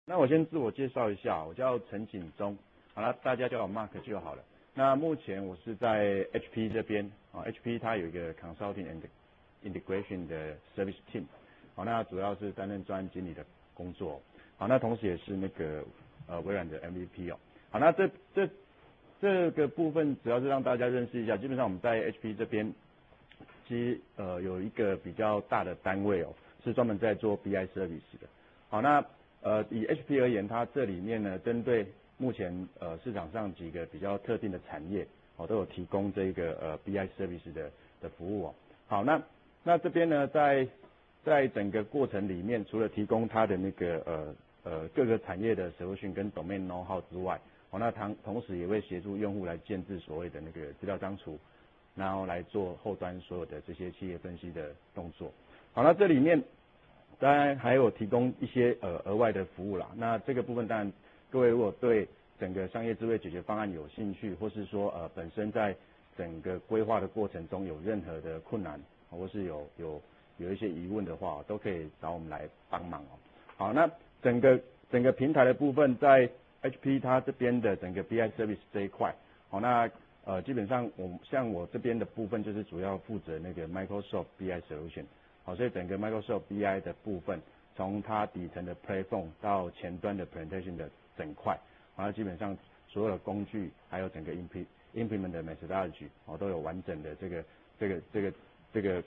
那我先自我介绍一下，我叫陈景忠，好了，大家叫我 Mark 就好了。那目前我是在 HP 这边，HP 它有一个 Consulting and Integration 的 Service Team， 好，那主要是担任专案经理的工作，好，那同时也是那个微软的 MVP 哦，好，那这个部分主要是让大家认识一下，基本上我们在 HP 这边，有一个比较大的单位哦，是专门在做 BI Service 的，好，那以 HP 而言，它这里面呢，针对目前市场上几个比较特定的产业，都有提供这个BI Service 的服务哦。好，那这边呢，在整个过程里面，除了提供它的那个各个产业的 solution 跟 domain know-how 之外，那同时也会协助用户来建制所谓的那个资料章储，然后来做后端所有的这些企业分析的动作。好，那这里面当然还有提供一些额外的服务啦。那这个部分当然各位如果对整个商业智慧解决方案有兴趣，或是说本身在整个规划的过程中有任何的困难，或是有一些疑问的话，都可以找我们来帮忙哦。好，那整个平台的部分在 HP 它这边的整个 BI Service 这一块，好，那基本上像我这边的部分就是主要负责那个 Microsoft BI Solution。好，所以整个 Microsoft BI 的部分，从它底层的 Platform 到前端的 Presentation 的整块，然后基本上所有的工具，还有整个 Implement 的 Methodology， 都有完整的这个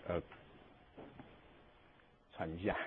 喘一下，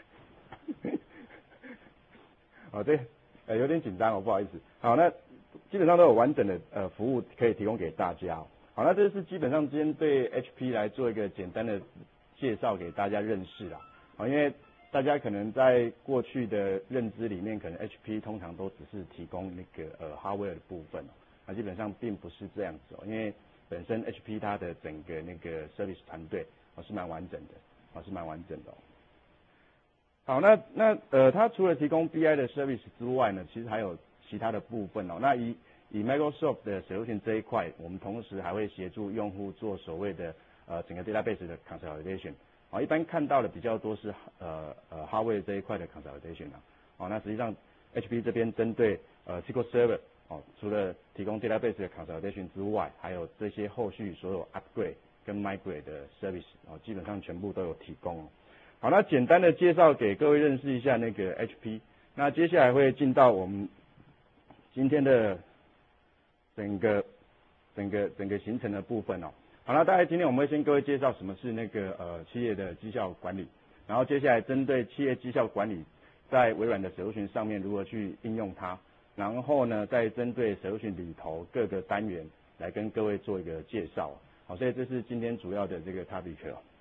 对，有点紧张不好意思。好，那基本上都有完整的服务可以提供给大家。好，那这是基本上今天对 HP 来做一个简单的介绍给大家认识啦，因为大家可能在过去的认知里面，可能 HP 通常都只是提供那个hardware 的部分，基本上并不是这样子因为本身 HP 它的整个那个 service 团队是蛮完整的好，那它除了提供 BI 的 service 之外呢，其实还有其他的部分那以 Microsoft 的 solution 这一块，我们同时还会协助用户做所谓的整个 database 的 consolidation， 一般看到的比较多是hardware 这一块的 consolidation 那实际上 HP 这边针对SQL Server 除了提供 database 的 consolidation 之外，还有这些后续所有 upgrade 跟 migrate 的 service 基本上全部都有提供好，那简单的介绍给各位认识一下那个 HP， 那接下来会进到我们今天的整个行程的部分好，那大概今天我们会先各位介绍什么是那个企业的绩效管理，然后接下来针对企业绩效管理在微软的 solution 上面如何去应用它，然后呢再针对 solution 里头各个单元来跟各位做一个介绍好，所以这是今天主要的这个 topic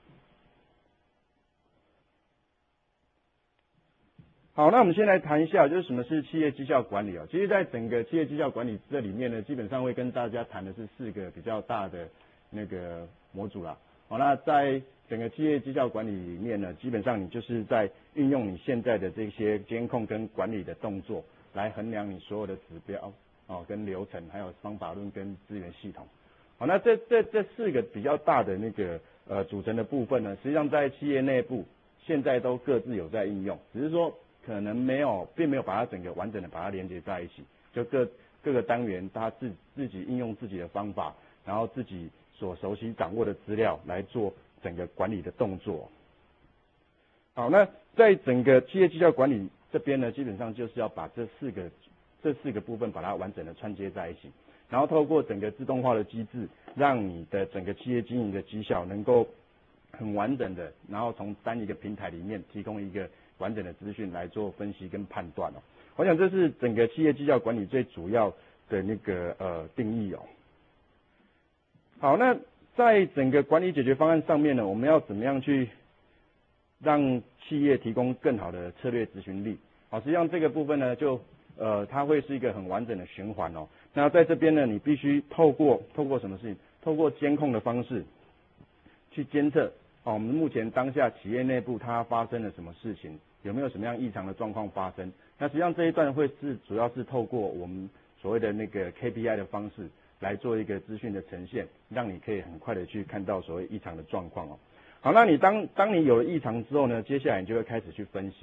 好，那我们先来谈一下，就是什么是企业绩效管理其实在整个企业绩效管理这里面呢，基本上会跟大家谈的是4个比较大的那个模组啦。好，那在整个企业绩效管理里面呢，基本上你就是在运用你现在的这些监控跟管理的动作，来衡量你所有的指标跟流程，还有方法论跟资源系统。好，那这4个比较大的那个组成的部分呢，实际上在企业内部现在都各自有在应用，只是说可能并没有把它整个完整的把它连接在一起，就各个单元它自己应用自己的方法，然后自己所熟悉掌握的资料来做整个管理的动作。好，那在整个企业绩效管理这边呢，基本上就是要把这四个部分把它完整的串接在一起，然后透过整个自动化的机制，让你的整个企业经营的绩效能够很完整的，然后从单一个平台里面提供一个完整的资讯来做分析跟判断我想这是整个企业绩效管理最主要的那个定义好，那在整个管理解决方案上面呢，我们要怎么样去让企业提供更好的策略执行力实际上这个部分呢，就它会是一个很完整的循环那在这边呢，你必须透过什么事情？透过监控的方式去监测我们目前当下企业内部它发生了什么事情，有没有什么样异常的状况发生？那实际上这一段主要是透过我们所谓的那个 KPI 的方式来做一个资讯的呈现，让你可以很快的去看到所谓异常的状况好，那你当你有了异常之后呢，接下来你就会开始去分析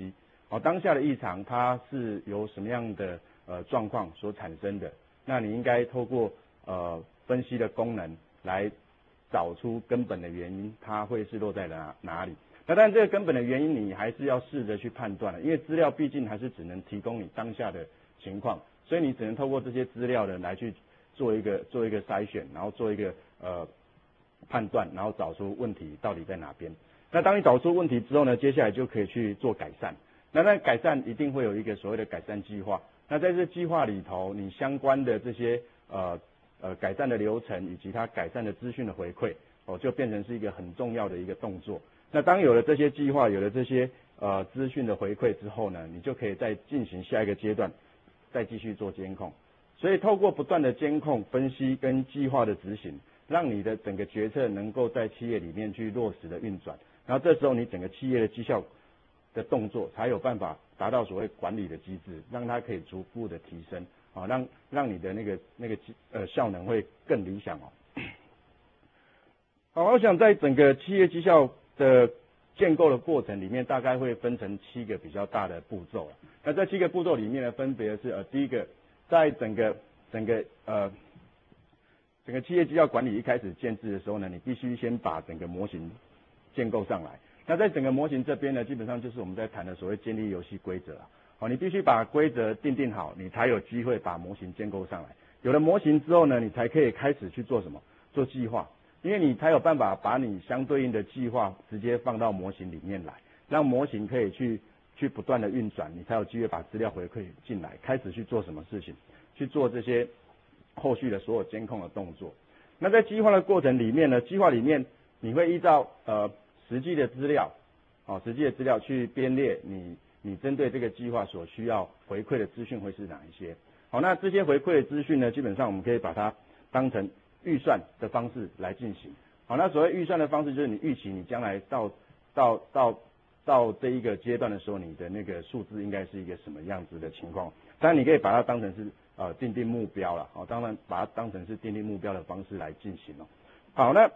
当下的异常它是由什么样的状况所产生的，那你应该透过分析的功能来找出根本的原因，它会是落在哪里。那当然这个根本的原因你还是要试着去判断了，因为资料毕竟还是只能提供你当下的情况，所以你只能透过这些资料呢来去做一个筛选，然后做一个判断，然后找出问题到底在哪边。那当你找出问题之后呢，接下来就可以去做改善。那改善一定会有一个所谓的改善计划。那在这计划里头，你相关的这些改善的流程以及它改善的资讯的回馈，就变成是一个很重要的一个动作。那当有了这些计划，有了这些资讯的回馈之后呢，你就可以再进行下一个阶段，再继续做监控。所以透过不断的监控、分析跟计划的执行，让你的整个决策能够在企业里面去落实的运转。然后这时候你整个企业的绩效的动作才有办法达到所谓管理的机制，让它可以逐步的提升，让你的那个效能会更理想哦。好，我想在整个企业绩效的建构的过程里面，大概会分成7个比较大的步骤。那这7个步骤里面呢，分别是第一个，在整个企业绩效管理一开始建制的时候呢，你必须先把整个模型建构上来。那在整个模型这边呢，基本上就是我们在谈的所谓建立游戏规则你必须把规则定好，你才有机会把模型建构上来。有了模型之后呢，你才可以开始去做什么？做计划，因为你才有办法把你相对应的计划直接放到模型里面来，让模型可以去不断的运转，你才有机会把资料回馈进来，开始去做什么事情，去做这些后续的所有监控的动作。那在计划的过程里面呢，计划里面你会依照实际的资料去编列你针对这个计划所需要回馈的资讯会是哪一些。好，那这些回馈的资讯呢，基本上我们可以把它当成预算的方式来进行。好，那所谓预算的方式就是你预期你将来到这一个阶段的时候，你的那个数字应该是一个什么样子的情况。当然你可以把它当成是定目标了，当然把它当成是定目标的方式来进行。好，那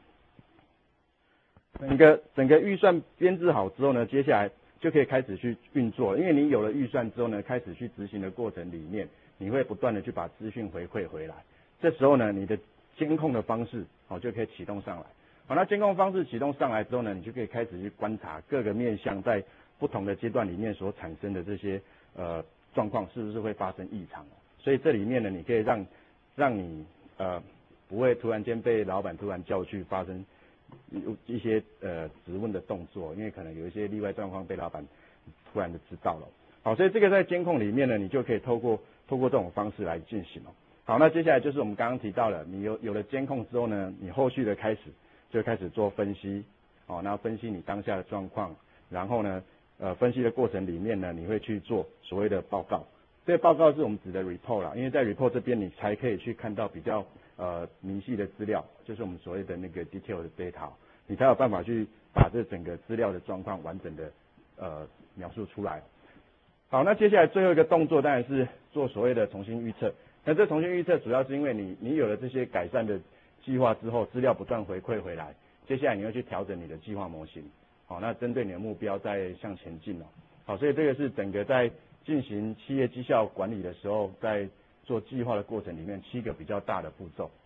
整个预算编制好之后呢，接下来就可以开始去运作。因为你有了预算之后呢，开始去执行的过程里面，你会不断的去把资讯回馈回来。这时候呢，你的监控的方式就可以启动上来。好，那监控方式启动上来之后呢，你就可以开始去观察各个面向在不同的阶段里面所产生的这些状况是不是会发生异常。所以这里面呢，你可以让你不会突然间被老板突然叫去发生一些质问的动作，因为可能有一些例外状况被老板突然的知道了。好，所以这个在监控里面呢，你就可以透过这种方式来进行。好，那接下来就是我们刚刚提到了，你有了监控之后呢，你后续的开始做分析，那分析你当下的状况，然后呢分析的过程里面呢，你会去做所谓的报告。这个报告是我们指的 report 啦，因为在 report 这边你才可以去看到比较明细的资料，就是我们所谓的那个 detail 的 data， 你才有办法去把这整个资料的状况完整的描述出来。好，那接下来最后一个动作当然是做所谓的重新预测。那这重新预测主要是因为你有了这些改善的计划之后，资料不断回馈回来，接下来你要去调整你的计划模型。好，那针对你的目标再向前进。好，所以这个是整个在进行企业绩效管理的时候，在做计划的过程里面7个比较大的步骤。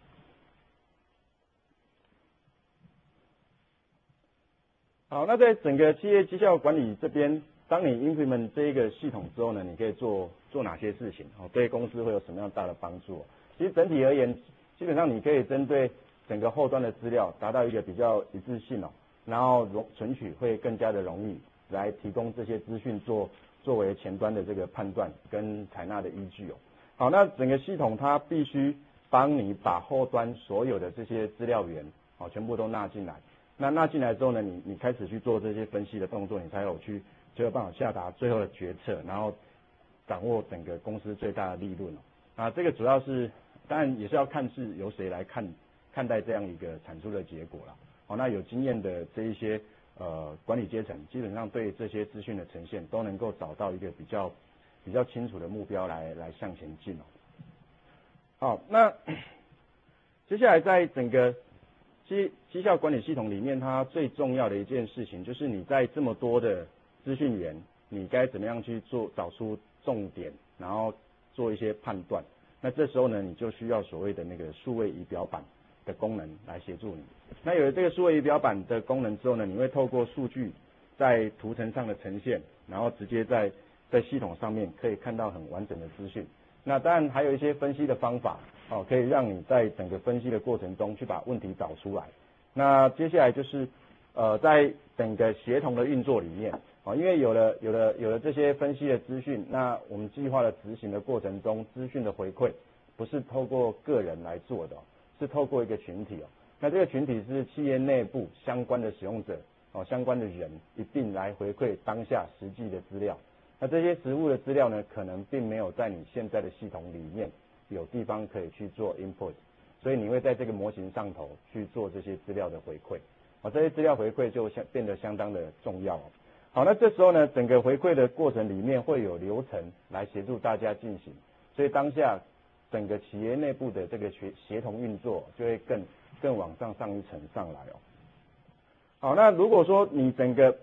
好，那在整个企业绩效管理这边，当你 implement 这一个系统之后呢，你可以做哪些事情？对公司会有什么样大的帮助？其实整体而言，基本上你可以针对整个后端的资料达到一个比较一致性然后存取会更加的容易，来提供这些资讯作为前端的这个判断跟采纳的依据。好，那整个系统它必须帮你把后端所有的这些资料源全部都纳进来。那纳进来之后呢，你开始去做这些分析的动作，你才有办法下达最后的决策，然后掌握整个公司最大的利润。这个主要是当然也是要看是由谁来看待这样一个产出的结果啦。好，那有经验的这一些管理阶层，基本上对这些资讯的呈现都能够找到一个比较清楚的目标来向前进。好，那接下来在整个绩效管理系统里面，它最重要的一件事情就是你在这么多的资讯源你该怎么样去找出重点，然后做一些判断。那这时候呢，你就需要所谓的那个数位仪表板的功能来协助你。那有了这个数位仪表板的功能之后呢，你会透过数据在图层上的呈现，然后直接在系统上面可以看到很完整的资讯。那当然还有一些分析的方法，可以让你在整个分析的过程中去把问题找出来。那接下来就是在整个协同的运作里面，因为有了这些分析的资讯，那我们计划的执行的过程中，资讯的回馈不是透过个人来做的，是透过一个群体。那这个群体是企业内部相关的使用者相关的人一并来回馈当下实际的资料。那这些实物的资料呢，可能并没有在你现在的系统里面有地方可以去做 input， 所以你会在这个模型上头去做这些资料的回馈。这些资料回馈就变得相当的重要。好，那这时候呢，整个回馈的过程里面会有流程来协助大家进行，所以当下整个企业内部的这个协同运作就会更往上一层上来。好，那如果说你整个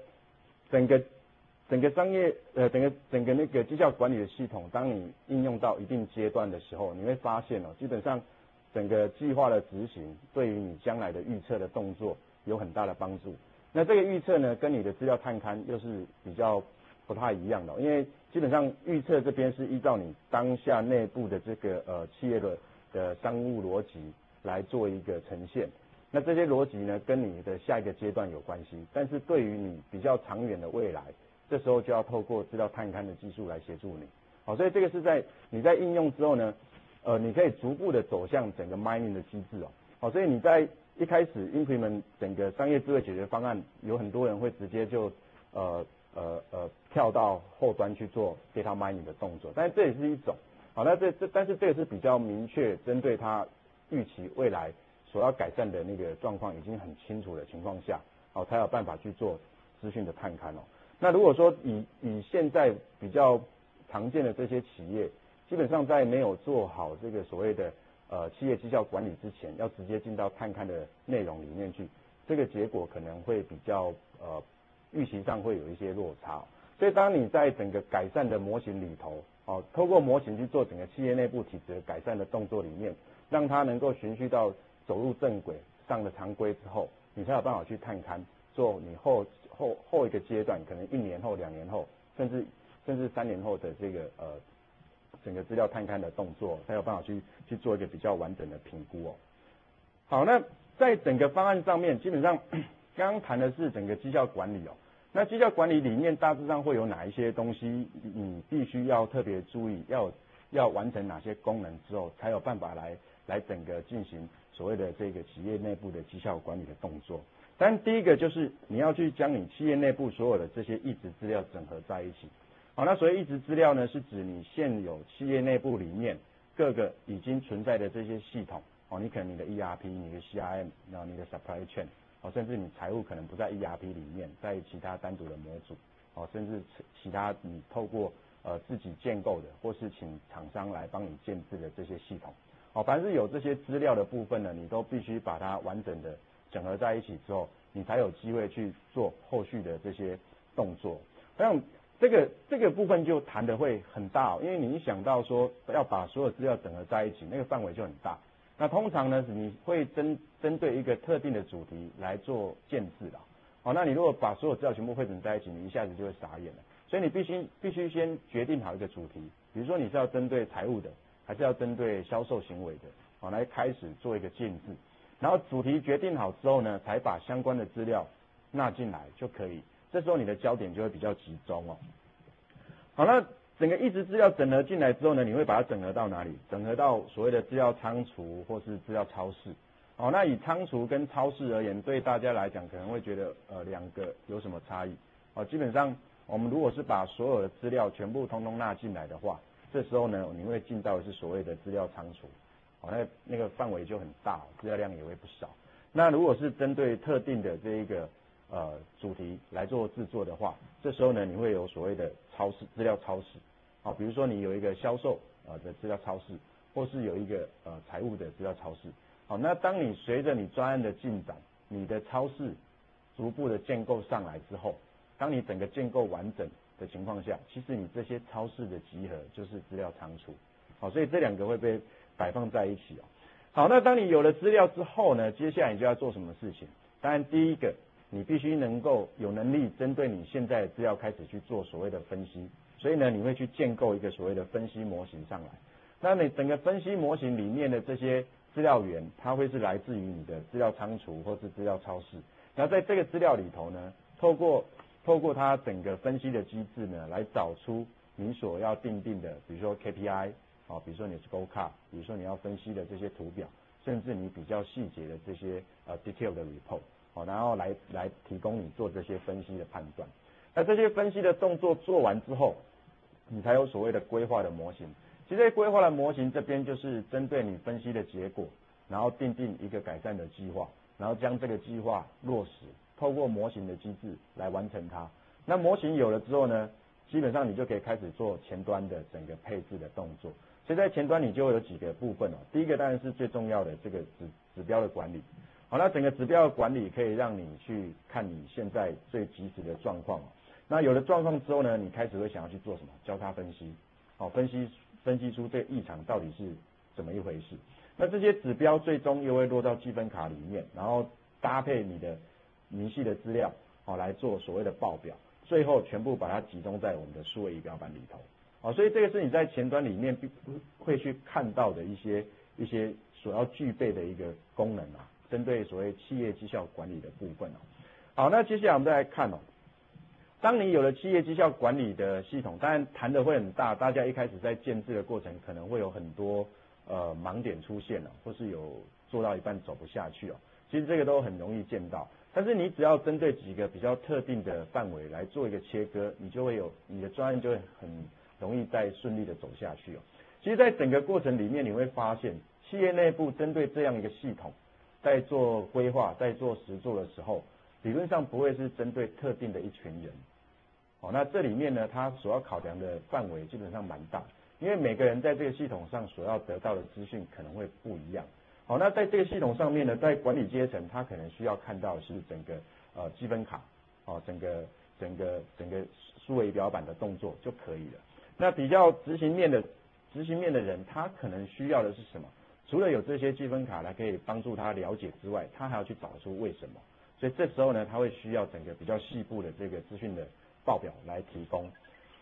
商业整个那个绩效管理的系统，当你应用到一定阶段的时候，你会发现基本上整个计划的执行对于你将来的预测的动作有很大的帮助。那这个预测呢，跟你的资料探勘又是比较不太一样的，因为基本上预测这边是依照你当下内部的这个企业的商务逻辑来做一个呈现。那这些逻辑呢，跟你的下一个阶段有关系，但是对于你比较长远的未来，这时候就要透过资料探勘的技术来协助你。好，所以这个是你在应用之后呢，你可以逐步的走向整个 mining 的机制。好，所以你在一开始 implement 整个商业智慧解决方案，有很多人会直接就跳到后端去做 data mining 的动作，但是这也是一种。好，那但是这个是比较明确针对他预期未来所要改善的那个状况已经很清楚的情况下，才有办法去做资讯的探勘。那如果说以现在比较常见的这些企业，基本上在没有做好这个所谓的企业绩效管理之前，要直接进到探勘的内容里面去，这个结果可能会比较预期上会有一些落差。所以当你在整个改善的模型里头，透过模型去做整个企业内部体制的改善的动作里面，让它能够循序到走入正轨上的常规之后，你才有办法去探勘，做你后一个阶段，可能1年后、2年后，甚至3年后的这个整个资料探勘的动作，才有办法去做一个比较完整的评估。好，那在整个方案上面，基本上刚刚谈的是整个绩效管理。那绩效管理里面大致上会有哪一些东西，你必须要特别注意，要完成哪些功能之后，才有办法来整个进行所谓的这个企业内部的绩效管理的动作。但第一个就是你要去将你企业内部所有的这些异质资料整合在一起。好，那所谓异质资料呢，是指你现有企业内部里面各个已经存在的这些系统。你可能你的 ERP、你的 CRM， 然后你的 supply chain， 甚至你财务可能不在 ERP 里面，在其他单独的模组，甚至其他你透过自己建构的，或是请厂商来帮你建制的这些系统。凡是有这些资料的部分呢，你都必须把它完整的整合在一起之后，你才有机会去做后续的这些动作。像这个部分就谈的会很大，因为你一想到说要把所有资料整合在一起，那个范围就很大。那通常呢，你会针对一个特定的主题来做建制啦。那你如果把所有资料全部汇整在一起，你一下子就会傻眼了。所以你必须先决定好一个主题，比如说你是要针对财务的，还是要针对销售行为的，来开始做一个建制。然后主题决定好之后呢，才把相关的资料纳进来就可以。这时候你的焦点就会比较集中。好，那整个异质资料整合进来之后呢，你会把它整合到哪里？整合到所谓的资料仓储或是资料超市。那以仓储跟超市而言，对大家来讲可能会觉得两个有什么差异？基本上我们如果是把所有的资料全部通通纳进来的话，这时候呢，你会进到的是所谓的资料仓储。那个范围就很大，资料量也会不少。那如果是针对特定的这一个主题来做制作的话，这时候呢，你会有所谓的超市资料超市。比如说你有一个销售的资料超市，或是有一个财务的资料超市。那当你随着你专案的进展，你的超市逐步的建构上来之后，当你整个建构完整， 的情况下，其实你这些超市的集合就是资料仓储，好，所以这两个会被摆放在一起哦。好，那当你有了资料之后呢，接下来你就要做什么事情？当然，第一个，你必须能够有能力针对你现在的资料开始去做所谓的分析，所以呢，你会去建构一个所谓的分析模型上来。那你整个分析模型里面的这些资料源，它会是来自于你的资料仓储或是资料超市。然后在这个资料里头呢，透过它整个分析的机制呢，来找出你所要定的，比如说 KPI。比如说你的 scorecard， 比如说你要分析的这些图表，甚至你比较细节的这些detail 的 report， 然后来提供你做这些分析的判断。那这些分析的动作做完之后，你才有所谓的规划的模型。其实规划的模型这边就是针对你分析的结果，然后定一个改善的计划，然后将这个计划落实，透过模型的机制来完成它。那模型有了之后呢，基本上你就可以开始做前端的整个配置的动作。所以在前端你就会有几个部分哦。第一个当然是最重要的这个指标的管理。好，那整个指标的管理可以让你去看你现在最及时的状况。那有了状况之后呢，你开始会想要去做什么？交叉分析。好，分析出这个异常到底是怎么一回事。那这些指标最终又会落到积分卡里面，然后搭配你的明细的资料，好来做所谓的报表，最后全部把它集中在我们的数位仪表板里头。所以这个是你在前端里面会去看到的一些所要具备的一个功能啊，针对所谓企业绩效管理的部分哦。好，那接下来我们再来看哦，当你有了企业绩效管理的系统，当然谈的会很大，大家一开始在建制的过程可能会有很多盲点出现了，或是有做到一半走不下去哦。其实这个都很容易见到，但是你只要针对几个比较特定的范围来做一个切割，你的专案就会很容易再顺利的走下去哦。其实，在整个过程里面，你会发现，企业内部针对这样一个系统，在做规划、在做实作的时候，理论上不会是针对特定的一群人。那这里面呢，它所要考量的范围基本上蛮大，因为每个人在这个系统上所要得到的资讯可能会不一样。那在这个系统上面呢，在管理阶层，他可能需要看到的是整个积分卡，整个数位仪表板的动作就可以了。那比较执行面的人，他可能需要的是什么？除了有这些积分卡来可以帮助他了解之外，他还要去找出为什么。所以这时候呢，他会需要整个比较细部的这个资讯的报表来提供。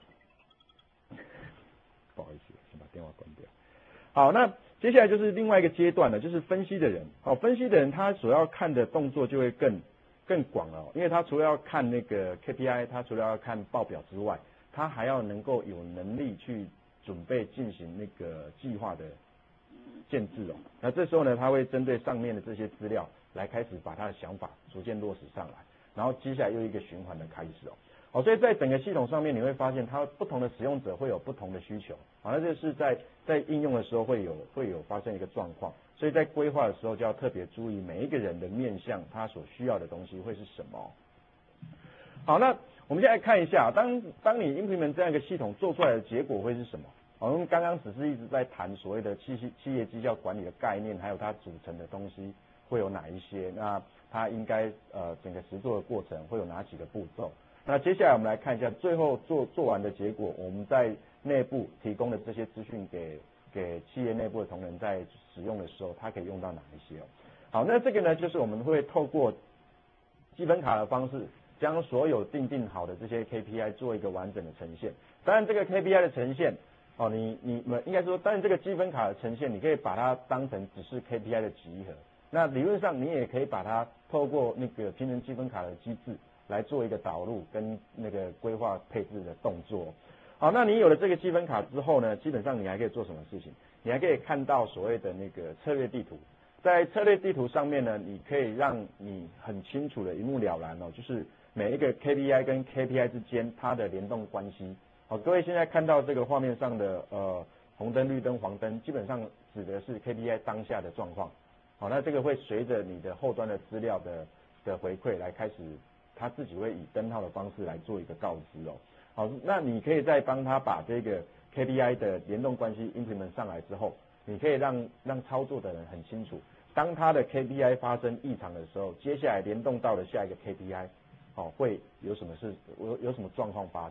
不好意思，先把电话关掉。好，那接下来就是另外一个阶段了，就是分析的人。分析的人他所要看的动作就会更广了，因为他除了要看那个 KPI， 他除了要看报表之外，他还要能够有能力去准备进行那个计划的建制哦。那这时候呢，他会针对上面的这些资料来开始把他的想法逐渐落实上来，然后接下来又一个循环的开始哦。所以在整个系统上面，你会发现它不同的使用者会有不同的需求，那这是在应用的时候会有发生一个状况，所以在规划的时候就要特别注意每一个人的面向，他所需要的东西会是什么。好，那我们现在看一下，当你 implement 这样一个系统做出来的结果会是什么？我们刚刚只是一直在谈所谓的企业绩效管理的概念，还有它组成的东西会有哪一些，那它应该整个实作的过程会有哪几个步骤。那接下来我们来看一下最后做完的结果，我们在内部提供的这些资讯给企业内部的同仁在使用的时候，它可以用到哪一些哦？好，那这个呢，就是我们会透过积分卡的方式，将所有定好的这些 KPI 做一个完整的呈现。当然，这个 KPI 的呈现，你应该说，当然这个积分卡的呈现，你可以把它当成只是 KPI 的集合。那理论上，你也可以把它透过那个平衡积分卡的机制来做一个导入跟那个规划配置的动作。好，那你有了这个积分卡之后呢，基本上你还可以做什么事情？你还可以看到所谓的那个策略地图。在策略地图上面呢，你可以让你很清楚的一目了然就是每一个 KPI 跟 KPI 之间它的联动关系。好，各位现在看到这个画面上的红灯、绿灯、黄灯，基本上指的是 KPI 当下的状况。好，那这个会随着你的后端的资料的回馈来开始，它自己会以灯号的方式来做一个告知哦。好，那你可以再帮他把这个 KPI 的联动关系 implement 上来之后，你可以让操作的人很清楚，当他的 KPI 发生异常的时候，接下来联动到的下一个 KPI，会有什么状况发生？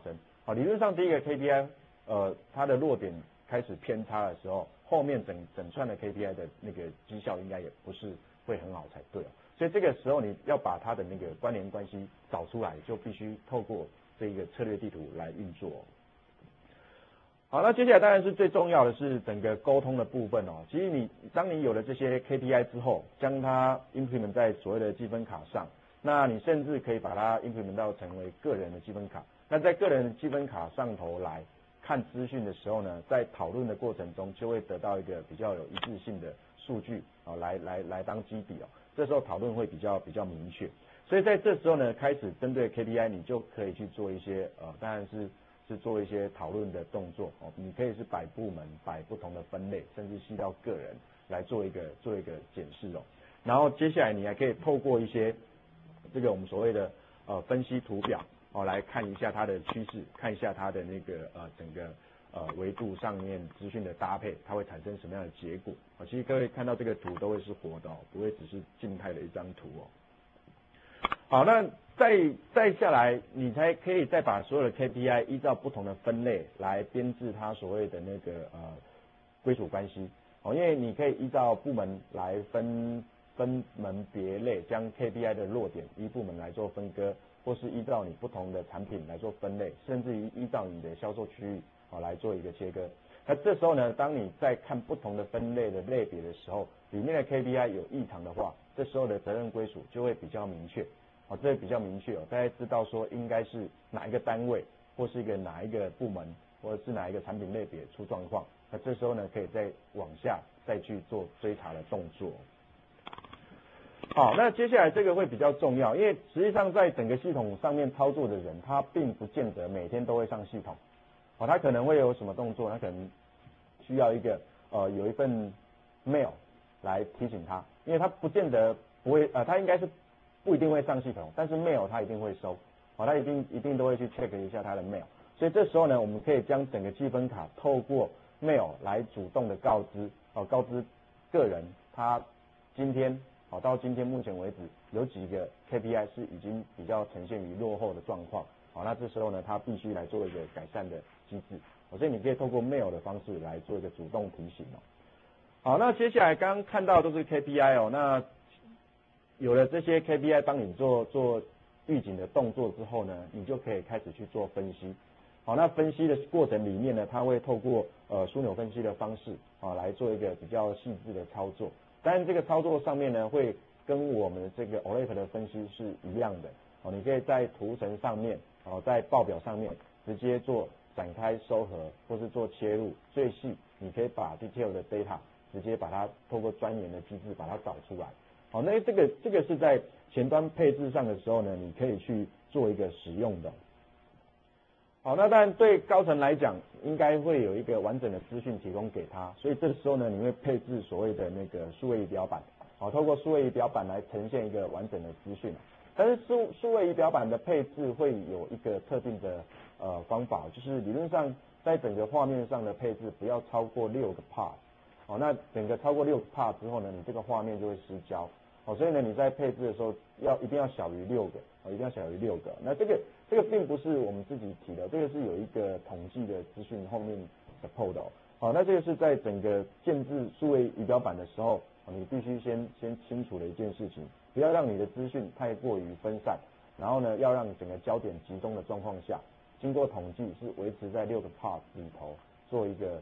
好，理论上第一个 KPI，它的落点开始偏差的时候，后面整串的 KPI 的那个绩效应该也不是会很好才对哦。所以这个时候你要把它的那个关联关系找出来，就必须透过这个策略地图来运作。好，那接下来当然是最重要的是整个沟通的部分哦。其实当你有了这些 KPI 之后，将它 implement 在所谓的积分卡上，那你甚至可以把它 implement 到成为个人的积分卡。那在个人的积分卡上头来看资讯的时候呢，在讨论的过程中就会得到一个比较有一致性的数据啊，来当基底哦。这时候讨论会比较明确。所以在这时候呢，开始针对 KPI， 你就可以去做一些当然是做一些讨论的动作哦。你可以是摆部门、摆不同的分类，甚至细到个人来做一个检视哦。然后接下来你还可以透过一些这个我们所谓的分析图表哦，来看一下它的趋势，看一下它的那个整个维度上面资讯的搭配，它会产生什么样的结果啊？其实各位看到这个图都会是活的哦，不会只是静态的一张图哦。好，那再下来，你才可以再把所有的 KPI 依照不同的分类来编制它所谓的那个归属关系哦，因为你可以依照部门来分门别类，将 KPI 的落点依部门来做分割，或是依照你不同的产品来做分类，甚至于依照你的销售区域来做一个切割。那这时候呢，当你在看不同的分类的类别的时候，里面的 KPI 有异常的话，这时候的责任归属就会比较明确。哦，这会比较明确哦，大家知道说应该是哪一个单位，或是哪一个部门，或者是哪一个产品类别出状况，那这时候呢，可以再往下再去做追查的动作。好，那接下来这个会比较重要，因为实际上在整个系统上面操作的人，他并不见得每天都会上系统，哦，他可能会有什么动作，他可能需要一个有一份 mail 来提醒他，因为他不见得不会他应该是不一定会上系统，但是 mail 他一定会收，他一定都会去 check 一下他的 mail， 所以这时候呢，我们可以将整个积分卡透过 mail 来主动的告知个人他今天到今天目前为止有几个 KPI 是已经比较呈现于落后的状况，那这时候呢，他必须来做一个改善的机制，所以你可以透过 mail 的方式来做一个主动提醒哦。好，那接下来刚刚看到都是 KPI 哦，那有了这些 KPI 帮你做预警的动作之后呢，你就可以开始去做分析。好，那分析的过程里面呢，它会透过枢纽分析的方式来做一个比较细致的操作。当然这个操作上面呢，会跟我们的这个 OLAP 的分析是一样的。你可以在图层上面在报表上面直接做展开收合，或是做切入最细，你可以把 detail 的 data 直接把它透过钻研的机制把它找出来。好，那这个是在前端配置上的时候呢，你可以去做一个使用的。好，那当然对高层来讲，应该会有一个完整的资讯提供给他，所以这个时候呢，你会配置所谓的那个数位仪表板，透过数位仪表板来呈现一个完整的资讯。但是数位仪表板的配置会有一个特定的方法，就是理论上在整个画面上的配置不要超过6个 part。那整个超过6个 part 之后呢，你这个画面就会失焦。所以呢，你在配置的时候一定要小于6个，一定要小于6个。那这个并不是我们自己提的，这个是有一个统计的资讯后面 support 的。那这个是在整个建制数位仪表板的时候，你必须先清楚的一件事情，不要让你的资讯太过于分散，然后呢，要让整个焦点集中的状况下，经过统计是维持在6个 part 里头做一个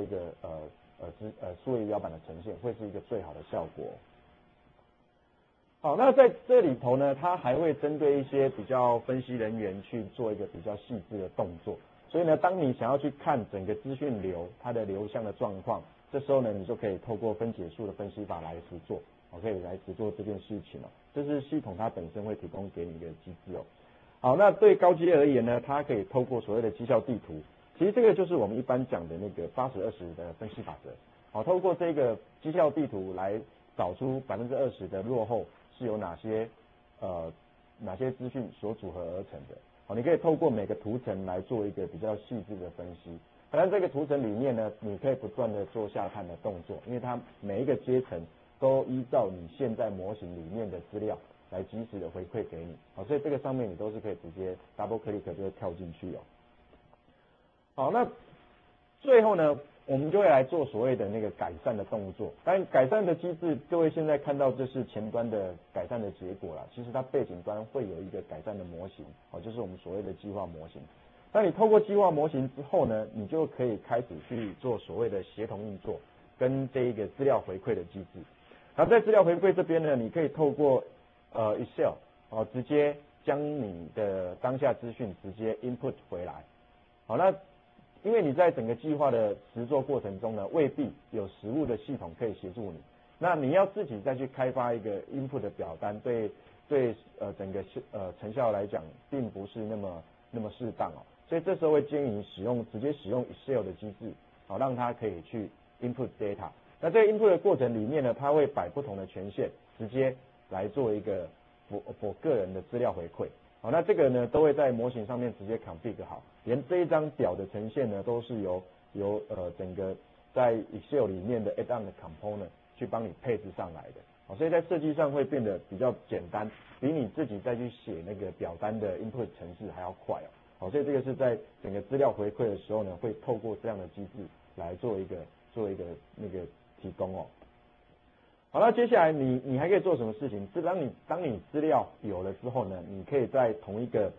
数位仪表板的呈现，会是一个最好的效果。好，那在这里头呢，它还会针对一些比较分析人员去做一个比较细致的动作。所以呢，当你想要去看整个资讯流它的流向的状况，这时候呢，你就可以透过分解数的分析法来实做，可以来实做这件事情哦。这是系统它本身会提供给你一个机制哦。好，那对高阶而言呢，它可以透过所谓的绩效地图，其实这个就是我们一般讲的那个80-20的分析法则。好，透过这个绩效地图来找出20%的落后是由哪些资讯所组合而成的。好，你可以透过每个图层来做一个比较细致的分析。当然这个图层里面呢，你可以不断的做下探的动作，因为它每一个阶层都依照你现在模型里面的资料来及时的回馈给你。好，所以这个上面你都是可以直接 double click 就会跳进去哦。 好，那最后呢，我们就会来做所谓的那个改善的动作。但改善的机制，各位现在看到这是前端的改善的结果啦。其实它背景端会有一个改善的模型，就是我们所谓的计划模型。当你透过计划模型之后呢，你就可以开始去做所谓的协同运作跟这一个资料回馈的机制。然后在资料回馈这边呢，你可以透过Excel 直接将你的当下资讯直接 input 回来。好，那因为你在整个计划的实作过程中呢，未必有实物的系统可以协助你，那你要自己再去开发一个 input 的表单，对整个成效来讲，并不是那么适当哦。所以这时候会建议你直接使用 Excel 的机制，好，让它可以去 input data。那这个 input 的过程里面呢，它会摆不同的权限，直接来做一个for个人的资料回馈。好，那这个呢都会在模型上面直接 config 好，连这一张表的呈现呢都是由整个在 Excel 里面的 add-on 的 component 去帮你配置上来的。好，所以在设计上会变得比较简单，比你自己再去写那个表单的 input 程式还要快哦。好，所以这个是在整个资料回馈的时候呢，会透过这样的机制来做一个那个提供哦。好，那接下来你还可以做什么事情？是当你资料有了之后呢，你可以在同一个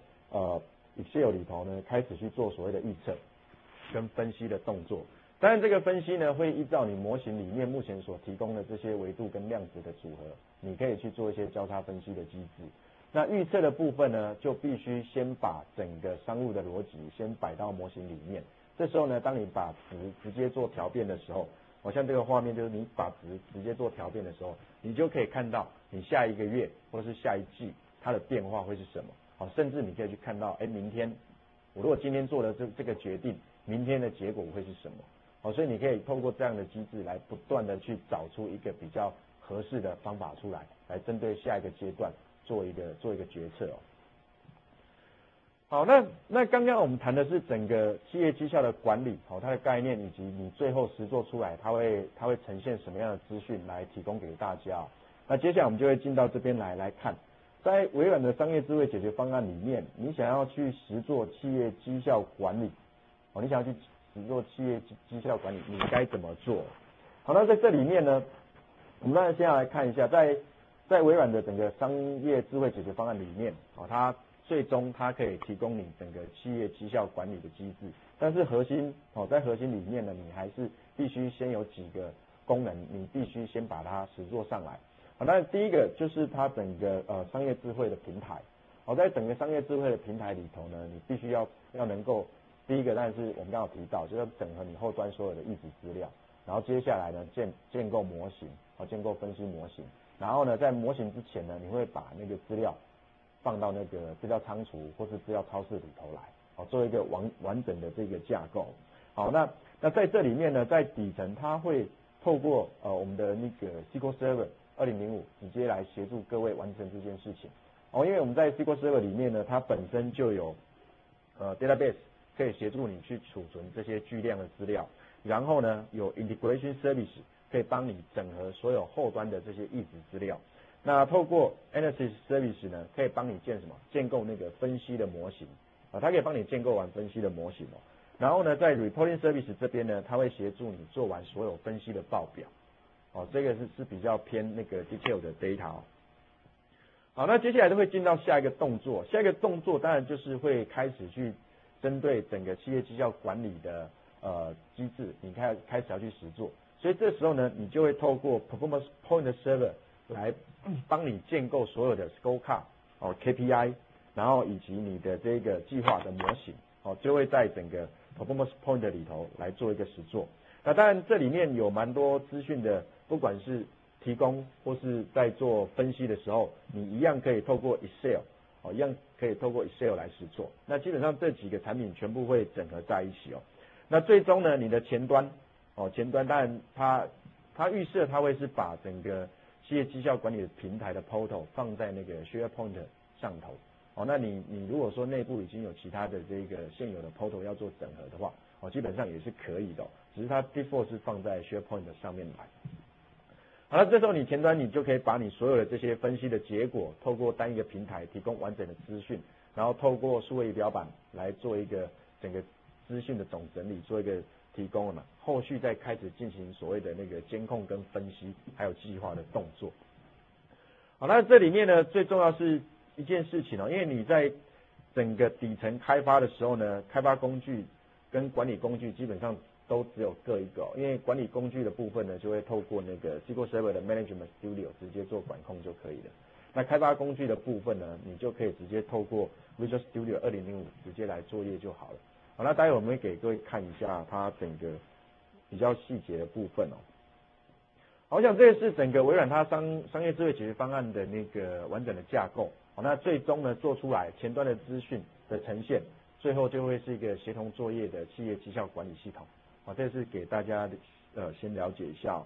Excel 里头呢，开始去做所谓的预测跟分析的动作。当然，这个分析呢会依照你模型里面目前所提供的这些维度跟量子的组合，你可以去做一些交叉分析的机制。那预测的部分呢，就必须先把整个商务的逻辑先摆到模型里面。这时候呢，当你把值直接做调变的时候，像这个画面就是你把值直接做调变的时候，你就可以看到你下一个月或是下一季它的变化会是什么。好，甚至你可以去看到，明天我如果今天做了这个决定，明天的结果会是什么。好，所以你可以透过这样的机制来不断的去找出一个比较合适的方法出来，来针对下一个阶段做一个决策哦。好，那刚刚我们谈的是整个企业绩效的管理，它的概念以及你最后实作出来，它会呈现什么样的资讯来提供给大家。那接下来我们就会进到这边来看，在微软的商业智慧解决方案里面，你想要去实作企业绩效管理，你想要去实作企业绩效管理，你该怎么做？好，那在这里面呢，我们当然先要来看一下，在微软的整个商业智慧解决方案里面，它最终它可以提供你整个企业绩效管理的机制，但是在核心里面呢，你还是必须先有几个功能，你必须先把它实作上来。好，那第一个就是它整个商业智慧的平台。好，在整个商业智慧的平台里头呢，你必须要能够，第一个当然是我们刚刚有提到，就是要整合你后端所有的意志资料，然后接下来呢建构模型，建构分析模型，然后呢在模型之前呢，你会把那个资料放到那个资料仓储或是资料超市里头来，做一个完整的这个架构。好，那在这里面呢，在底层它会透过我们的那个 SQL Server 2005直接来协助各位完成这件事情。因为我们在 SQL Server 里面呢，它本身就有database 可以协助你去储存这些巨量的资料，然后呢有 integration service 可以帮你整合所有后端的这些意志资料。那透过 Analysis Service 呢，可以帮你建构那个分析的模型，它可以帮你建构完分析的模型哦。然后呢，在 Reporting Service 这边呢，它会协助你做完所有分析的报表，这个是比较偏那个 detail 的 data 哦。好，那接下来就会进到下一个动作，下一个动作当然就是会开始去针对整个企业绩效管理的机制，你开始要去实做。所以这时候呢，你就会透过 Performance Point Server 来帮你建构所有的 Scorecard KPI， 然后以及你的这个计划的模型，就会在整个 Performance Point 里头来做一个实作。那当然这里面有蛮多资讯的，不管是提供或是在做分析的时候，你一样可以透过 Excel， 一样可以透过 Excel 来实作。那基本上这几个产品全部会整合在一起哦。那最终呢，你的前端当然它预设它会是把整个企业绩效管理的平台的 portal 放在那个 SharePoint 上头。那你如果说内部已经有其他的这个现有的 portal 要做整合的话，基本上也是可以的，只是它 default 是放在 SharePoint 上面来。好了，这时候你前端你就可以把你所有的这些分析的结果，透过单一个平台提供完整的资讯，然后透过数位仪表板来做一个整个资讯的总整理做一个提供了嘛，后续再开始进行所谓的那个监控跟分析，还有计划的动作。好，那这里面呢，最重要是一件事情哦，因为你在整个底层开发的时候呢，开发工具跟管理工具基本上都只有各一个因为管理工具的部分呢，就会透过那个 SQL Server 的 Management Studio 直接做管控就可以了。那开发工具的部分呢，你就可以直接透过 Visual Studio 2005直接来作业就好了。好，那待会我们会给各位看一下它整个比较细节的部分哦。好，我想这个是整个微软它商业智慧解决方案的那个完整的架构。好，那最终呢做出来前端的资讯的呈现，最后就会是一个协同作业的企业绩效管理系统。好，这是给大家先了解一下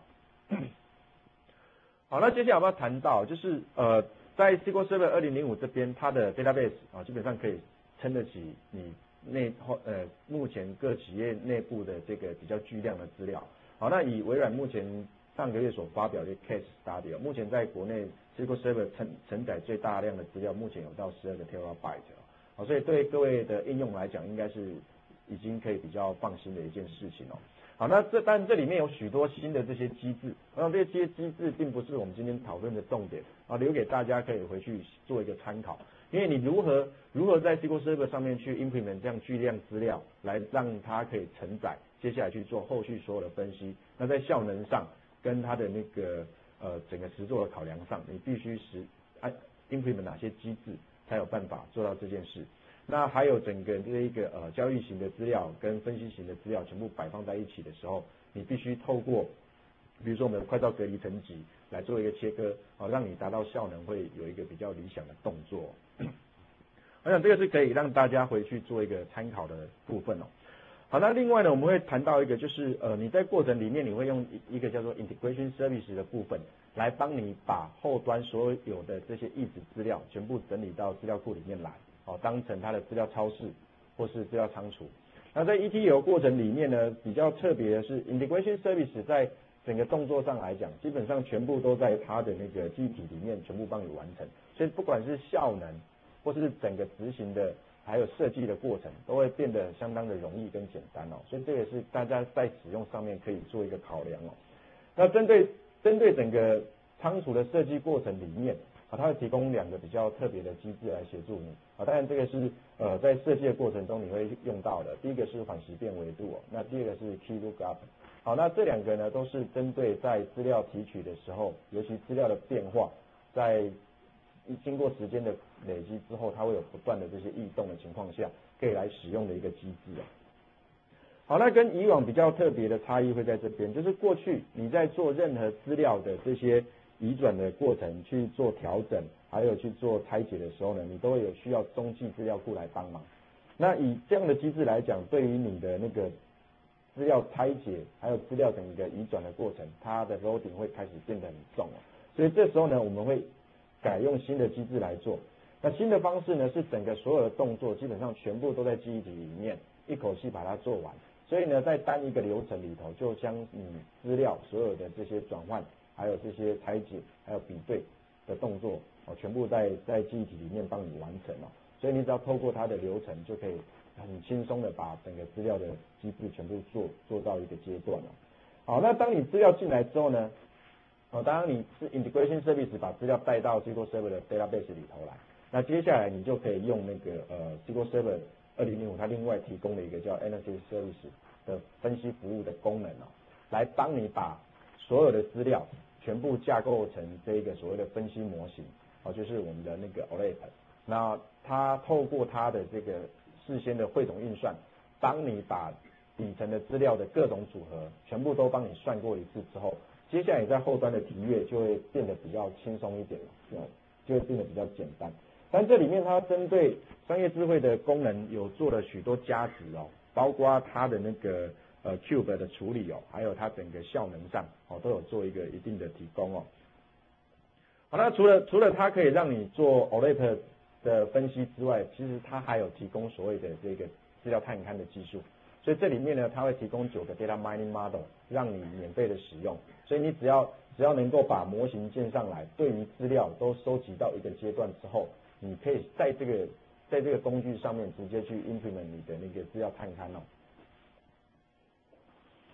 好，那接下来我们要谈到就是在 SQL Server 2005这边，它的 database 基本上可以撑得起你目前各企业内部的这个比较巨量的资料。好，那以微软目前上个月所发表的 case study， 目前在国内 SQL Server 承载最大量的资料，目前有到12个 TB。好，所以对各位的应用来讲，应该是已经可以比较放心的一件事情哦。好，那但这里面有许多新的这些机制，这些机制并不是我们今天讨论的重点留给大家可以回去做一个参考。因为你如何在 SQL Server 上面去 implement 这样巨量资料，来让它可以承载，接下来去做后续所有的分析。那在效能上跟它的那个整个实作的考量上，你必须implement 哪些机制才有办法做到这件事。那还有整个这一个交易型的资料跟分析型的资料全部摆放在一起的时候，你必须透过比如说我们的快照隔离层级来做一个切割，让你达到效能会有一个比较理想的动作。我想这个是可以让大家回去做一个参考的部分哦。好，那另外呢，我们会谈到一个就是你在过程里面你会用一个叫做 integration service 的部分来帮你把后端所有的这些意址资料全部整理到资料库里面来。当成它的资料超市或是资料仓储。那在 ETL 过程里面呢，比较特别的是 Integration Service 在整个动作上来讲，基本上全部都在它的那个记忆体里面全部帮你完成。所以不管是效能或是整个执行的还有设计的过程，都会变得相当的容易跟简单所以这也是大家在使用上面可以做一个考量那针对整个仓储的设计过程里面它会提供2个比较特别的机制来协助你当然这个是在设计的过程中你会用到的。第一个是缓时变维度那第二个是 Key Lookup。好，那这2个呢都是针对在资料提取的时候，尤其资料的变化，在经过时间的累积之后，它会有不断的这些异动的情况下，可以来使用的一个机制好，那跟以往比较特别的差异会在这边，就是过去你在做任何资料的这些移转的过程去做调整，还有去做拆解的时候呢，你都会有需要中继资料库来帮忙。那以这样的机制来讲，对于你的那个资料拆解还有资料整个移转的过程，它的 loading 会开始变得很重所以这时候呢，我们会改用新的机制来做。那新的方式呢，是整个所有的动作基本上全部都在记忆体里面一口气把它做完。所以呢，在单一个流程里头，就将你资料所有的这些转换，还有这些拆解，还有比对的动作全部在记忆体里面帮你完成所以你只要透过它的流程，就可以很轻松的把整个资料的机制全部做到一个阶段好，那当你资料进来之后呢，当然你是 Integration Service 把资料带到 SQL Server 的 Database 里头来，那接下来你就可以用那个SQL Server 2005它另外提供的一个叫 Analysis Service 的分析服务的功能来帮你把所有的资料全部架构成这一个所谓的分析模型就是我们的那个 OLAP。那它透过它的这个事先的汇总运算，帮你把底层的资料的各种组合全部都帮你算过一次之后，接下来你在后端的提阅就会变得比较轻松一点就会变得比较简单。但这里面它针对商业智慧的功能有做了许多加值包括它的那个Cube 的处理还有它整个效能上都有做一个一定的提供好，那除了它可以让你做 OLAP 的分析之外，其实它还有提供所谓的这个资料探勘的技术。所以这里面呢，它会提供9个 Data Mining Model 让你免费的使用。所以你只要能够把模型建上来，对于资料都收集到一个阶段之后，你可以在这个工具上面直接去 implement 你的那个资料探勘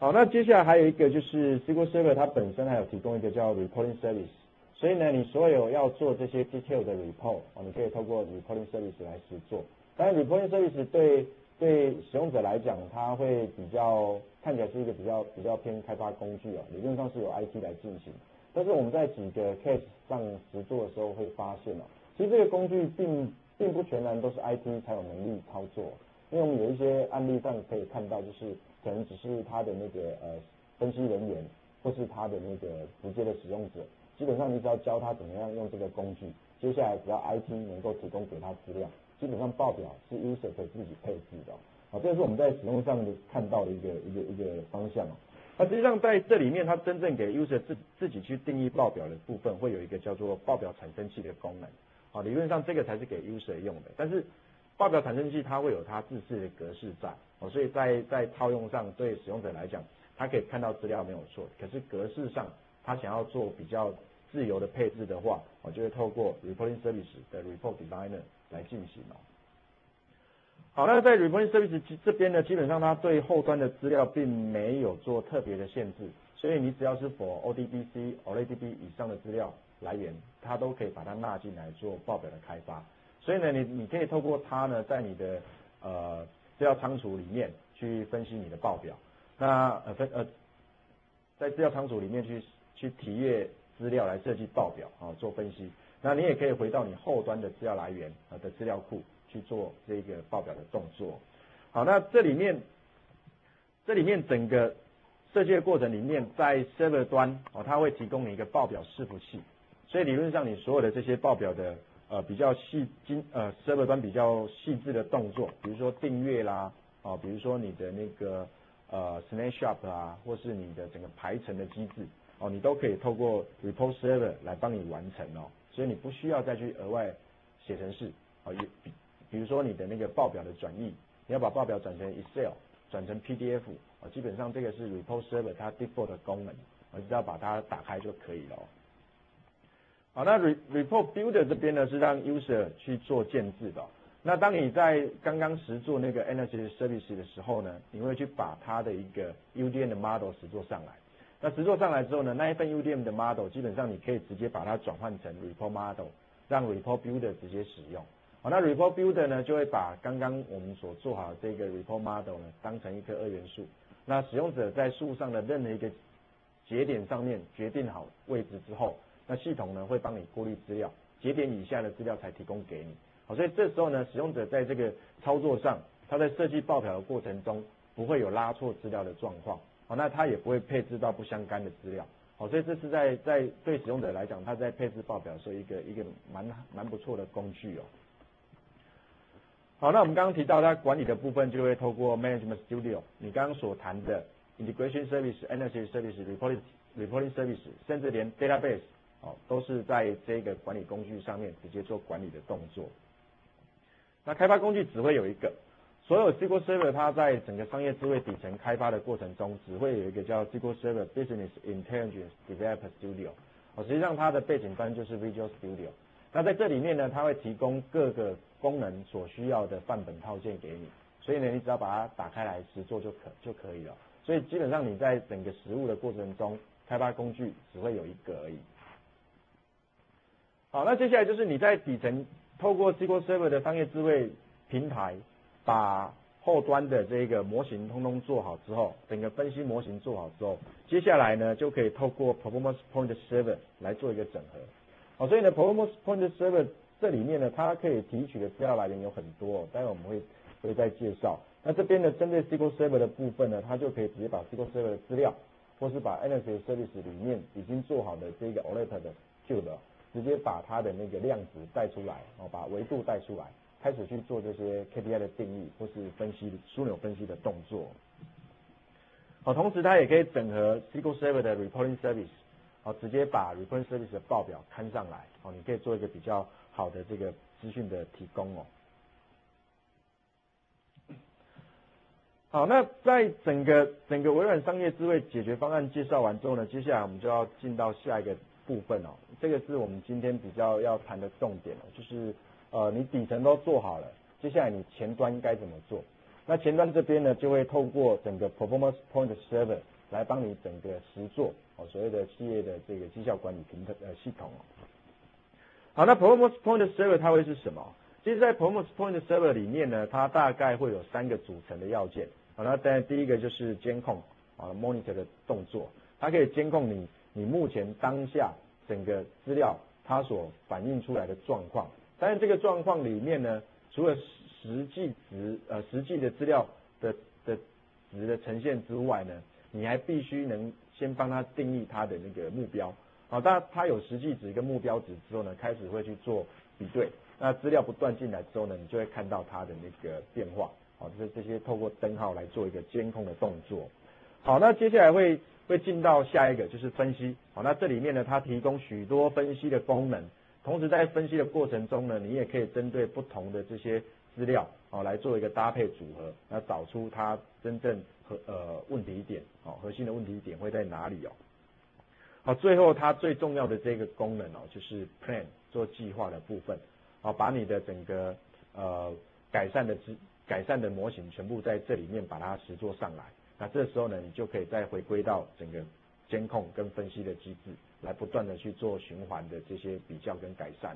好，那接下来还有一个就是 SQL Server 它本身还有提供一个叫 Reporting Service， 所以呢，你所有要做这些 detail 的 report， 你可以透过 Reporting Service 来实做。当然 Reporting Service 对使用者来讲，它会比较看起来是一个比较偏开发工具理论上是由 IT 来进行。但是我们在几个 case 上实做的时候会发现其实这个工具并不全然都是 IT 才有能力操作，因为我们有一些案例上可以看到，就是可能只是他的那个分析人员，或是他的那个直接的使用者，基本上你只要教他怎么样用这个工具，接下来只要 IT 能够提供给他资料，基本上报表是 user 可以自己配置的这是我们在使用上看到的一个方向那实际上在这里面，它真正给 user 自己去定义报表的部分，会有一个叫做报表产生器的功能理论上这个才是给 user 用的，但是报表产生器它会有它自制的格式在所以在套用上对使用者来讲，他可以看到资料没有错，可是格式上他想要做比较自由的配置的话，就会透过 Reporting Service 的 Report Designer 来进行好，那在 Reporting Service 这边呢，基本上它对后端的资料并没有做特别的限制，所以你只要是 for ODBC、OLEDB 以上的资料来源，它都可以把它纳进来做报表的开发。所以呢，你可以透过它呢，在你的资料仓储里面去分析你的报表。那在资料仓储里面去提阅资料来设计报表做分析。那你也可以回到你后端的资料来源的资料库去做这个报表的动作。好，那这里面整个设计的过程里面，在 server 端它会提供你一个报表伺服器，所以理论上你所有的这些报表的比较server 端比较细致的动作，比如说订阅啦比如说你的那个snapshot 或是你的整个排程的机制你都可以透过 report server 来帮你完成所以你不需要再去额外写程式比如说你的那个报表的转译，你要把报表转成 Excel 转成 PDF 基本上这个是 report server 它 default 的功能只要把它打开就可以了好，那 report builder 这边呢是让 user 去做建制的那当你在刚刚实做那个 Analysis Service 的时候呢，你会去把它的一个 UDM 的 model 实做上来。那实做上来之后呢，那一份 UDM 的 model 基本上你可以直接把它转换成 report model， 让 report builder 直接使用。好，那 report builder 呢就会把刚刚我们所做好的这个 report model 呢当成一棵2元素。那使用者在树上的任何一个节点上面决定好位置之后，那系统呢会帮你过滤资料，节点以下的资料才提供给你。好，所以这时候呢，使用者在这个操作上，他在设计报表的过程中不会有拉错资料的状况。好，那他也不会配置到不相干的资料。好，所以这是在对使用者来讲，他在配置报表的时候一个蛮不错的工具好，那我们刚刚提到它管理的部分就会透过 Management Studio， 你刚刚所谈的 Integration Service、Analysis Service、Reporting Service， 甚至连 Database 都是在这个管理工具上面直接做管理的动作。那开发工具只会有一个，所有 SQL Server 它在整个商业智慧底层开发的过程中，只会有一个叫 SQL Server Business Intelligence Developer Studio。实际上它的背景端就是 Visual Studio。那在这里面呢，它会提供各个功能所需要的范本套件给你，所以呢，你只要把它打开来实做就可以了。所以基本上你在整个实务的过程中，开发工具只会有一个而已。好，那接下来就是你在底层透过 SQL Server 的商业智慧平台，把后端的这个模型通通做好之后，整个分析模型做好之后，接下来呢就可以透过 Performance Point Server 来做一个整合。好，所以呢 Performance Point Server 这里面呢，它可以提取的资料来源有很多待会我们会再介绍。那这边呢，针对 SQL Server 的部分呢，它就可以直接把 SQL Server 的资料，或是把 Analysis Service 里面已经做好的这个 OLED 的 Cube， 直接把它的那个量值带出来，把维度带出来，开始去做这些 KPI 的定义或是分析枢纽分析的动作。好，同时它也可以整合 SQL Server 的 Reporting Service， 直接把 Reporting Service 的报表看上来，你可以做一个比较好的这个资讯的提供好，那在整个微软商业智慧解决方案介绍完之后呢，接下来我们就要进到下一个部分这个是我们今天比较要谈的重点就是你底层都做好了，接下来你前端该怎么做？那前端这边呢，就会透过整个 Performance Point Server 来帮你整个实作所谓的企业的这个绩效管理系统好，那 Performance Point Server 它会是什么？其实，在 Performance Point Server 里面呢，它大概会有3个组成的要件。好，那当然第一个就是监控monitor 的动作，它可以监控你目前当下整个资料它所反映出来的状况。当然，这个状况里面呢，除了实际的资料的值的呈现之外呢，你还必须能先帮它定义它的那个目标。好，当然它有实际值跟目标值之后呢，开始会去做比对。那资料不断进来之后呢，你就会看到它的那个变化。好，这些透过灯号来做一个监控的动作。好，那接下来会进到下一个就是分析。好，那这里面呢，它提供许多分析的功能，同时在分析的过程中呢，你也可以针对不同的这些资料来做一个搭配组合，那找出它真正问题点核心的问题点会在哪里好，最后它最重要的这个功能就是 plan 做计划的部分把你的整个改善的模型全部在这里面把它实作上来。那这时候呢，你就可以再回归到整个监控跟分析的机制，来不断的去做循环的这些比较跟改善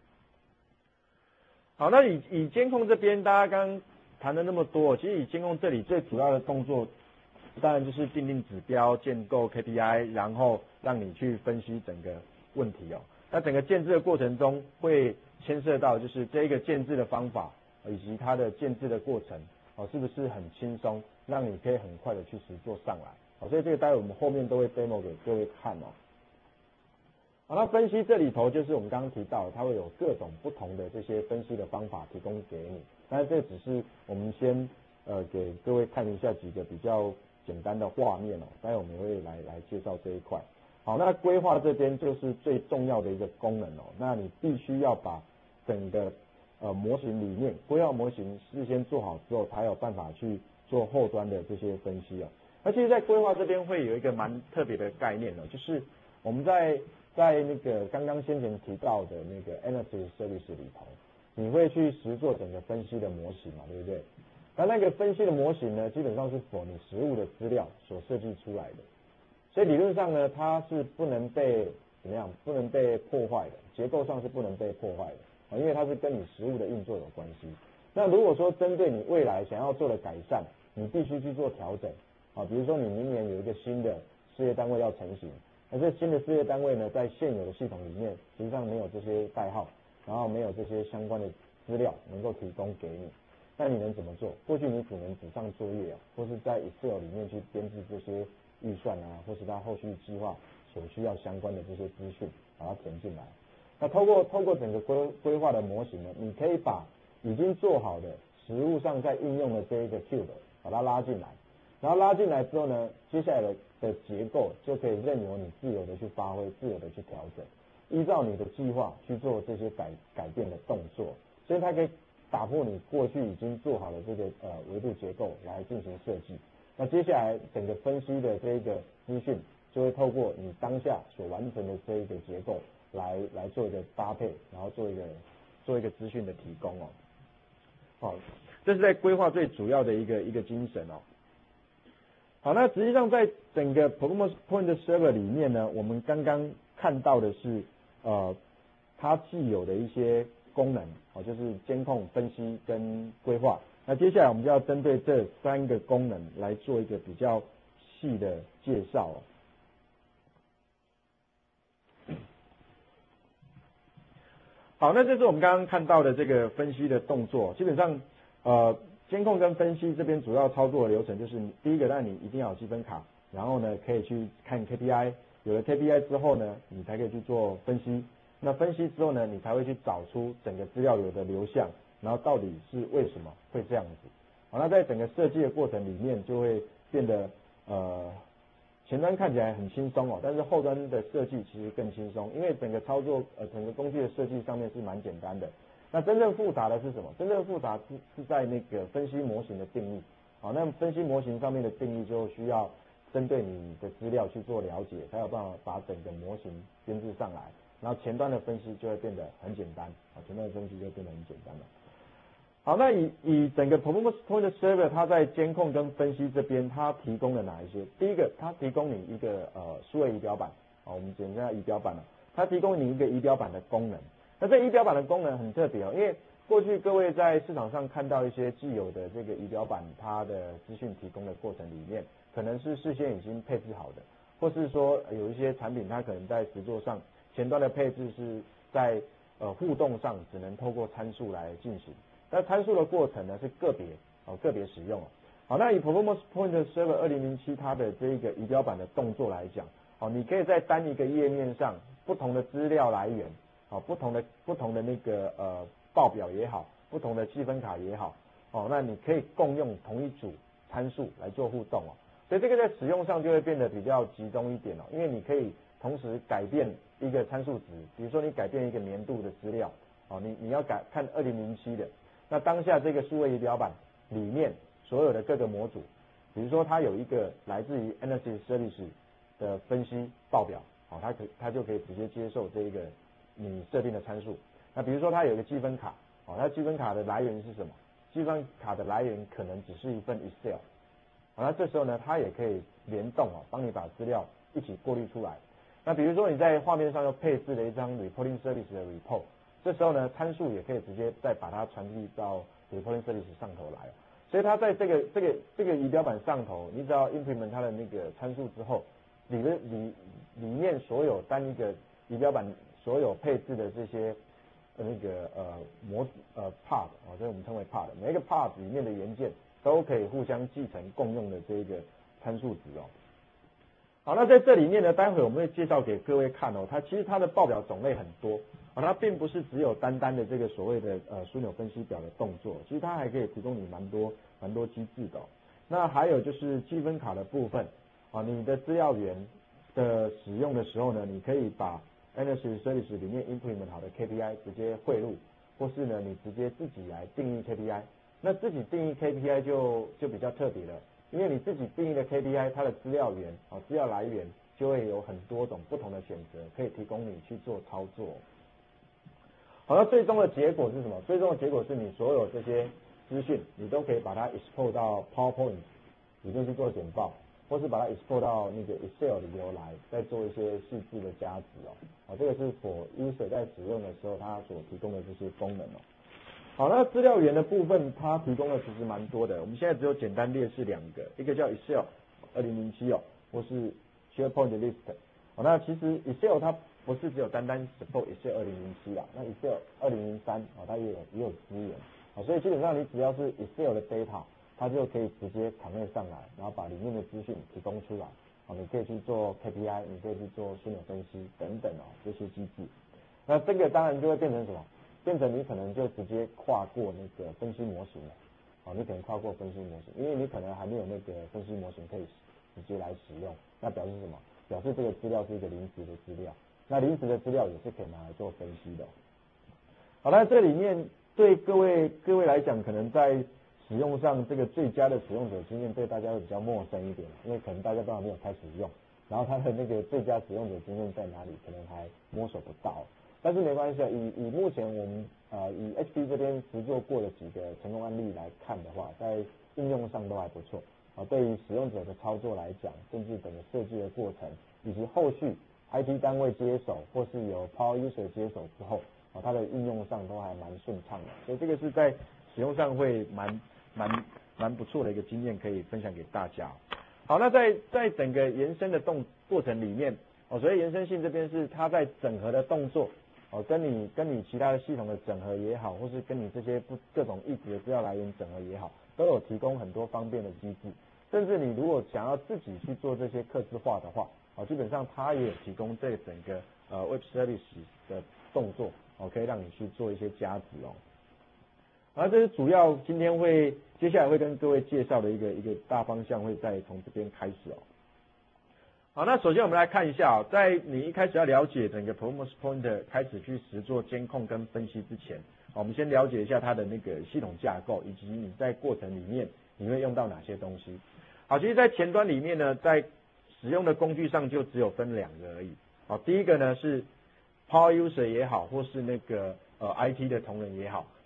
好，那以监控这边，大家刚刚谈了那么多，其实以监控这里最主要的动作，当然就是订定指标、建构 KPI， 然后让你去分析整个问题那整个建制的过程中，会牵涉到就是这一个建制的方法，以及它的建制的过程是不是很轻松，让你可以很快的去实作上来所以这个待会我们后面都会 demo 给各位看好，那分析这里头就是我们刚刚提到，它会有各种不同的这些分析的方法提供给你。但是这只是我们先给各位看一下几个比较简单的画面待会我们会来介绍这一块。好，那规划这边就是最重要的一个功能那你必须要把整个模型里面规划模型事先做好之后，才有办法去做后端的这些分析那其实，在规划这边会有一个蛮特别的概念就是我们在那个刚刚先前提到的那个 Analysis Service 里头，你会去实做整个分析的模型嘛，对不对？那个分析的模型呢，基本上是否你实物的资料所设计出来的，所以理论上呢，它是不能被不能被破坏的，结构上是不能被破坏的因为它是跟你实物的运作有关系。那如果说针对你未来想要做的改善，你必须去做调整比如说你明年有一个新的事业单位要成型，那这新的事业单位呢，在现有的系统里面，实际上没有这些代号，然后没有这些相关的资料能够提供给你，那你能怎么做？过去你只能纸上作业或是在 Excel 里面去编制这些预算或是它后续计划所需要相关的这些资讯，把它填进来。那透过整个规划的模型呢，你可以把已经做好的实务上在应用的这一个 cube 把它拉进来，然后拉进来之后呢，接下来的结构就可以任由你自由的去发挥，自由的去调整，依照你的计划去做这些改变的动作，所以它可以打破你过去已经做好的这个维度结构来进行设计。那接下来整个分析的这个资讯就会透过你当下所完成的这一个结构来做一个搭配，然后做一个资讯的提供好，这是在规划最主要的一个精神好，那实际上在整个 Performance Point Server 里面呢，我们刚刚看到的是它既有的一些功能就是监控、分析跟规划。那接下来我们就要针对这3个功能来做一个比较细的介绍好，那这是我们刚刚看到的这个分析的动作。基本上监控跟分析这边主要操作的流程就是第一个，让你一定要有积分卡，然后呢可以去看 KPI， 有了 KPI 之后呢，你才可以去做分析。那分析之后呢，你才会去找出整个资料流的流向，然后到底是为什么会这样子。好，那在整个设计的过程里面就会变得前端看起来很轻松但是后端的设计其实更轻松，因为整个操作整个工具的设计上面是蛮简单的。那真正复杂的是什么？真正复杂是在那个分析模型的定义。好，那分析模型上面的定义就需要针对你的资料去做了解，才有办法把整个模型编制上来。然后前端的分析就会变得很简单前端的分析就变得很简单了。 好，那以整个 Performance Point Server 它在监控跟分析这边，它提供了哪一些？第一个，它提供你一个数位仪表板，我们简称它仪表板了。它提供你一个仪表板的功能。那这仪表板的功能很特别因为过去各位在市场上看到一些既有的这个仪表板，它的资讯提供的过程里面，可能是事先已经配置好的，或是说有一些产品它可能在实作上前端的配置是在互动上只能透过参数来进行。那参数的过程呢是个别使用。好，那以 Performance Point Server 2007它的这个仪表板的动作来讲，你可以在单一个页面上不同的资料来源，不同的那个报表也好，不同的积分卡也好，那你可以共用同一组参数来做互动所以这个在使用上就会变得比较集中一点因为你可以同时改变一个参数值，比如说你改变一个年度的资料，你要看2007的。那当下这个数位仪表板里面所有的各个模组，比如说它有一个来自于 Analysis Service 的分析报表，它就可以直接接受这一个你设定的参数。那比如说它有一个积分卡，它积分卡的来源是什么？积分卡的来源可能只是一份 Excel，那这时候呢，它也可以联动帮你把资料一起过滤出来。那比如说你在画面上又配置了一张 Reporting Service 的 Report。这时候呢，参数也可以直接再把它传递到 Reporting Service 上头来，所以它在这个仪表板上头，你只要 implement 它的那个参数之后，里面所有单一个仪表板所有配置的这些那个part 所以我们称为 part， 每一个 part 里面的元件都可以互相继承共用的这个参数值好，那在这里面呢，待会我们会介绍给各位看它其实它的报表种类很多它并不是只有单的这个所谓的枢纽分析表的动作，其实它还可以提供你蛮多机制的那还有就是积分卡的部分你的资料源的使用的时候呢，你可以把 Analysis Service 里面 implement 好的 KPI 直接汇入，或是呢你直接自己来定义 KPI。那自己定义 KPI 就比较特别了，因为你自己定义的 KPI 它的资料源资料来源就会有很多种不同的选择，可以提供你去做操作。好，那最终的结果是什么？最终的结果是你所有这些资讯，你都可以把它 export 到 PowerPoint 里面去做简报，或是把它 export 到那个 Excel 里头来，再做一些细致的加值这个是for user 在使用的时候它所提供的这些功能好，那资料源的部分它提供的其实蛮多的，我们现在只有简单列示2个，一个叫 Excel 2007或是 SharePoint List 那其实 Excel 它不是只有单 support Excel 2007那 Excel 2003它也有资源所以基本上你只要是 Excel 的 data， 它就可以直接connect上来，然后把里面的资讯提供出来你可以去做 KPI， 你可以去做枢纽分析等等这些机制。那这个当然就会变成什么？变成你可能就直接跨过那个分析模型了你可能跨过分析模型，因为你可能还没有那个分析模型可以直接来使用，那表示什么？表示这个资料是一个临时的资料，那临时的资料也是可以拿来做分析的好，那这里面对各位来讲，可能在使用上这个最佳的使用者经验对大家会比较陌生一点，因为可能大家都还没有开始用，然后它的那个最佳使用者经验在哪里，可能还摸索不到。但是没关系以目前我们以 HP 这边实作过的几个成功案例来看的话，在应用上都还不错对于使用者的操作来讲，甚至整个设计的过程，以及后续 IT 单位接手或是由 Power User 接手之后它的应用上都还蛮顺畅的，所以这个是在使用上会蛮不错的一个经验可以分享给大家。好，那在整个延伸的过程里面所以延伸性这边是它在整合的动作跟你其他的系统的整合也好，或是跟你这些各种异质的资料来源整合也好，都有提供很多方便的机制。甚至你如果想要自己去做这些客制化的话基本上它也有提供这整个Web Service 的动作可以让你去做一些加值而这是主要今天接下来会跟各位介绍的一个大方向，会再从这边开始好，那首先我们来看一下在你一开始要了解整个 Performance Point 开始去实做监控跟分析之前我们先了解一下它的那个系统架构，以及你在过程里面你会用到哪些东西。好，其实在前端里面呢，在使用的工具上就只有分2个而已第一个呢是 Power User 也好，或是那个IT 的同仁也好，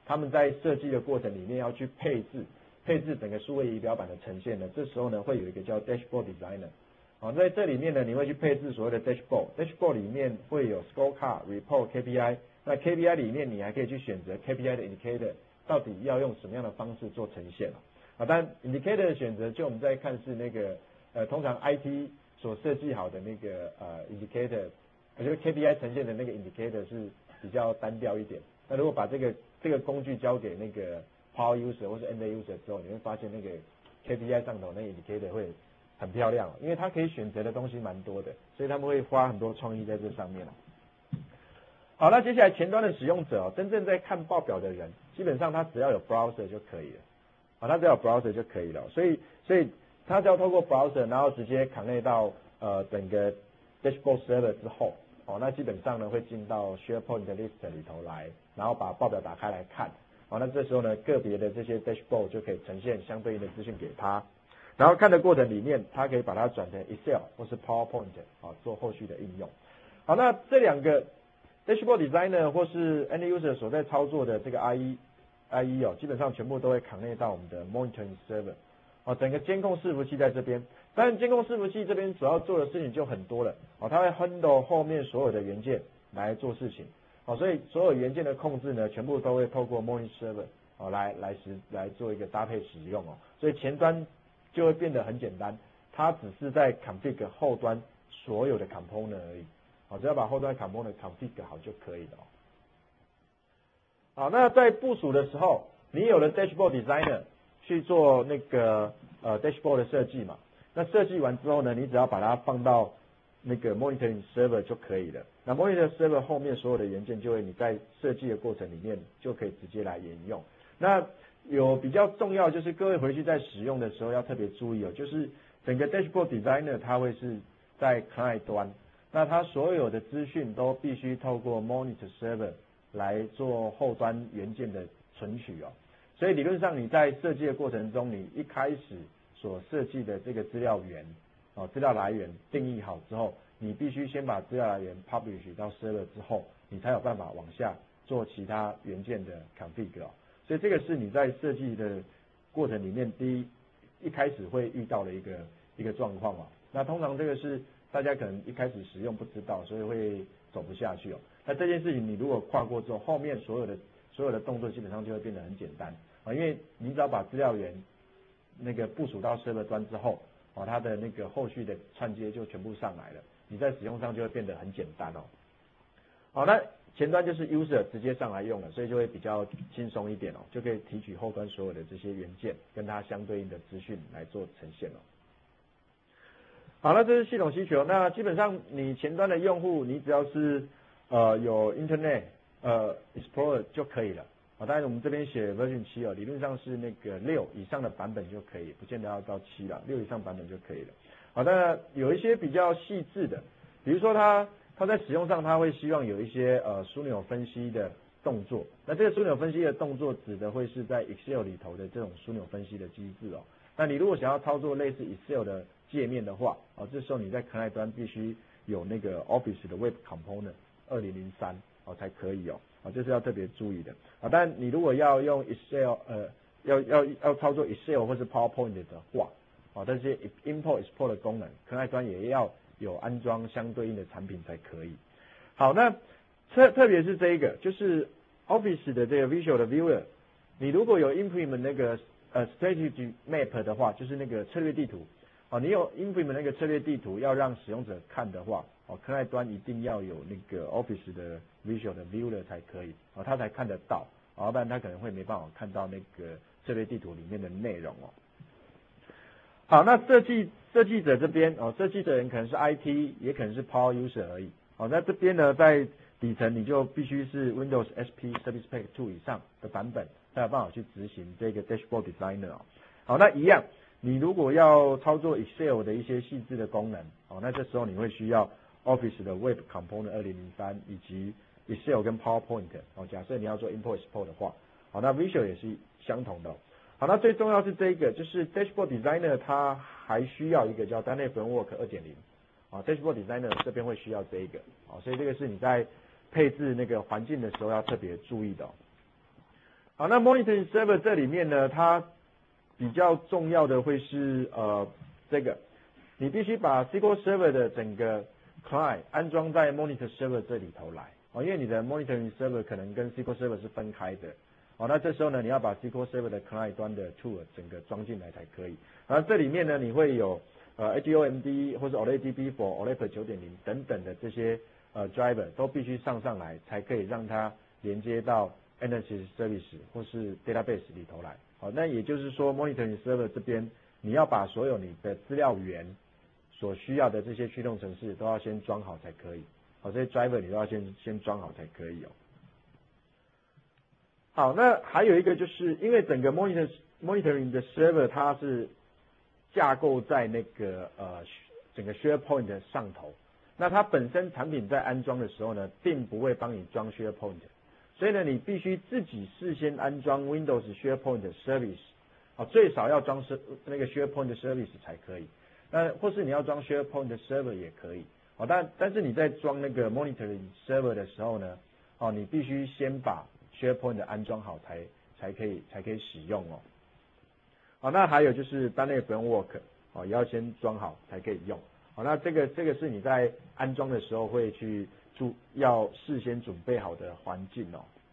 他们在设计的过程里面要去配置整个数位仪表板的呈现呢，这时候呢会有一个叫 Dashboard Designer。在这里面呢，你会去配置所谓的 Dashboard 里面会有 Scorecard、Report、KPI。那 KPI 里面你还可以去选择 KPI 的 Indicator， 到底要用什么样的方式做呈现当然 Indicator 的选择，就我们在看是那个通常 IT 所设计好的那个Indicator， 我觉得 KPI 呈现的那个 Indicator 是比较单调一点。那如果把这个工具交给那个 Power User 或是 End User 之后，你会发现那个 KPI 上头那个 Indicator 会很漂亮，因为它可以选择的东西蛮多的，所以他们会花很多创意在这上面好，那接下来前端的使用者真正在看报表的人，基本上他只要有 browser 就可以了。他只要有 browser 就可以了。所以他只要透过 browser， 然后直接 connect 到整个 dashboard server 之后，那基本上呢会进到 SharePoint list 里头来，然后把报表打开来看。那这时候呢个别的这些 dashboard 就可以呈现相对应的资讯给他。然后看的过程里面，他可以把它转成 Excel 或是 PowerPoint 做后续的应用。好，那这两个 Dashboard Designer 或是 End User 所在操作的这个 IE 基本上全部都会 connect 到我们的 Monitoring Server。整个监控伺服器在这边。当然监控伺服器这边主要做的事情就很多了。它会 handle 后面所有的元件来做事情。所以所有元件的控制呢，全部都会透过 Monitoring Server 来做一个搭配使用所以前端就会变得很简单，它只是在 config 后端所有的 component 而已。只要把后端 component config 好就可以了好，那在部署的时候，你有了 Dashboard Designer 去做那个Dashboard 的设计嘛？那设计完之后呢，你只要把它放到那个 Monitoring Server 就可以了。那 Monitoring Server 后面所有的元件就会你在设计的过程里面就可以直接来沿用。那有比较重要就是各位回去在使用的时候要特别注意就是整个 Dashboard Designer 它会是在 Client 端，那它所有的资讯都必须透过 Monitor Server 来做后端元件的存取所以理论上你在设计的过程中，你一开始所设计的这个资料源资料来源定义好之后，你必须先把资料来源 publish 到 server 之后，你才有办法往下做其他元件的 config 所以这个是你在设计的过程里面一开始会遇到的一个状况那通常这个是大家可能一开始使用不知道，所以会走不下去那这件事情你如果跨过之后，后面所有的动作基本上就会变得很简单因为你只要把资料源那个部署到 server 端之后它的那个后续的串接就全部上来了，你在使用上就会变得很简单好，那前端就是 user 直接上来用了，所以就会比较轻松一点就可以提取后端所有的这些元件跟它相对应的资讯来做呈现好，那这是系统需求。那基本上你前端的用户，你只要是有 Internet Explorer 就可以了当然我们这边写 Version 7理论上是那个6以上的版本就可以，不见得要到7了，6以上版本就可以了好，那有一些比较细致的，比如说它在使用上，它会希望有一些枢纽分析的动作。那这个枢纽分析的动作指的会是在 Excel 里头的这种枢纽分析的机制那你如果想要操作类似 Excel 的界面的话这时候你在 Client 端必须有那个 Office 的 Web Component 2003才可以这是要特别注意的但你如果要用 Excel 要操作 Excel 或是 PowerPoint 的话这些 Import Export 的功能 Client 端也要有安装相对应的产品才可以。好，那特别是这一个就是 Office 的这个 Visual 的 Viewer， 你如果有 implement 那个Strategy Map 的话，就是那个策略地图你有 implement 那个策略地图要让使用者看的话Client 端一定要有那个 Office 的 Visual 的 Viewer 才可以他才看得到要不然他可能会没办法看到那个策略地图里面的内容好，那设计者这边设计的人可能是 IT， 也可能是 Power User 而已那这边呢，在底层你就必须是 Windows SP Service Pack 2以上的版本才有办法去执行这个 Dashboard Designer好，那一样，你如果要操作 Excel 的一些细致的功能那这时候你会需要 Office 的 Web Component 2003以及 Excel 跟 PowerPoint 假设你要做 Import Export 的话那 Visual 也是相同的好，那最重要是这个，就是 Dashboard Designer 它还需要一个叫 Dynamic Framework 2.0 Dashboard Designer 这边会需要这一个所以这个是你在配置那个环境的时候要特别注意的好，那 monitoring server 这里面呢，它比较重要的会是这个，你必须把 SQL Server 的整个 client 安装在 monitor server 这里头来因为你的 monitoring server 可能跟 SQL Server 是分开的那这时候呢，你要把 SQL Server 的 client 端的 tool 整个装进来才可以。然后这里面呢，你会有HOMD 或是 OLEDDB for OLED 9.0等等的这些driver 都必须上来，才可以让它连接到 Analysis Service 或是 Database 里头来。那也就是说 Monitoring Server 这边你要把所有你的资料源所需要的这些驱动程式都要先装好才可以。这些 driver 你都要先装好才可以好，那还有一个就是因为整个 monitoring 的 server 它是架构在那个整个 SharePoint 的上头，那它本身产品在安装的时候呢，并不会帮你装 SharePoint， 所以呢，你必须自己事先安装 Windows SharePoint Service， 最少要装那个 SharePoint Service 才可以，那或是你要装 SharePoint Server 也可以，但是你在装那个 Monitoring Server 的时候呢，你必须先把 SharePoint 安装好才可以使用好，那还有就是单列 Framework 也要先装好才可以用。好，那这个是你在安装的时候会去要事先准备好的环境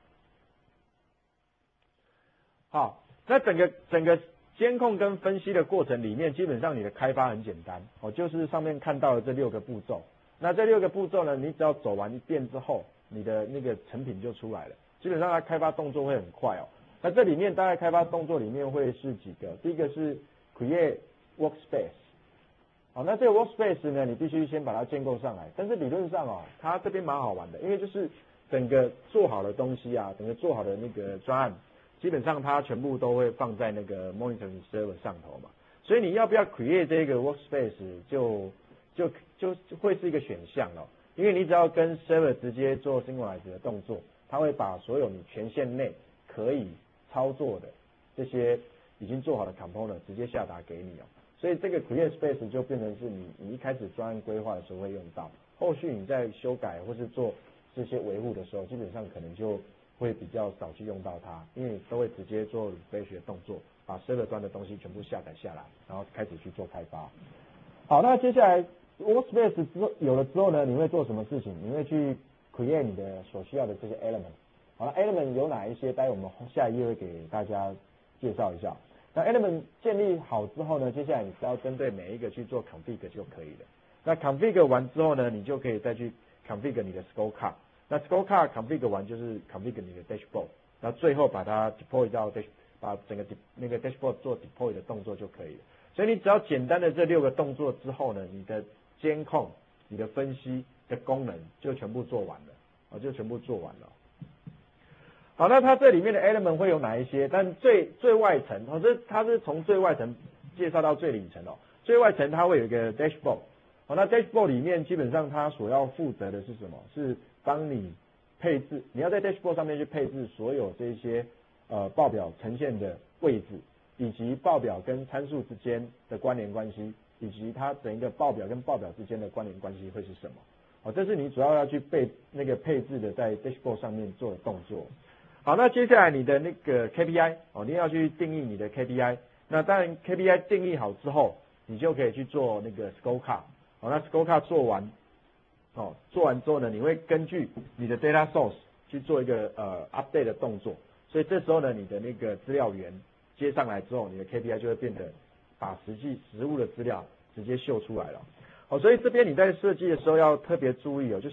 好，那整个监控跟分析的过程里面，基本上你的开发很简单就是上面看到的这6个步骤。那这6个步骤呢，你只要走完一遍之后，你的那个成品就出来了。基本上它开发动作会很快那这里面大概开发动作里面会是几个，第一个是 create workspace。好，那这个 workspace 呢，你必须先把它建构上来。但是理论上它这边蛮好玩的，因为就是整个做好的东西整个做好的那个专案，基本上它全部都会放在那个 monitoring server 上头嘛。所以你要不要 create 这个 workspace 就会是一个选项因为你只要跟 server 直接做 synchronize 的动作，它会把所有你权限内可以操作的这些已经做好的 component 直接下达给你所以这个 create space 就变成是你一开始专案规划的时候会用到，后续你在修改或是做这些维护的时候，基本上可能就会比较少去用到它，因为都会直接做 refresh 的动作，把 server 端的东西全部下载下来，然后开始去做开发。好，那接下来 workspace 有了之后呢，你会做什么事情？你会去 create 你的所需要的这些 element。好了 ，element 有哪一些？待会我们下一页会给大家介绍一下。那 element 建立好之后呢，接下来你只要针对每一个去做 config 就可以了。那 config 完之后呢，你就可以再去 config 你的 scorecard。那 scorecard config 完就是 config 你的 dashboard， 然后最后把它 deploy 到把整个那个 dashboard 做 deploy 的动作就可以了。所以你只要简单的这6个动作之后呢，你的监控、你的分析的功能就全部做完了，就全部做完了。好，那它这里面的 element 会有哪一些？但最外层，它是从最外层介绍到最里层最外层它会有一个 dashboard。好，那 dashboard 里面基本上它所要负责的是什么？是帮你配置，你要在 dashboard 上面去配置所有这些报表呈现的位置，以及报表跟参数之间的关联关系，以及它整一个报表跟报表之间的关联关系会是什么？这是你主要要去那个配置的在 dashboard 上面做的动作。好，那接下来你的那个 KPI 你要去定义你的 KPI。那当然 KPI 定义好之后，你就可以去做那个 scorecard。那 scorecard 做完之后呢，你会根据你的 data source 去做一个update 的动作。所以这时候呢，你的那个资料源接上来之后，你的 KPI 就会变得把实物的资料直接秀出来了。所以这边你在设计的时候要特别注意就是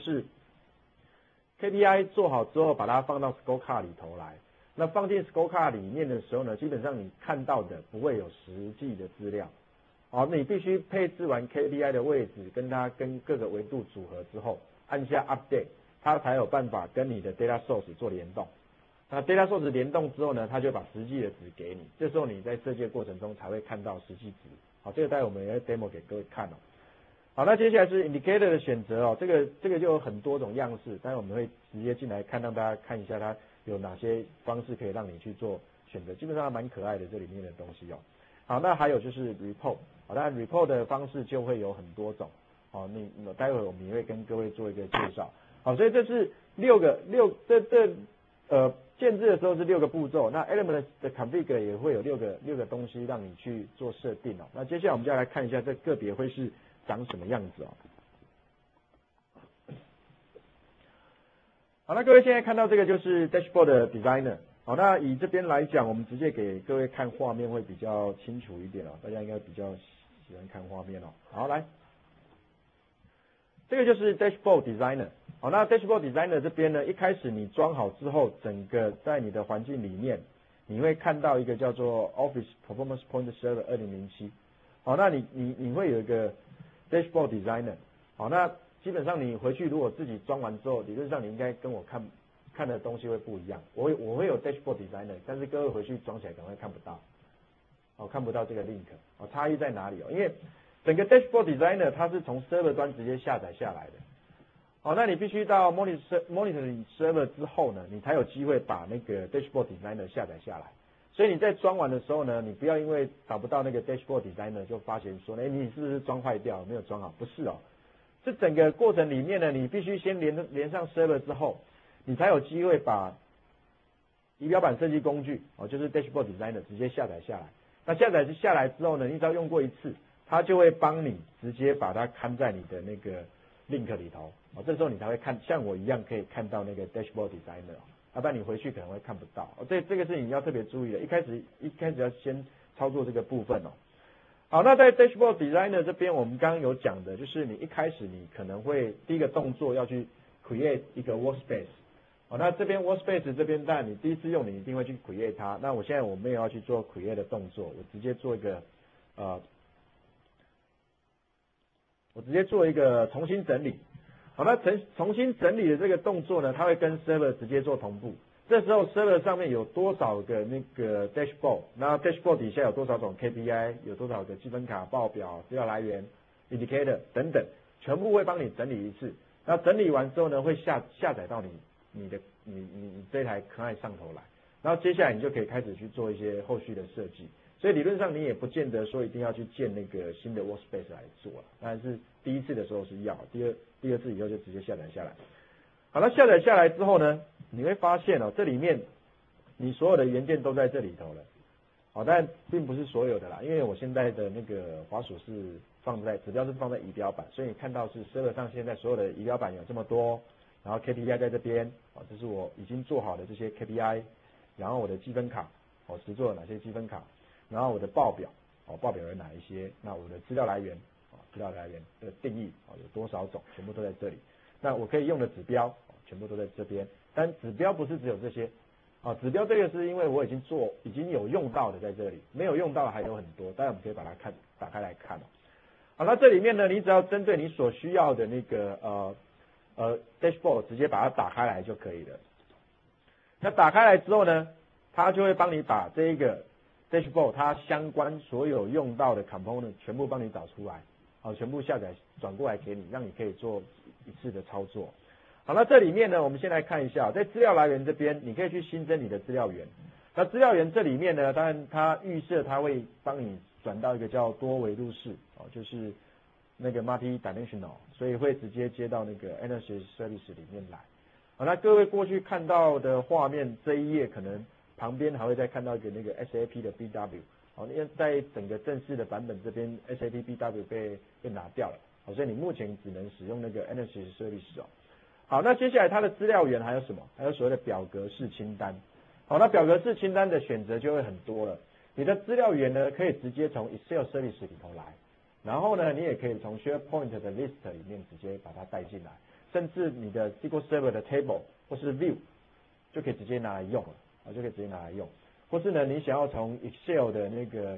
KPI 做好之后，把它放到 scorecard 里头来。那放进 scorecard 里面的时候呢，基本上你看到的不会有实际的资料。你必须配置完 KPI 的位置，跟它跟各个维度组合之后，按下 update， 它才有办法跟你的 data source 做联动。那 data source 联动之后呢，它就把实际的值给你。这时候你在设计的过程中才会看到实际值。好，这个待会我们也会 demo 给各位看好，那接下来是 indicator 的选择这个就有很多种样式，待会我们会直接进来看，让大家看一下它有哪些方式可以让你去做选择，基本上还蛮可爱的这里面的东西好，那还有就是 report， 当然 report 的方式就会有很多种待会我们也会跟各位做一个介绍。好，所以这是这建制的时候是6个步骤，那 Element 的 config 也会有六个东西让你去做设定哦。那接下来我们就要来看一下这个别会是长什么样子哦。好，那各位现在看到这个就是 Dashboard 的 Designer。好，那以这边来讲，我们直接给各位看画面会比较清楚一点哦，大家应该比较喜欢看画面哦。好，来，这个就是 Dashboard Designer。好，那 Dashboard Designer 这边呢，一开始你装好之后，整个在你的环境里面，你会看到一个叫做 Office Performance Point Server 2007。好，那你会有一个 Dashboard Designer。好，那基本上你回去如果自己装完之后，理论上你应该跟我看的东西会不一样。我会有 Dashboard Designer， 但是各位回去装起来可能会看不到。看不到这个 link。差异在哪里因为整个 Dashboard Designer 它是从 server 端直接下载下来的。那你必须到 Monitoring Server 之后呢，你才有机会把那个 Dashboard Designer 下载下来。所以你在装完的时候呢，你不要因为找不到那个 Dashboard Designer 就发现说，你是不是装坏掉没有装好？不是这整个过程里面呢，你必须先连上 Server 之后，你才有机会把仪表板设计工具就是 Dashboard Designer 直接下载下来。那下载下来之后呢，你只要用过一次，它就会帮你直接把它看在你的那个 link 里头。这时候你才会看，像我一样可以看到那个 Dashboard Designer。要不然你回去可能会看不到。这个是你要特别注意的，一开始要先操作这个部分好，那在 Dashboard Designer 这边，我们刚刚有讲的，就是你一开始你可能会第一个动作要去 create 一个 workspace。那这边 workspace 这边，当然你第一次用你一定会去 create 它。那我现在我没有要去做 create 的动作，我直接做一个重新整理。好，那重新整理的这个动作呢，它会跟 server 直接做同步。这时候 server 上面有多少个那个 dashboard， 那 dashboard 底下有多少种 KPI， 有多少个积分卡、报表、资料来源、indicator 等等，全部会帮你整理一次。那整理完之后呢，会下载到你这台 client 上头来。然后接下来你就可以开始去做一些后续的设计。所以理论上你也不见得说一定要去建那个新的 workspace 来做了，当然是第一次的时候是要，第二次以后就直接下载下来。好，那下载下来之后呢，你会发现这里面你所有的元件都在这里头了。但并不是所有的啦，因为我现在的那个滑鼠是指标是放在仪表板，所以你看到是 server 上现在所有的仪表板有这么多，然后 KPI 在这边，这是我已经做好的这些 KPI， 然后我的积分卡，实做了哪些积分卡，然后我的报表，报表有哪一些，那我的资料来源，资料来源的定义，有多少种，全部都在这里。那我可以用的指标，全部都在这边。但指标不是只有这些，指标这个是因为我已经有用到的在这里，没有用到的还有很多，当然我们可以把它打开来看。好，那这里面呢，你只要针对你所需要的那个dashboard 直接把它打开来就可以了。那打开来之后呢，它就会帮你把这一个 dashboard 它相关所有用到的 component 全部帮你找出来，全部下载转过来给你，让你可以做一次的操作。好，那这里面呢，我们先来看一下，在资料来源这边，你可以去新增你的资料源。那资料源这里面呢，当然它预设它会帮你转到一个叫多维度式，就是那个 multi-dimensional， 所以会直接接到那个 Analysis Service 里面来。好，那各位过去看到的画面这一页，可能旁边还会再看到一个那个 SAP 的 BW， 因为在整个正式的版本这边 SAP BW 被拿掉了，所以你目前只能使用那个 Analysis Service。好，那接下来它的资料源还有什么？还有所谓的表格式清单。好，那表格式清单的选择就会很多了。你的资料源呢，可以直接从 Excel Service 里头来，然后呢，你也可以从 SharePoint 的 List 里面直接把它带进来，甚至你的 SQL Server 的 Table 或是 View 就可以直接拿来用了，就可以直接拿来用。或是呢，你想要从 Excel 的那个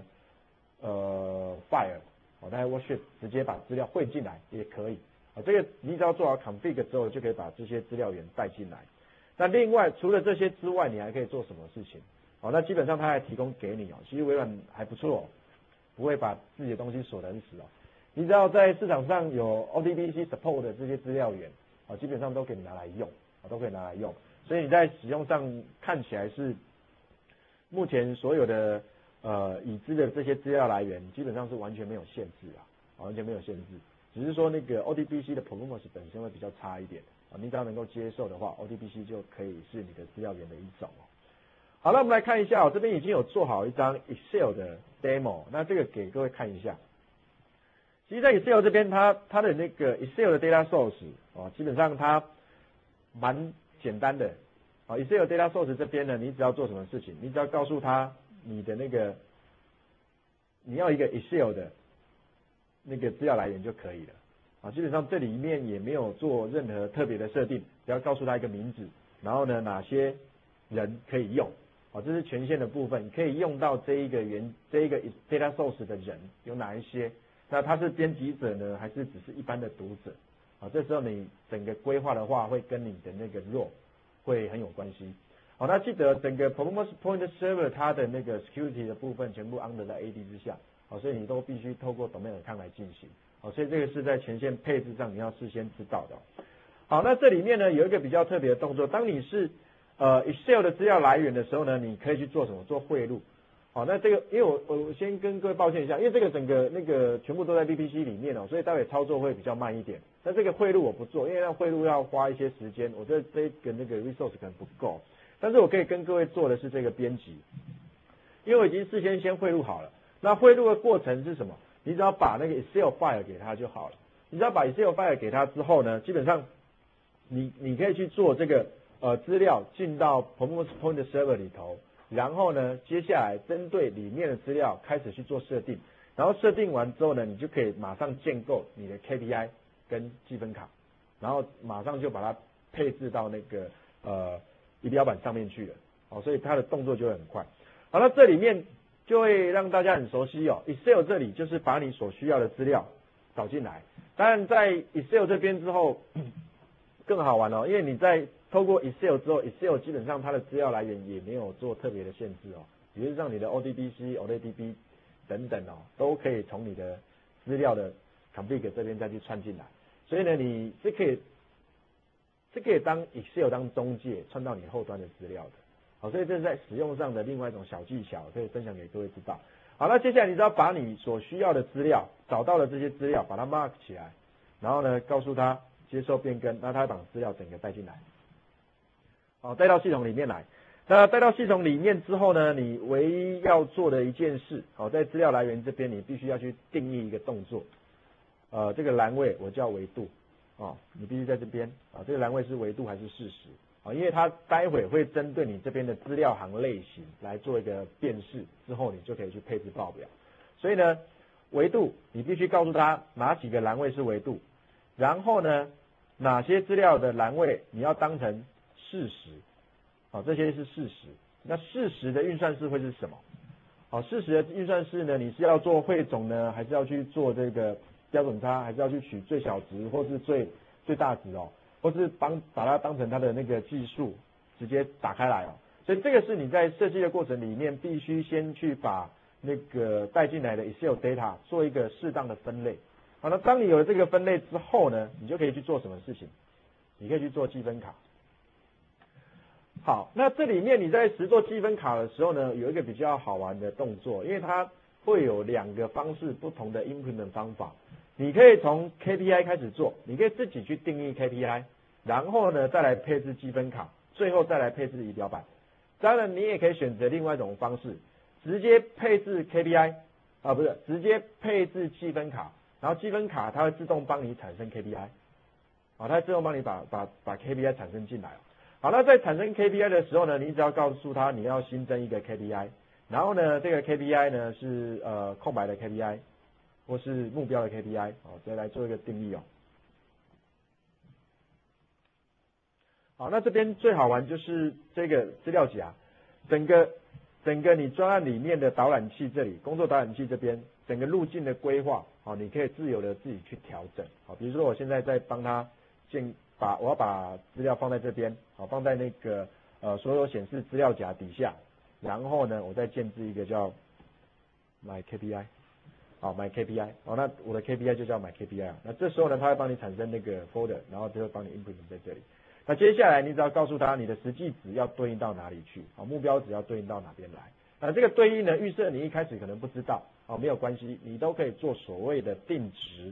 File， 那 Worksheet 直接把资料汇进来也可以。这个你只要做好 config 之后，就可以把这些资料源带进来。那另外除了这些之外，你还可以做什么事情？那基本上它还提供给你其实微软还不错不会把自己的东西锁得很死你只要在市场上有 ODBC support 的这些资料源基本上都可以拿来用都可以拿来用。所以你在使用上看起来是目前所有的已知的这些资料来源基本上是完全没有限制完全没有限制。 只是说那个 ODBC 的 performance 本身会比较差一点啊，你只要能够接受的话 ，ODBC 就可以是你的资料源的一种哦。好了，我们来看一下这边已经有做好一张 Excel 的 demo， 那这个给各位看一下。其实，在 Excel 这边，它的那个 Excel 的 data source 基本上它蛮简单的。Excel data source 这边呢，你只要做什么事情，你只要告诉他你的那个你要一个 Excel 的那个资料来源就可以了。基本上这里面也没有做任何特别的设定，只要告诉他一个名字，然后呢哪些人可以用。这是权限的部分，你可以用到这一个 data source 的人有哪一些？那他是编辑者呢，还是只是一般的读者？这时候你整个规划的话，会跟你的那个 role 会很有关系。那记得整个 performance point server 它的那个 security 的部分全部 under 在 AD 之下，所以你都必须透过 domain account 来进行。所以这个是在权限配置上你要事先知道的。好，那这里面呢有一个比较特别的动作，当你是Excel 的资料来源的时候呢，你可以去做什么？做汇入。那这个因为我先跟各位抱歉一下，因为这个整个那个全部都在 VPC 里面所以待会操作会比较慢一点。那这个汇入我不做，因为那汇入要花一些时间，我觉得这个那个 resource 可能不够。但是我可以跟各位做的是这个编辑，因为我已经事先汇入好了。那汇入的过程是什么？你只要把那个 Excel file 给他就好了。你只要把 Excel file 给他之后呢，基本上你可以去做这个资料进到 performance point server 里头。然后呢，接下来针对里面的资料开始去做设定，然后设定完之后呢，你就可以马上建构你的 KPI 跟积分卡，然后马上就把它配置到那个仪表板上面去了。所以它的动作就会很快。好，那这里面就会让大家很熟悉Excel 这里就是把你所需要的资料导进来。当然在 Excel 这边之后更好玩因为你在透过 Excel 之后 ，Excel 基本上它的资料来源也没有做特别的限制比如像你的 ODBC、ODB 等等都可以从你的资料的 config 这边再去串进来。所以呢，你是可以当 Excel 当中介串到你后端的资料的。所以这是在使用上的另外一种小技巧，可以分享给各位知道。好，那接下来你只要把你所需要的资料找到了这些资料，把它 mark 起来，然后呢告诉他接受变更，那他把资料整个带进来。带到系统里面来。那带到系统里面之后呢，你唯一要做的一件事，在资料来源这边，你必须要去定义一个动作。这个栏位我叫维度，你必须在这边这个栏位是维度还是事实因为它待会会针对你这边的资料行类型来做一个辨识，之后你就可以去配置报表。所以呢，维度你必须告诉他哪几个栏位是维度，然后呢，哪些资料的栏位你要当成事实，这些是事实。那事实的运算式会是什么？事实的运算式呢，你是要做汇总呢，还是要去做这个标准差，还是要去取最小值，或是最大值或是把它当成它的那个计数直接打开来所以这个是你在设计的过程里面必须先去把那个带进来的 Excel data 做一个适当的分类。好，那当你有了这个分类之后呢，你就可以去做什么事情？你可以去做积分卡。好，那这里面你在实做积分卡的时候呢，有一个比较好玩的动作，因为它会有2个方式不同的 implement 方法。你可以从 KPI 开始做，你可以自己去定义 KPI， 然后呢再来配置积分卡，最后再来配置仪表板。当然你也可以选择另外一种方式，直接配置 KPI 不是，直接配置积分卡，然后积分卡它会自动帮你产生 KPI， 它会自动帮你把 KPI 产生进来。好，那在产生 KPI 的时候呢，你只要告诉他你要新增一个 KPI， 然后呢这个 KPI 呢是空白的 KPI 或是目标的 KPI， 再来做一个定义好，那这边最好玩就是这个资料夹，整个你专案里面的导览器这里，工作导览器这边，整个路径的规划，你可以自由的自己去调整。比如说我现在在帮他我要把资料放在这边，放在那个所有显示资料夹底下，然后呢，我再建置一个叫 My KPI， My KPI， 那我的 KPI 就叫 My KPI。那这时候呢，它会帮你产生那个 folder， 然后就会帮你 implement 在这里。那接下来你只要告诉他你的实际值要对应到哪里去，目标值要对应到哪边来。那这个对应呢，预设你一开始可能不知道，没有关系，你都可以做所谓的定值。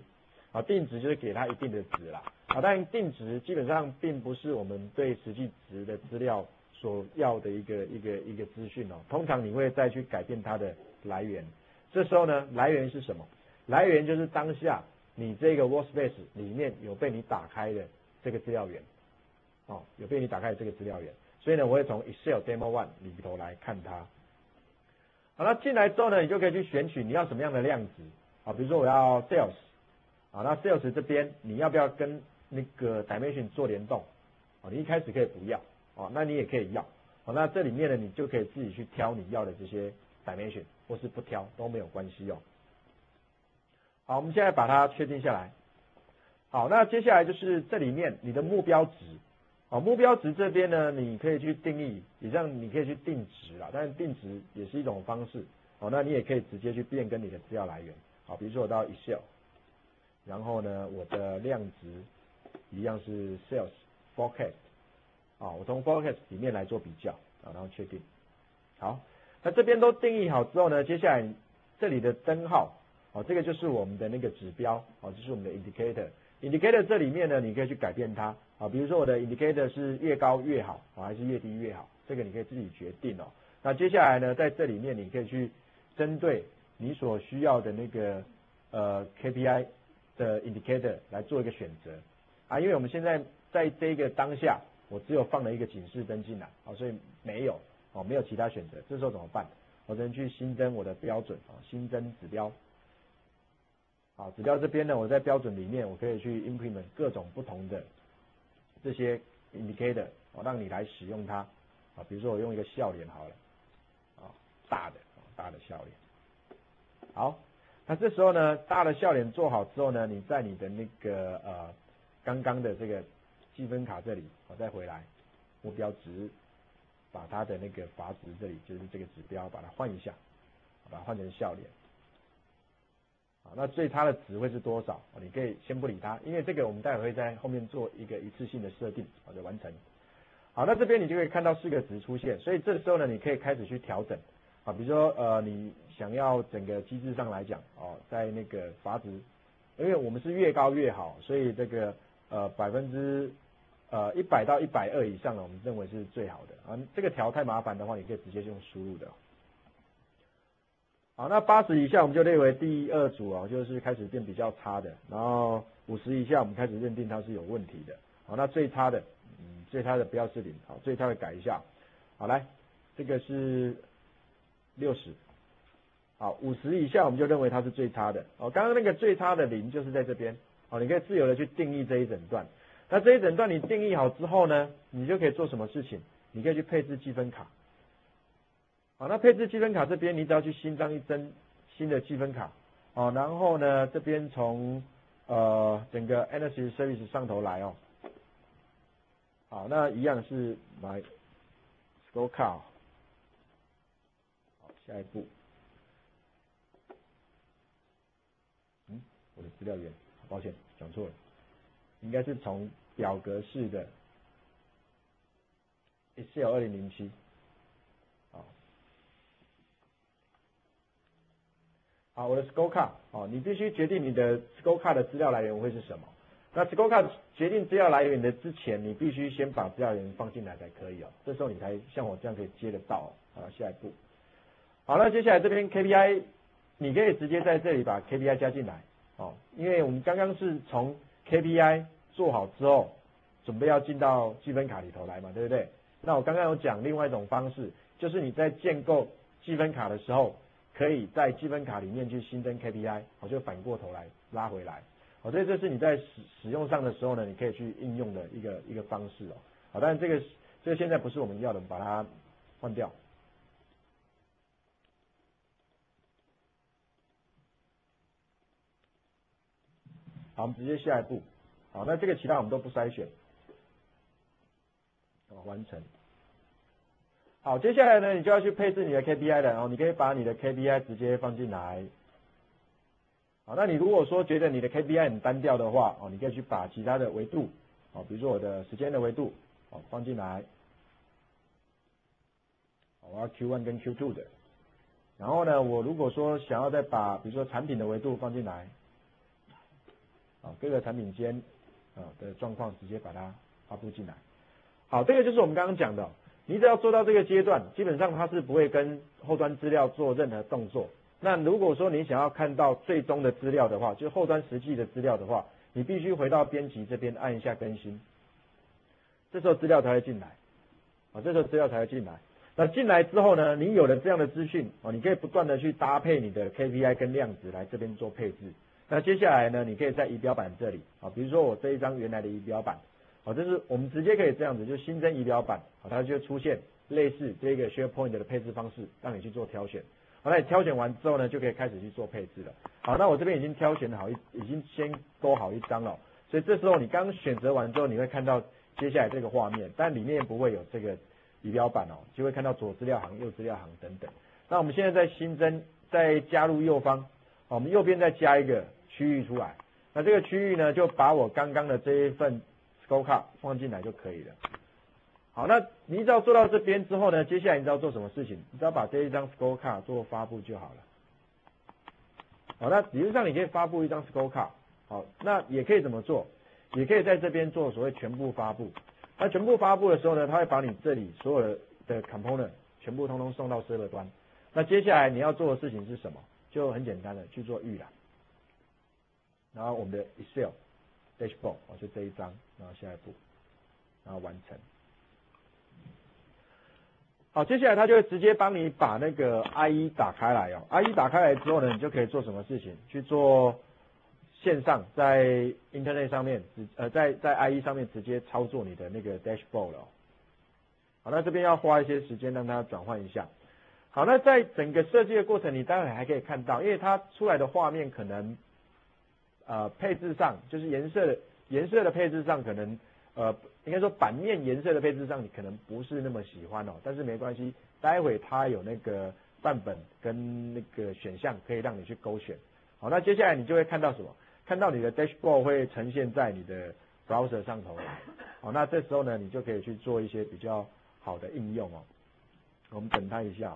啊，定值就是给它一定的值啦，啊，但定值基本上并不是我们对实际值的资料所要的一个资讯哦，通常你会再去改变它的来源，这时候呢，来源是什么？来源就是当下你这个 Workspace 里面有被你打开的这个资料源，哦，有被你打开的这个资料源，所以呢，我会从 Excel Demo One 里头来看它。好，那进来之后呢，你就可以去选取你要什么样的量值啊，比如说我要 Sales 啊，那 Sales 这边你要不要跟那个 Dimension 做联动啊？你一开始可以不要啊，那你也可以要啊，那这里面呢，你就可以自己去挑你要的这些 Dimension， 或是不挑都没有关系哦。好，我们现在把它确定下来。好，那接下来就是这里面你的目标值。好，目标值这边呢，你可以去定义，也让你可以去定值啦，但是定值也是一种方式。好，那你也可以直接去变更你的资料来源。好，比如说我到 Excel， 然后呢，我的量值一样是 Sales Forecast。好，我从 Forecast 里面来做比较，然后确定。好，那这边都定义好之后呢，接下来这里的灯号，哦，这个就是我们的那个指标，哦，这是我们的 indicator。indicator 这里面呢，你可以去改变它，啊，比如说我的 indicator 是越高越好，还是越低越好，这个你可以自己决定哦。那接下来呢，在这里面你可以去针对你所需要的那个KPI 的 indicator 来做一个选择，啊，因为我们现在在这个当下，我只有放了一个警示灯进来，啊，所以没有其他选择，这时候怎么办？我只能去新增我的标准，啊，新增指标。好，指标这边呢，我在标准里面，我可以去 implement 各种不同的这些 indicator， 让你来使用它。啊，比如说我用一个笑脸好了，啊，大的笑脸。好，那这时候呢，大的笑脸做好之后呢，你在你的那个刚刚的这个积分卡这里，我再回来目标值，把它的那个阀值这里就是这个指标，把它换一下，把它换成笑脸。好，那最差的值会是多少？你可以先不理它，因为这个我们待会会在后面做一个一次性的设定，好的完成。好，那这边你就可以看到4个值出现，所以这时候呢，你可以开始去调整。啊，比如说你想要整个机制上来讲，哦，在那个阀值，因为我们是越高越好，所以这个100到120以上呢，我们认为是最好的。啊，这个调太麻烦的话，你可以直接用输入的。好，那80以下我们就列为第2组哦，就是开始变比较差的，然后50以下我们开始认定它是有问题的。好，那最差的，最差的不要是0，好，最差的改一下。好，来，这个是60，好，50以下我们就认为它是最差的。哦，刚刚那个最差的0就是在这边，哦，你可以自由的去定义这一整段。那这一整段你定义好之后呢，你就可以做什么事情？你可以去配置积分卡。好，那配置积分卡这边，你只要去新增一张新的积分卡，哦，然后呢，这边从整个 Analysis Service 上头来哦，好，那一样是买 Scorecard， 好，下一步，我的资料源，抱歉，讲错了，应该是从表格式的 Excel 2007。好，我的 Scorecard， 你必须决定你的 Scorecard 的资料来源会是什么。那 Scorecard 决定资料来源的之前，你必须先把资料源放进来才可以哦。这时候你才像我这样可以接得到。好，下一步。好，那接下来这边 KPI， 你可以直接在这里把 KPI 加进来。哦，因为我们刚刚是从 KPI 做好之后，准备要进到积分卡里头来嘛，对不对？那我刚刚有讲另外一种方式，就是你在建构积分卡的时候，可以在积分卡里面去新增 KPI， 我就反过头来拉回来，所以这是你在使用上的时候呢，你可以去应用的一个方式哦。好，但是这个现在不是我们要的，我们把它换掉。好，我们直接下一步。好，那这个其他我们都不筛选。好，完成。好，接下来呢，你就要去配置你的 KPI 了，然后你可以把你的 KPI 直接放进来。好，那你如果说觉得你的 KPI 很单调的话，你可以去把其他的维度，比如说我的时间的维度，放进来。我要 Q1 跟 Q2 的。然后呢，我如果说想要再把比如说产品的维度放进来。 各个产品间的状况直接把它发布进来。好，这个就是我们刚刚讲的，你只要做到这个阶段，基本上它是不会跟后端资料做任何动作。那如果说你想要看到最终的资料的话，就是后端实际的资料的话，你必须回到编辑这边按一下更新，这时候资料才会进来，这时候资料才会进来。那进来之后呢，你有了这样的资讯，你可以不断的去搭配你的 KPI 跟量值来这边做配置。那接下来呢，你可以在仪表板这里，比如说我这一张原来的仪表板，这是我们直接可以这样子，就新增仪表板，它就会出现类似这个 SharePoint 的配置方式，让你去做挑选。好，那你挑选完之后呢，就可以开始去做配置了。好，那我这边已经挑选好已经先勾好一张了，所以这时候你刚选择完之后，你会看到接下来这个画面，但里面不会有这个仪表板就会看到左资料行、右资料行等等。那我们现在在新增，再加入右方，我们右边再加一个区域出来。那这个区域呢，就把我刚刚的这一份 scorecard 放进来就可以了。好，那你只要做到这边之后呢，接下来你知道做什么事情？你只要把这一张 scorecard 做发布就好了。好，那理论上你可以发布一张 scorecard。好，那也可以怎么做？也可以在这边做所谓全部发布。那全部发布的时候呢，它会把你这里所有的 component 全部通通送到 server 端。那接下来你要做的事情是什么？就很简单的去做预览。然后我们的 Excel dashboard 就这一张，然后下一步，然后完成。好，接下来它就会直接帮你把那个 IE 打开来IE 打开来之后呢，你就可以做什么事情？去做线上在 Internet 上面，在 IE 上面直接操作你的那个 dashboard 了。好，那这边要花一些时间让它转换一下。好，那在整个设计的过程，你待会还可以看到，因为它出来的画面可能配置上就是颜色的配置上可能应该说版面颜色的配置上你可能不是那么喜欢但是没关系，待会它有那个范本跟那个选项可以让你去勾选。好，那接下来你就会看到什么？看到你的 dashboard 会呈现在你的 browser 上头。好，那这时候呢，你就可以去做一些比较好的应用我们等它一下。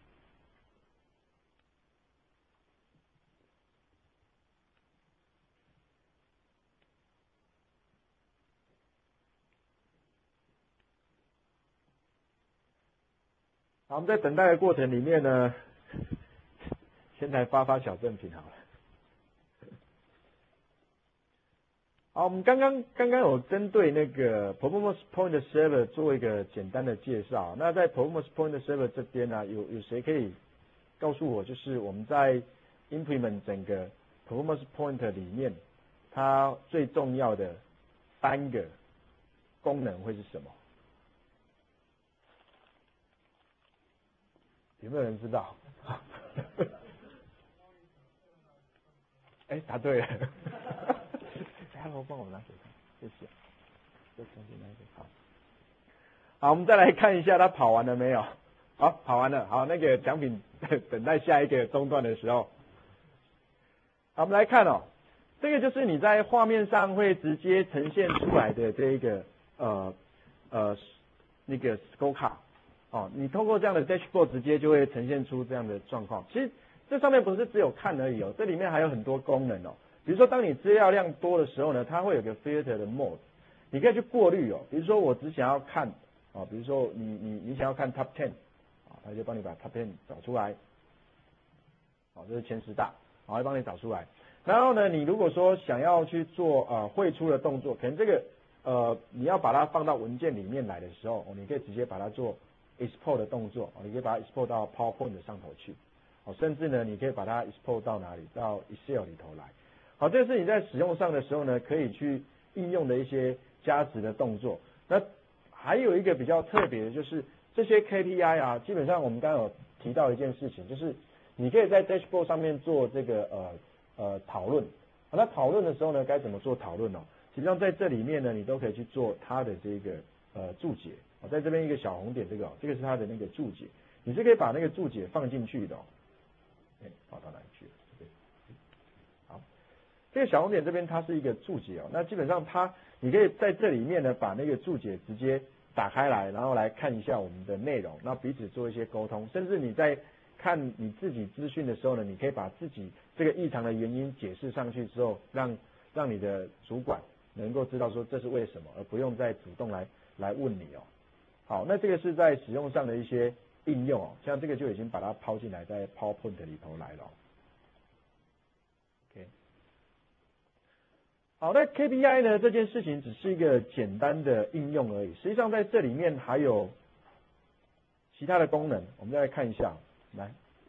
好，我们在等待的过程里面呢，先来发小赠品好了。好，我们刚刚有针对那个 Performance Point Server 做一个简单的介绍。那在 Performance Point Server 这边呢，有谁可以告诉我，就是我们在 implement 整个 Performance Point 里面，它最重要的3个功能会是什么？有没有人知道？答对了。Hello， 帮我拿水看，谢谢。这中间那个好。好，我们再来看一下它跑完了没有？好，跑完了。好，那个奖品等待下一个中段的时候。好，我们来看这个就是你在画面上会直接呈现出来的这一个那个 scorecard。你通过这样的 dashboard 直接就会呈现出这样的状况。其实这上面不是只有看而已这里面还有很多功能比如说当你资料量多的时候呢，它会有个 filter 的 mode， 你可以去过滤比如说我只想要看比如说你想要看 top 10它就帮你把 top 10找出来。这是前10大，会帮你找出来。然后呢，你如果说想要去做汇出的动作，可能这个你要把它放到文件里面来的时候你可以直接把它做export 的动作你可以把它 export 到 PowerPoint 上头去甚至呢你可以把它 export 到哪里？到 Excel 里头来。好，这是你在使用上的时候呢，可以去应用的一些加值的动作。那还有一个比较特别的就是这些 KPI 基本上我们刚刚有提到一件事情，就是你可以在 dashboard 上面做这个讨论。那讨论的时候呢，该怎么做讨论实际上在这里面呢，你都可以去做它的这个注解。在这边一个小红点，这个是它的那个注解，你是可以把那个注解放进去的跑到哪里去了？好，这个小红点这边它是一个注解那基本上你可以在这里面呢把那个注解直接打开来，然后来看一下我们的内容，那彼此做一些沟通，甚至你在看你自己资讯的时候呢，你可以把自己这个异常的原因解释上去之后，让让你的主管能够知道说这是为什么，而不用再主动来问你哦。好，那这个是在使用上的一些应用哦，像这个就已经把它抛进来在 PowerPoint 里头来了。OK， 好，那 KPI 呢这件事情只是一个简单的应用而已，实际上在这里面还有其他的功能，我们再来看一下，来，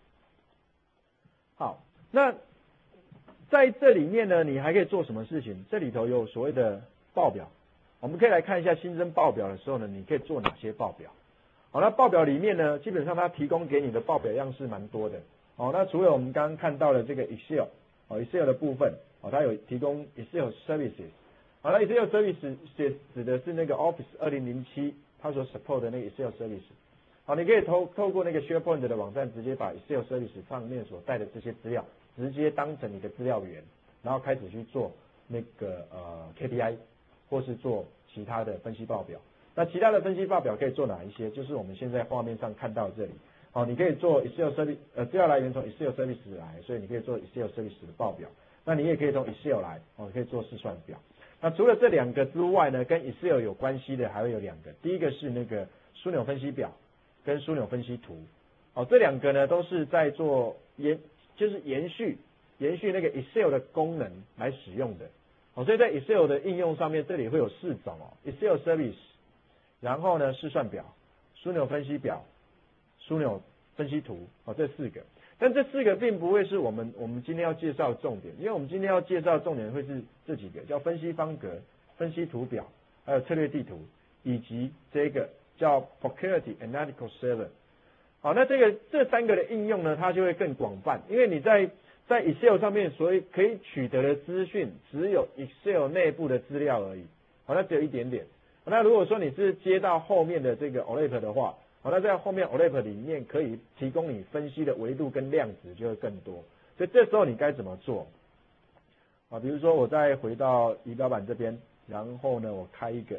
好，那在这里面呢，你还可以做什么事情？这里头有所谓的报表，我们可以来看一下新增报表的时候呢，你可以做哪些报表？好，那报表里面呢，基本上它提供给你的报表样式蛮多的。哦，那除了我们刚刚看到的这个 Excel 的部分，哦，它有提供 Excel Services。好，那 Excel Services 指的是那个 Office 2007它所 support 的那个 Excel Service。好，你可以透过那个 SharePoint 的网站，直接把 Excel Service 上面所带的这些资料，直接当成你的资料源，然后开始去做那个KPI， 或是做其他的分析报表。那其他的分析报表可以做哪一些？就是我们现在画面上看到这里。好，你可以做 Excel Service， 资料来源从 Excel Service 来，所以你可以做 Excel Service 的报表。那你也可以从 Excel 来，可以做试算表。那除了这两个之外呢，跟 Excel 有关系的还会有两个，第一个是那个枢纽分析表跟枢纽分析图。这两个呢都是在做就是延续那个 Excel 的功能来使用的。所以在 Excel 的应用上面，这里会有4种，Excel Service， 然后呢试算表、枢纽分析表、枢纽分析图，这4个。但这4个并不会是我们今天要介绍的重点，因为我们今天要介绍的重点会是这几个，叫分析方格、分析图表，还有策略地图，以及这个叫 Procurity Analytical Server。好，那这3个的应用呢，它就会更广泛，因为你在 Excel 上面所以可以取得的资讯只有 Excel 内部的资料而已，好，那只有一点点。那如果说你是接到后面的这个 OLAP 的话，好，那在后面 OLAP 里面可以提供你分析的维度跟量值就会更多，所以这时候你该怎么做？比如说我再回到仪表板这边，然后呢我开一个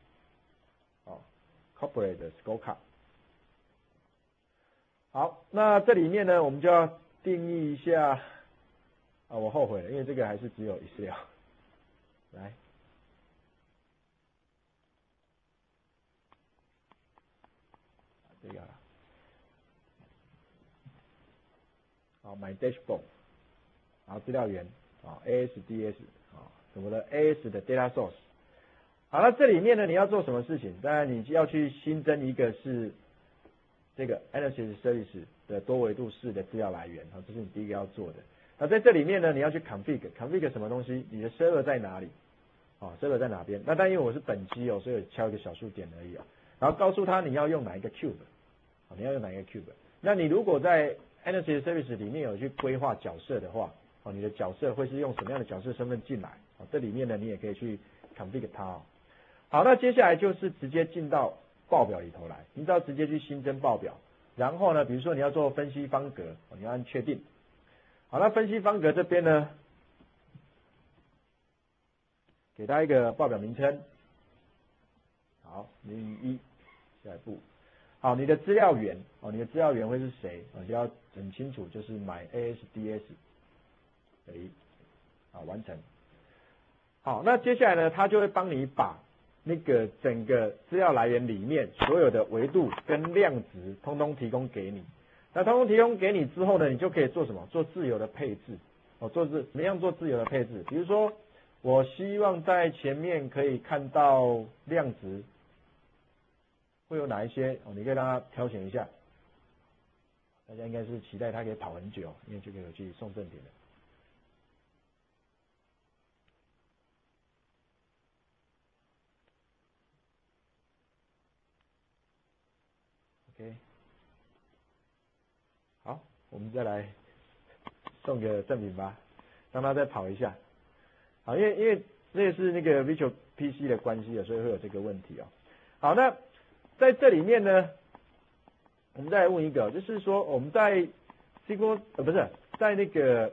Corporate Scorecard。好，那这里面呢我们就要定义一下，我后悔了，因为这个还是只有 Excel。来，这个好 ，My Dashboard， 然后资料源ASDS 什么的 AS 的 Data Source。好，那这里面呢你要做什么事情？当然你要去新增一个是这个 Analysis Service 的多维度式的资料来源，这是你第一个要做的。那在这里面呢，你要去 config 什么东西？你的 server 在哪里？server 在哪边？那但因为我是本机所以我敲一个小数点而已然后告诉他你要用哪一个 cube，你要用哪一个 cube。那你如果在 Analysis Service 里面有去规划角色的话，你的角色会是用什么样的角色身份进来？这里面呢你也可以去 config 它好，那接下来就是直接进到报表里头来，你只要直接去新增报表，然后呢，比如说你要做分析方格，你要按确定。好，那分析方格这边呢，给它一个报表名称。好，001，下一步。好，你的资料源，你的资料源会是谁？就要很清楚，就是 MyASDS。好，完成。好，那接下来呢，它就会帮你把那个整个资料来源里面所有的维度跟量值通通提供给你。那通通提供给你之后呢，你就可以做什么？做自由的配置。怎么样做自由的配置？比如说，我希望在前面可以看到量值会有哪一些？你可以让它挑选一下。大家应该是期待它可以跑很久，因为就可以有去送正点了。OK， 好，我们再来送个赠品吧，让它再跑一下。好，因为这是那个 Virtual PC 的关系所以会有这个问题好，那在这里面呢，我们再来问一个，就是说我们在不是在那个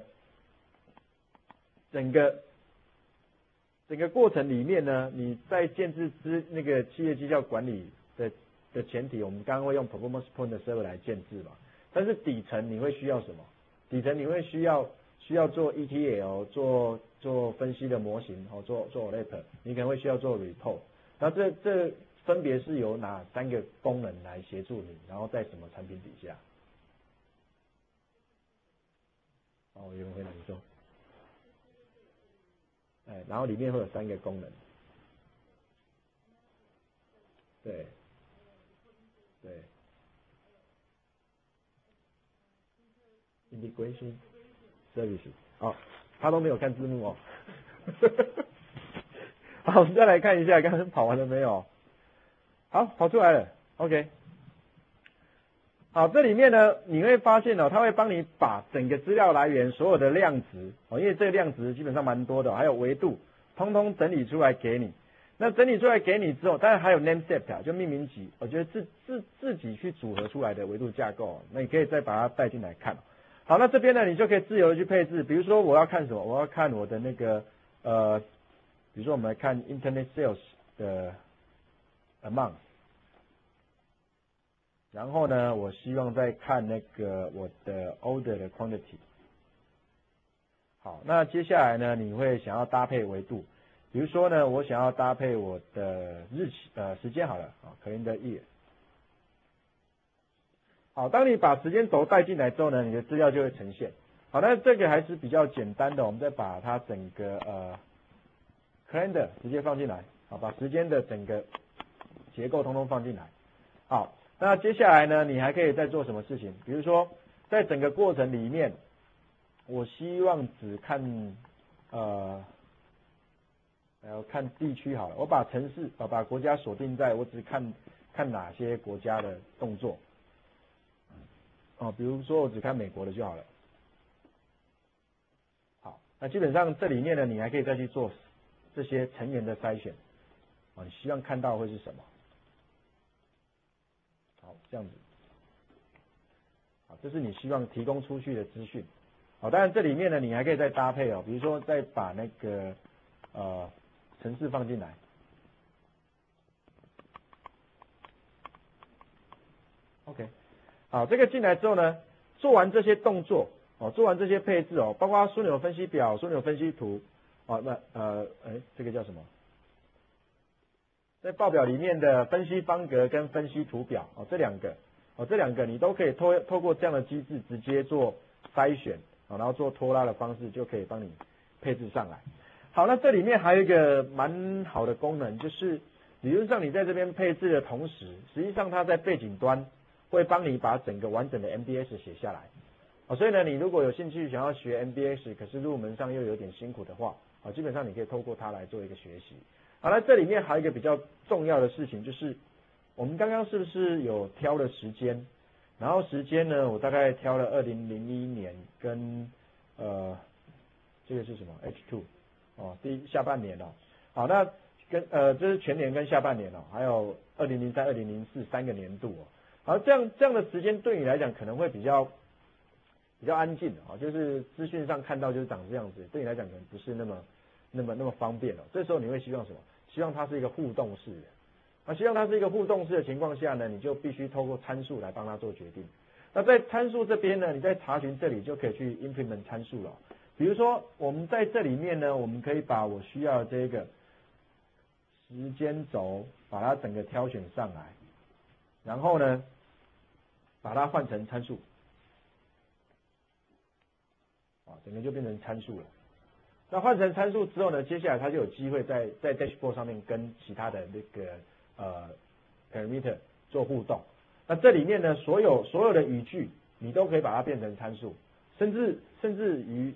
整个过程里面呢，你在建制那个企业绩效管理的前提，我们刚刚会用 Performance Point Server 来建制嘛，但是底层你会需要什么？底层你会需要需要做 ETL 做分析的模型做 OLAP， 你可能会需要做 report， 那这分别是由哪3个功能来协助你，然后在什么产品底下？有人回答你说，然后里面会有3个功能，对。Integration Service， 他都没有看字幕哦。好，我们再来看一下，刚刚跑完了没有？好，跑出来了 ，OK。好，这里面呢，你会发现它会帮你把整个资料来源所有的量值因为这个量值基本上蛮多的，还有维度，通通整理出来给你。那整理出来给你之后，当然还有 namespace 就命名集，我觉得自己去组合出来的维度架构，那你可以再把它带进来看。好，那这边呢，你就可以自由的去配置，比如说我要看什么，我要看我的那个比如说我们来看 Internet Sales 的 amount， 然后呢，我希望再看那个我的 order 的 quantity。好，那接下来呢，你会想要搭配维度，比如说呢，我想要搭配我的日期时间好了calendar year。好，当你把时间轴带进来之后呢，你的资料就会呈现。好，那这个还是比较简单的，我们再把它整个calendar 直接放进来，好，把时间的整个结构通通放进来。好，那接下来呢，你还可以再做什么事情？比如说，在整个过程里面，我希望只看看地区好了，我把城市把国家锁定在我只看哪些国家的动作。比如说我只看美国的就好了。好，那基本上这里面呢，你还可以再去做这些成员的筛选。你希望看到会是什么？好，这样子。好，这是你希望提供出去的资讯。好，当然这里面呢，你还可以再搭配比如说再把那个程式放进来。OK。好，这个进来之后呢，做完这些动作做完这些配置包括枢纽分析表、枢纽分析图这个叫什么？在报表里面的分析方格跟分析图表这两个你都可以透过这样的机制直接做筛选然后做拖拉的方式就可以帮你配置上来。好，那这里面还有一个蛮好的功能，就是理论上你在这边配置的同时，实际上它在背景端会帮你把整个完整的 MDS 写下来。所以呢，你如果有兴趣想要学 MDS， 可是入门上又有点辛苦的话，基本上你可以透过它来做一个学习。好，那这里面还有一个比较重要的事情，就是我们刚刚是不是有挑了时间？然后时间呢，我大概挑了2001年跟这个是什么 H2 下半年好，那跟这是全年跟下半年还有2003、2004 3个年度好，这样的时间对你来讲可能会比较安静就是资讯上看到就是长这样子，对你来讲可能不是那么方便这时候你会希望什么？希望它是一个互动式的。希望它是一个互动式的情况下呢，你就必须透过参数来帮它做决定。那在参数这边呢，你在查询这里就可以去 implement 参数了。比如说我们在这里面呢，我们可以把我需要的这个时间轴把它整个挑选上来，然后呢把它换成参数，整个就变成参数了。那换成参数之后呢，接下来它就有机会在 dashboard 上面跟其他的那个parameter 做互动。那这里面呢，所有的语句你都可以把它变成参数，甚至于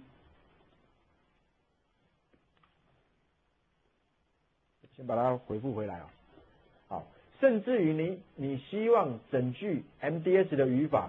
先把它回复回来好，甚至于你希望整句 MDS 的语法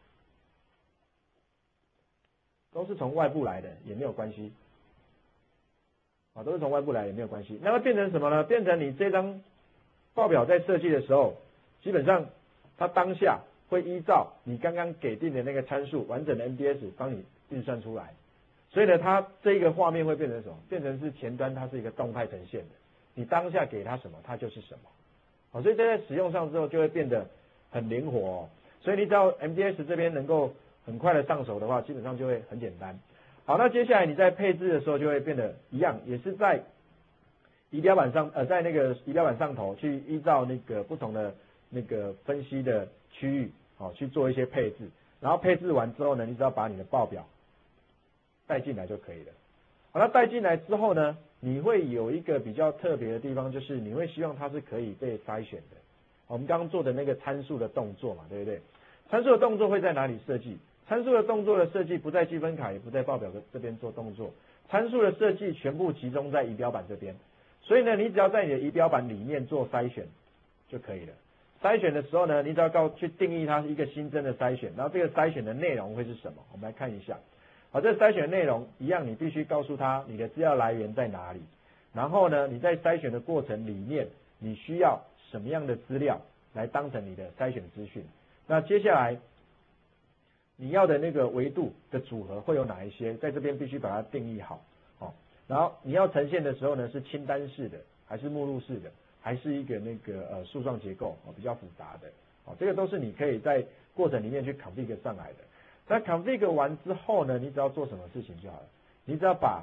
都是从外部来的也没有关系。都是从外部来也没有关系。那么变成什么呢？变成你这张报表在设计的时候，基本上它当下会依照你刚刚给定的那个参数，完整的 MDS 帮你运算出来。所以呢，它这一个画面会变成什么？变成是前端它是一个动态呈现的，你当下给它什么，它就是什么。所以这在使用上之后就会变得很灵活所以你只要 MDS 这边能够很快的上手的话，基本上就会很简单。 好，那接下来你在配置的时候就会变得一样，也是在仪表板上，在那个仪表板上头去依照那个不同的那个分析的区域，去做一些配置。然后配置完之后呢，你只要把你的报表带进来就可以了。好，那带进来之后呢，你会有一个比较特别的地方，就是你会希望它是可以被筛选的。我们刚刚做的那个参数的动作嘛，对不对？参数的动作会在哪里设计？参数的动作的设计不在积分卡，也不在报表这边做动作，参数的设计全部集中在仪表板这边。所以呢，你只要在你的仪表板里面做筛选就可以了。筛选的时候呢，你只要去定义它是一个新增的筛选，然后这个筛选的内容会是什么？我们来看一下。好，这个筛选的内容一样，你必须告诉他你的资料来源在哪里，然后呢，你在筛选的过程里面，你需要什么样的资料来当成你的筛选资讯。那接下来你要的那个维度的组合会有哪一些，在这边必须把它定义好。然后你要呈现的时候呢，是清单式的，还是目录式的，还是一个那个树状结构比较复杂的。这个都是你可以在过程里面去 config 上来的。那 config 完之后呢，你只要做什么事情就好了，你只要把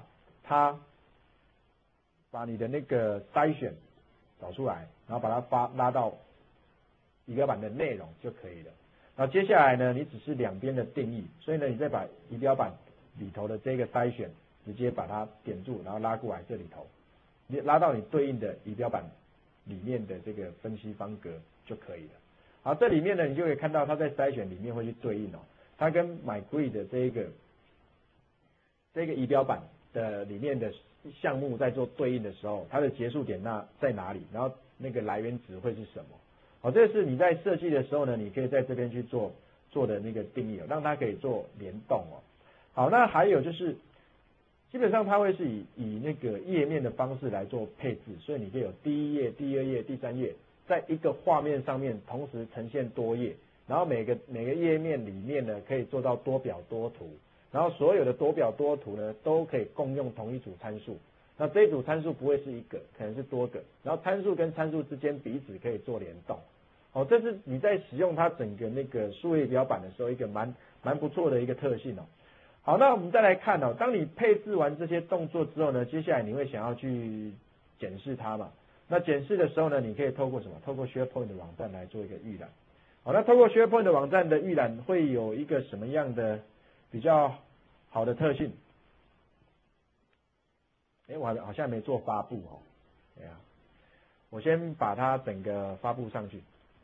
你的那个筛选找出来，然后把它拉到仪表板的内容就可以了。然后接下来呢，你只是两边的定义，所以呢，你再把仪表板里头的这个筛选直接把它点住，然后拉过来这里头，你拉到你对应的仪表板里面的这个分析方格就可以了。好，这里面呢，你就可以看到它在筛选里面会去对应它跟 MyGrid 的这个仪表板的里面的项目在做对应的时候，它的结束点在哪里，然后那个来源值会是什么？好，这是你在设计的时候呢，你可以在这边去做的那个定义让它可以做联动好，那还有就是基本上它会是以那个页面的方式来做配置，所以你可以有第一页、第二页、第三页，在一个画面上面同时呈现多页，然后每个页面里面呢可以做到多表多图，然后所有的多表多图呢都可以共用同一组参数。那这一组参数不会是一个，可能是多个，然后参数跟参数之间彼此可以做联动。这是你在使用它整个那个数位仪表板的时候一个蛮不错的一个特性好，那我们再来看当你配置完这些动作之后呢，接下来你会想要去检视它嘛？那检视的时候呢，你可以透过什么？透过 SharePoint 的网站来做一个预览。好，那透过 SharePoint 的网站的预览会有一个什么样的比较好的特性？我好像没做发布对啊，我先把它整个发布上去。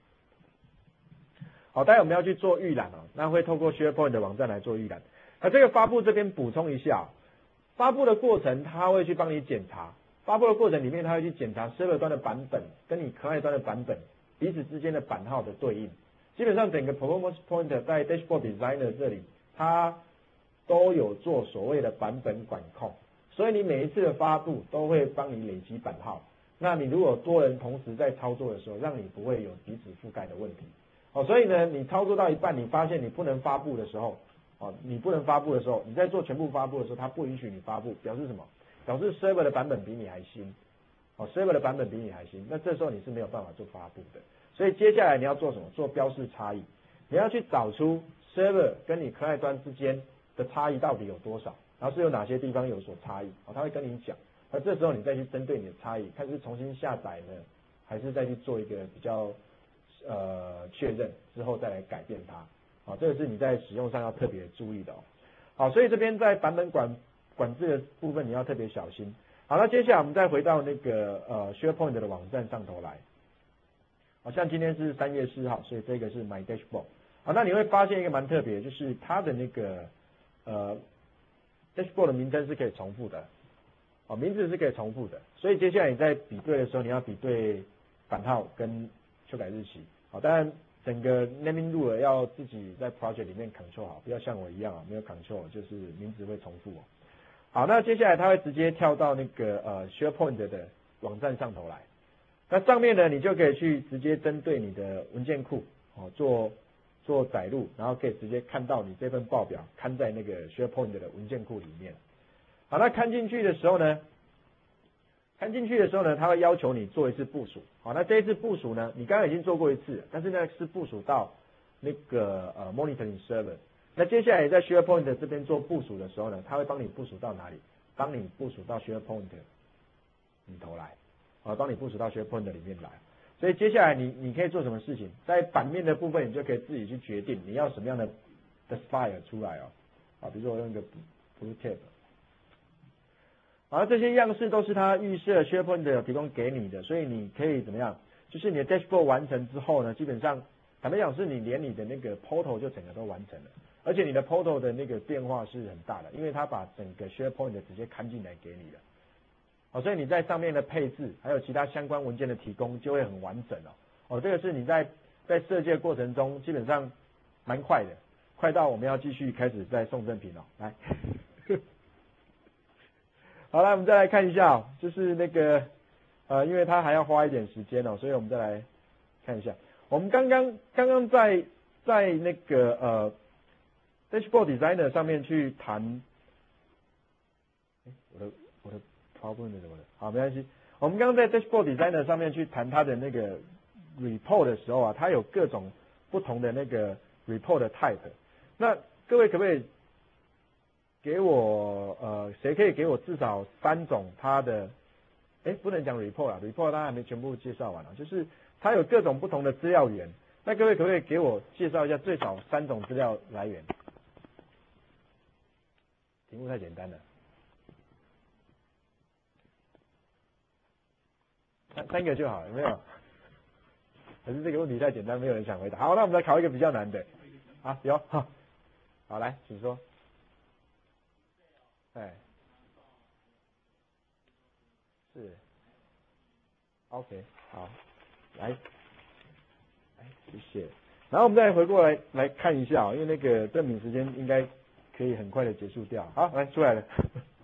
好，待会我们要去做预览那会透过 SharePoint 的网站来做预览。那这个发布这边补充一下发布的过程它会去帮你检查，发布的过程里面它会去检查 server 端的版本跟你 client 端的版本彼此之间的版号的对应。基本上整个 Performance Pointer 在 Dashboard Designer 这里它都有做所谓的版本管控，所以你每一次的发布都会帮你累积版号。那你如果多人同时在操作的时候，让你不会有彼此覆盖的问题。所以呢，你操作到一半，你发现你不能发布的时候，你在做全部发布的时候，它不允许你发布，表示什么？表示 server 的版本比你还新，server 的版本比你还新，那这时候你是没有办法做发布的。所以接下来你要做什么？做标示差异，你要去找出 server 跟你 client 端之间的差异到底有多少，然后是有哪些地方有所差异，他会跟你讲。那这时候你再去针对你的差异，看是重新下载呢，还是再去做一个比较确认之后再来改变它。这个是你在使用上要特别注意的好，所以这边在版本管制的部分你要特别小心。好，那接下来我们再回到那个SharePoint 的网站上头来。好像今天是3月4号，所以这个是 My Dashboard。好，那你会发现一个蛮特别，就是它的那个Dashboard 的名称是可以重复的，名字是可以重复的。所以接下来你在比对的时候，你要比对版号跟修改日期。好，当然整个 naming rule 要自己在 project 里面 control 好，不要像我一样没有 control， 就是名字会重复好，那接下来它会直接跳到那个SharePoint 的网站上头来。那上面呢，你就可以去直接针对你的文件库做载入，然后可以直接看到你这份报表看在那个 SharePoint 的文件库里面。好，那看进去的时候呢，它会要求你做一次部署。好，那这一次部署呢，你刚刚已经做过一次，但是呢是部署到那个monitoring server。 那接下来在 SharePoint 这边做部署的时候呢，它会帮你部署到哪里？帮你部署到 SharePoint 里头来，帮你部署到 SharePoint 里面来。所以接下来你可以做什么事情？在版面的部分，你就可以自己去决定你要什么样的 file 出来比如说我用一个 Blue Tab。这些样式都是它预设 SharePoint 提供给你的，所以你可以怎么样？就是你的 Dashboard 完成之后呢，基本上坦白讲是你连你的那个 Portal 就整个都完成了，而且你的 Portal 的那个变化是很大的，因为它把整个 SharePoint 直接看进来给你了。所以你在上面的配置还有其他相关文件的提供就会很完整这个是你在设计的过程中基本上蛮快的，快到我们要继续开始在送赠品来。好，来我们再来看一下就是那个因为它还要花一点时间所以我们再来看一下。我们刚刚在那个Dashboard Designer 上面去谈，我的 PowerPoint 是什么的？好，没关系。我们刚刚在 Dashboard Designer 上面去谈它的那个 Report 的时候它有各种不同的那个 Report 的 type。那各位可不可以给我谁可以给我至少3种它的？不能讲 report report 它还没全部介绍完就是它有各种不同的资料源。那各位可不可以给我介绍一下最少3种资料来源？题目太简单了，3个就好，有没有？可是这个问题太简单，没有人想回答。好，那我们来考一个比较难的。有，好，来，请说。是 ，OK， 好，来，谢谢。然后我们再回过来看一下因为那个证明时间应该可以很快的结束掉。好，来出来了。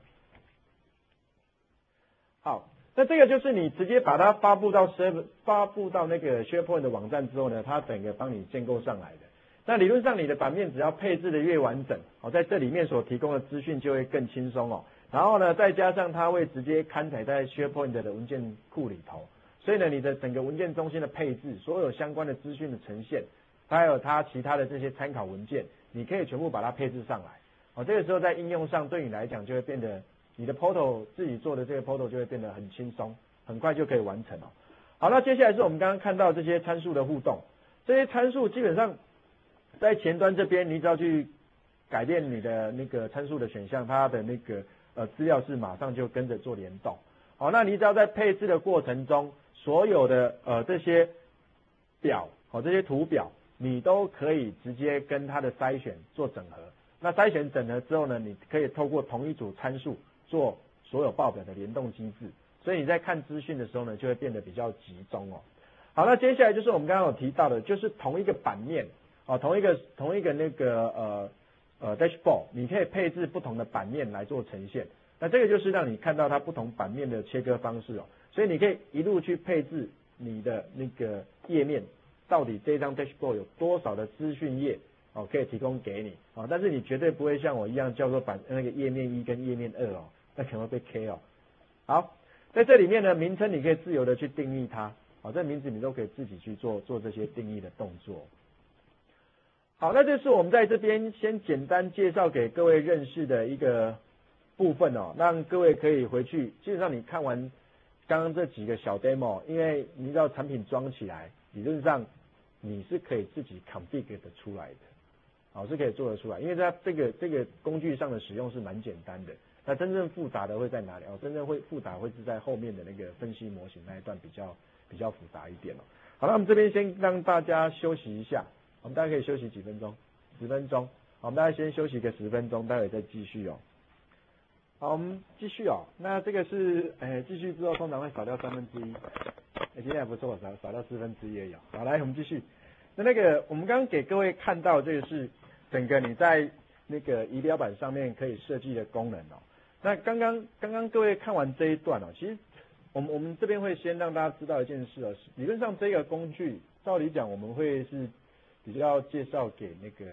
好，那这个就是你直接把它发布到那个 SharePoint 的网站之后呢，它整个帮你建构上来的。那理论上你的版面只要配置的越完整在这里面所提供的资讯就会更轻松然后呢，再加上它会直接刊载在 SharePoint 的文件库里头，所以呢，你的整个文件中心的配置，所有相关的资讯的呈现，还有它其他的这些参考文件，你可以全部把它配置上来。这个时候在应用上对你来讲就会变得，你的 Portal 自己做的这个 Portal 就会变得很轻松，很快就可以完成好，那接下来是我们刚刚看到这些参数的互动，这些参数基本上在前端这边，你只要去改变你的那个参数的选项，它的那个资料是马上就跟着做联动。那你只要在配置的过程中，所有的这些表这些图表，你都可以直接跟它的筛选做整合。那筛选整合之后呢，你可以透过同一组参数做所有报表的联动机制，所以你在看资讯的时候呢，就会变得比较集中好，那接下来就是我们刚刚有提到的，就是同一个版面同一个那个dashboard， 你可以配置不同的版面来做呈现。那这个就是让你看到它不同版面的切割方式所以你可以一路去配置你的那个页面，到底这张 dashboard 有多少的资讯页可以提供给你但是你绝对不会像我一样叫做那个页面1跟页面2那可能会被 K 好，在这里面呢，名称你可以自由的去定义它这名字你都可以自己去做这些定义的动作。好，那这是我们在这边先简单介绍给各位认识的一个部分让各位可以回去，基本上你看完刚刚这几个小 demo， 因为你知道产品装起来，理论上你是可以自己 configure 的出来的，是可以做得出来，因为它这个工具上的使用是蛮简单的。那真正复杂的会在哪里真正复杂会是在后面的那个分析模型那一段比较复杂一点好，那我们这边先让大家休息一下，我们大家可以休息几分钟，10分钟。好，我们大家先休息个10分钟，待会再继续好，我们继续那这个是继续之后通常会少掉1/3，今天还不错，少掉1/4也有。好，来我们继续。那个我们刚刚给各位看到这个是整个你在那个仪表板上面可以设计的功能那刚刚各位看完这一段其实我们这边会先让大家知道一件事理论上这个工具照理讲我们会是比较介绍给那个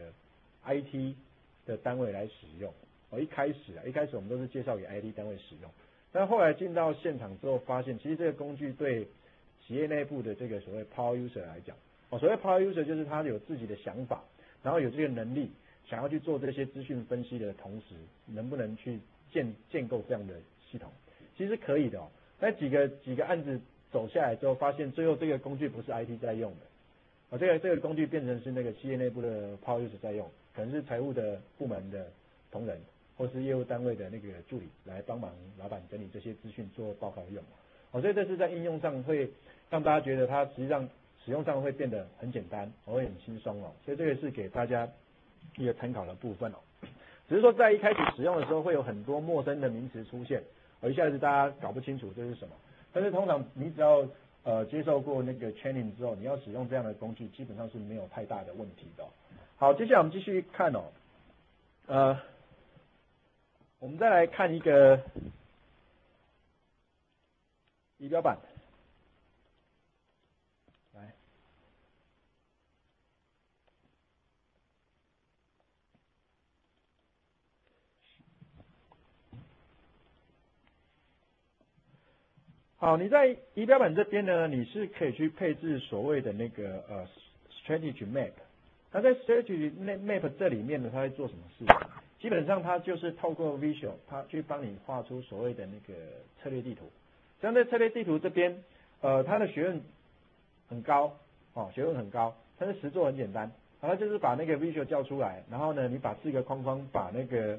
IT 的单位来使用一开始我们都是介绍给 IT 单位使用，但后来进到现场之后发现，其实这个工具对企业内部的这个所谓 Power User 来讲所谓 Power User 就是他有自己的想法，然后有这个能力， 想要去做这些资讯分析的同时，能不能去建构这样的系统？其实可以的哦。那几个案子走下来之后，发现最后这个工具不是 IT 在用的，这个工具变成是那个企业内部的 Power User 在用，可能是财务的部门的同仁，或是业务单位的那个助理来帮忙老板整理这些资讯做报告用。所以这是在应用上会让大家觉得它实际上使用上会变得很简单，会很轻松哦。所以这个是给大家一个参考的部分哦。只是说在一开始使用的时候会有很多陌生的名词出现，一下子大家搞不清楚这是什么。但是通常你只要接受过那个 training 之后，你要使用这样的工具，基本上是没有太大的问题的哦。好，接下来我们继续看哦，我们再来看一个仪表板。好，你在仪表板这边呢，你是可以去配置所谓的那个strategy map。那在 strategy map 这里面呢，它会做什么事？基本上它就是透过 visual， 它去帮你画出所谓的那个策略地图。像在策略地图这边，它的学问很高，学问很高，但是实作很简单。然后就是把那个 visual 叫出来，然后呢，你把4个框框把那个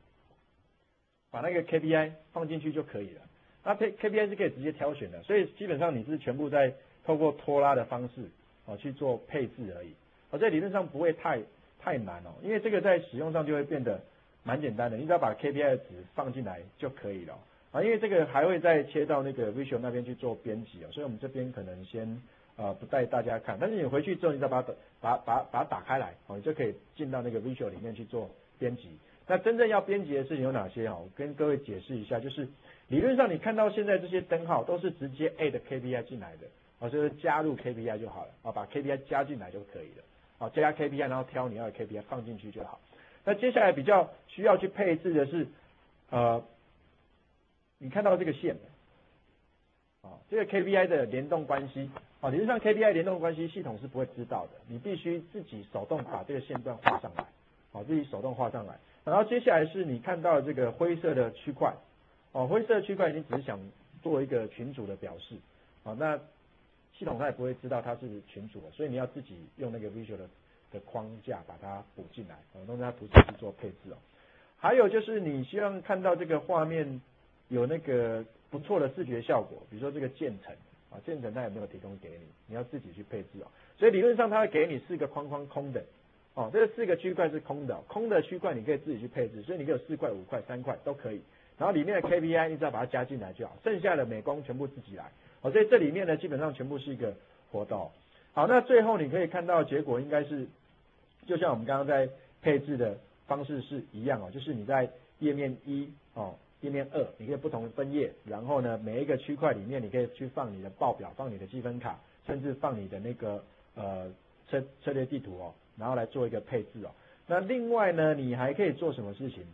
KPI 放进去就可以了。那 KPI 是可以直接挑选的，所以基本上你是全部在透过拖拉的方式去做配置而已。这理论上不会太难哦，因为这个在使用上就会变得蛮简单的，你只要把 KPI 的值放进来就可以了因为这个还会再切到那个 Visual 那边去做编辑所以我们这边可能先不带大家看，但是你回去之后，你再把它打开来你就可以进到那个 Visual 里面去做编辑。那真正要编辑的事情有哪些我跟各位解释一下，就是理论上你看到现在这些灯号都是直接 add KPI 进来的就是加入 KPI 就好了把 KPI 加进来就可以了加 KPI 然后挑你要的 KPI 放进去就好。那接下来比较需要去配置的是你看到这个线这个 KPI 的联动关系理论上 KPI 联动关系系统是不会知道的，你必须自己手动把这个线段画上来自己手动画上来。然后接下来是你看到这个灰色的区块灰色的区块你只是想做一个群组的表示那系统它也不会知道它是群组的，所以你要自己用那个 Visual 的框架把它补进来用它图示去做配置还有就是你希望看到这个画面有那个不错的视觉效果，比如说这个渐层渐层它也没有提供给你，你要自己去配置所以理论上它会给你4个框框空的这个4个区块是空的空的区块你可以自己去配置，所以你可以有4块、5块、3块都可以。然后里面的 KPI 你只要把它加进来就好，剩下的美工全部自己来所以这里面呢基本上全部是一个活动好，那最后你可以看到结果应该是就像我们刚刚在配置的方式是一样就是你在页面1页面2你可以不同的分页，然后呢每一个区块里面你可以去放你的报表，放你的积分卡，甚至放你的那个策略地图然后来做一个配置那另外呢你还可以做什么事情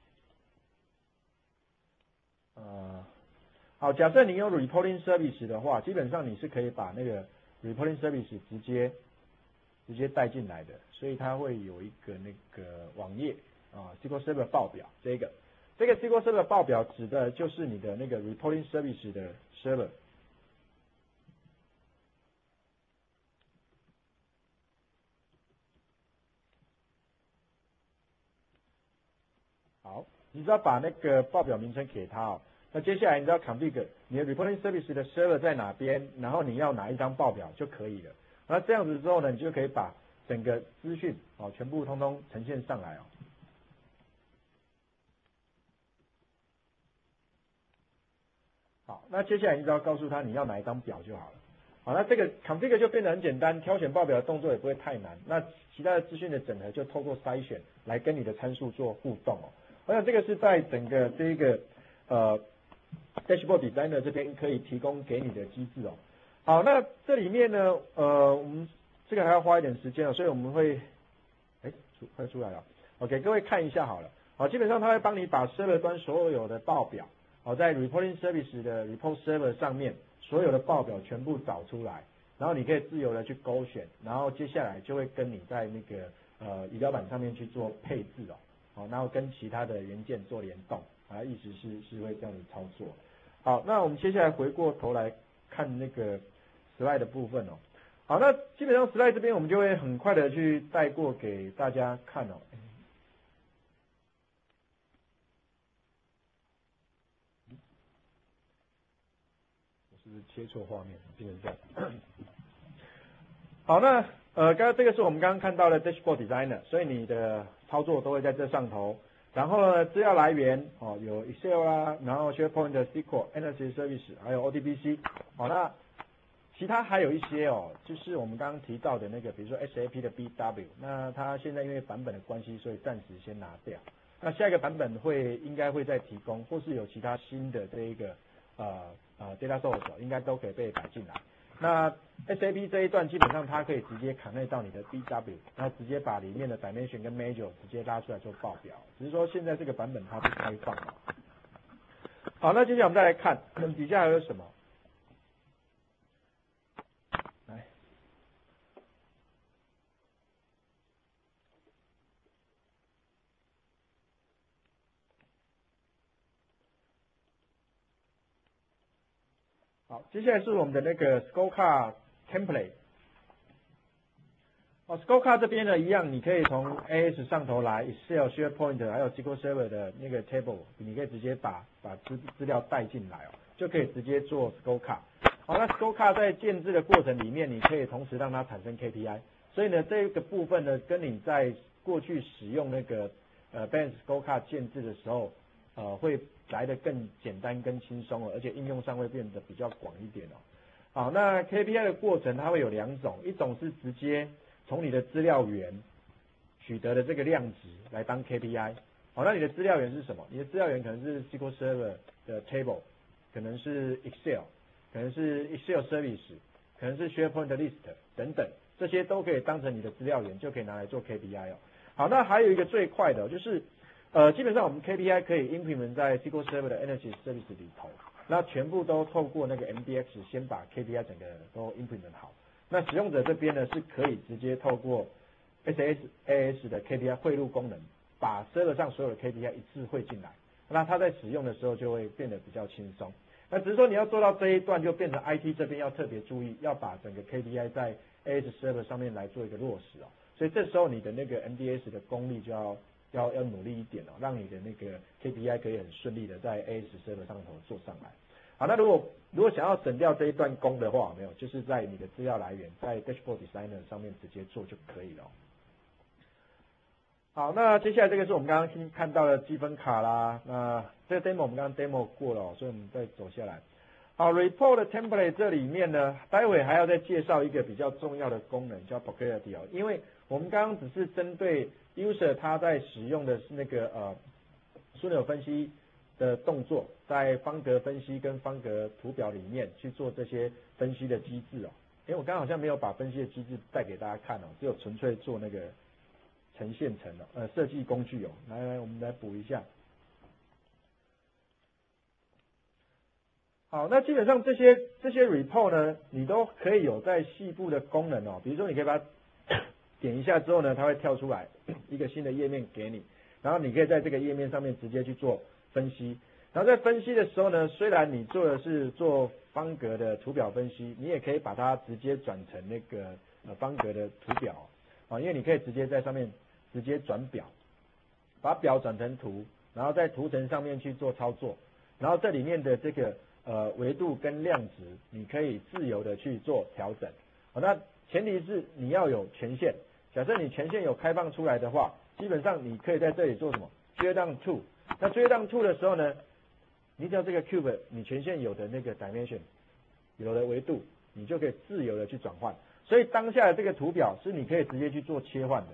好，假设你有 reporting service 的话，基本上你是可以把那个 reporting service 直接带进来的，所以它会有一个那个网页SQL Server 报表，这个 SQL Server 报表指的就是你的那个 reporting service 的 server。好，你只要把那个报表名称给它那接下来你只要 configure 你的 reporting service 的 server 在哪边，然后你要哪一张报表就可以了。那这样子之后呢，你就可以把整个资讯全部通通呈现上来好，那接下来你只要告诉他你要哪一张表就好了。好，那这个 configure 就变得很简单，挑选报表的动作也不会太难。那其他的资讯的整合就透过筛选来跟你的参数做互动我想这个是在整个这一个Dashboard Designer 这边可以提供给你的机制好，那这里面呢我们这个还要花一点时间所以我们会快出来了给各位看一下好了基本上它会帮你把 server 端所有的报表在 reporting service 的 report server 上面所有的报表全部找出来，然后你可以自由的去勾选，然后接下来就会跟你在那个仪表板上面去做配置哦，好，然后跟其他的元件做联动，啊，意思是会这样子操作。好，那我们接下来回过头来看那个 slide 的部分哦。好，那基本上 slide 这边我们就会很快的去带过给大家看哦。我是不是切错画面，变成这样？好，那刚刚这个是我们刚刚看到的 Dashboard Designer， 所以你的操作都会在这上头。然后呢，资料来源哦有 Excel 啦，然后 SharePoint、SQL、Analysis Service， 还有 ODBC。好，那其他还有一些哦，就是我们刚刚提到的那个，比如说 SAP 的 BW， 那它现在因为版本的关系，所以暂时先拿掉。那下一个版本应该会再提供，或是有其他新的这一个data source， 应该都可以被摆进来。那 SAP 这一段基本上它可以直接connect到你的 BW， 然后直接把里面的 dimension 跟 measure 直接拉出来做报表，只是说现在这个版本它不开放。好，那接下来我们再来看底下还有什么。来，好，接下来是我们的那个 Scorecard Template。Scorecard 这边呢，一样，你可以从 AS 上头来 Excel、SharePoint 还有 SQL Server 的那个 table， 你可以直接把资料带进来哦，就可以直接做 Scorecard。好，那 Scorecard 在建制的过程里面，你可以同时让它产生 KPI， 所以呢，这个部分呢，跟你在过去使用那个Balance Scorecard 建制的时候，会来得更简单、更轻松而且应用上会变得比较广一点哦。好，那 KPI 的过程它会有两种，一种是直接从你的资料源取得的这个量值来当 KPI。好，那你的资料源是什么？你的资料源可能是 SQL Server 的 table， 可能是 Excel， 可能是 Excel Service， 可能是 SharePoint List 等等，这些都可以当成你的资料源，就可以拿来做 KPI 哦。好，那还有一个最快的，就是基本上我们 KPI 可以 implement 在 SQL Server 的 Analysis Service 里头，那全部都透过那个 MDX 先把 KPI 整个都 implement 好。那使用者这边呢是可以直接透过 SaaS 的 KPI 汇入功能，把 server 上所有的 KPI 一次汇进来，那它在使用的时候就会变得比较轻松。那只是说你要做到这一段，就变成 IT 这边要特别注意，要把整个 KPI 在 AS server 上面来做一个落实哦。所以这时候你的那个 MDS 的功力就要努力一点哦，让你的那个 KPI 可以很顺利的在 AS server 上头做上来。好，那如果想要省掉这一段工的话，没有，就是在你的资料来源，在 Dashboard Designer 上面直接做就可以了。好，那接下来这个是我们刚刚看到的积分卡啦，那这个 demo 我们刚刚 demo 过了，所以我们再走下来。好 ，Report Template 这里面呢，待会还要再介绍一个比较重要的功能，叫 Popularity 哦，因为我们刚刚只是针对 User 他在使用的是那个枢纽分析的动作，在方格分析跟方格图表里面去做这些分析的机制哦。我刚刚好像没有把分析的机制带给大家看哦，只有纯粹做那个呈现层哦，设计工具哦。来，我们来补一下。好，那基本上这些 report 呢，你都可以有在细部的功能哦。比如说，你可以把它点一下之后呢，它会跳出来一个新的页面给你，然后你可以在这个页面上面直接去做分析。然后在分析的时候呢，虽然你做的是做方格的图表分析，你也可以把它直接转成那个方格的图表啊，因为你可以直接在上面直接转表，把表转成图，然后在图层上面去做操作，然后这里面的这个维度跟量值，你可以自由的去做调整。好，那前提是你要有权限，假设你权限有开放出来的话，基本上你可以在这里做什么 drill down to， 那 drill down to 的时候呢，你只要这个 cube 你权限有的那个 dimension 有的维度，你就可以自由的去转换。所以当下的这个图表是你可以直接去做切换的，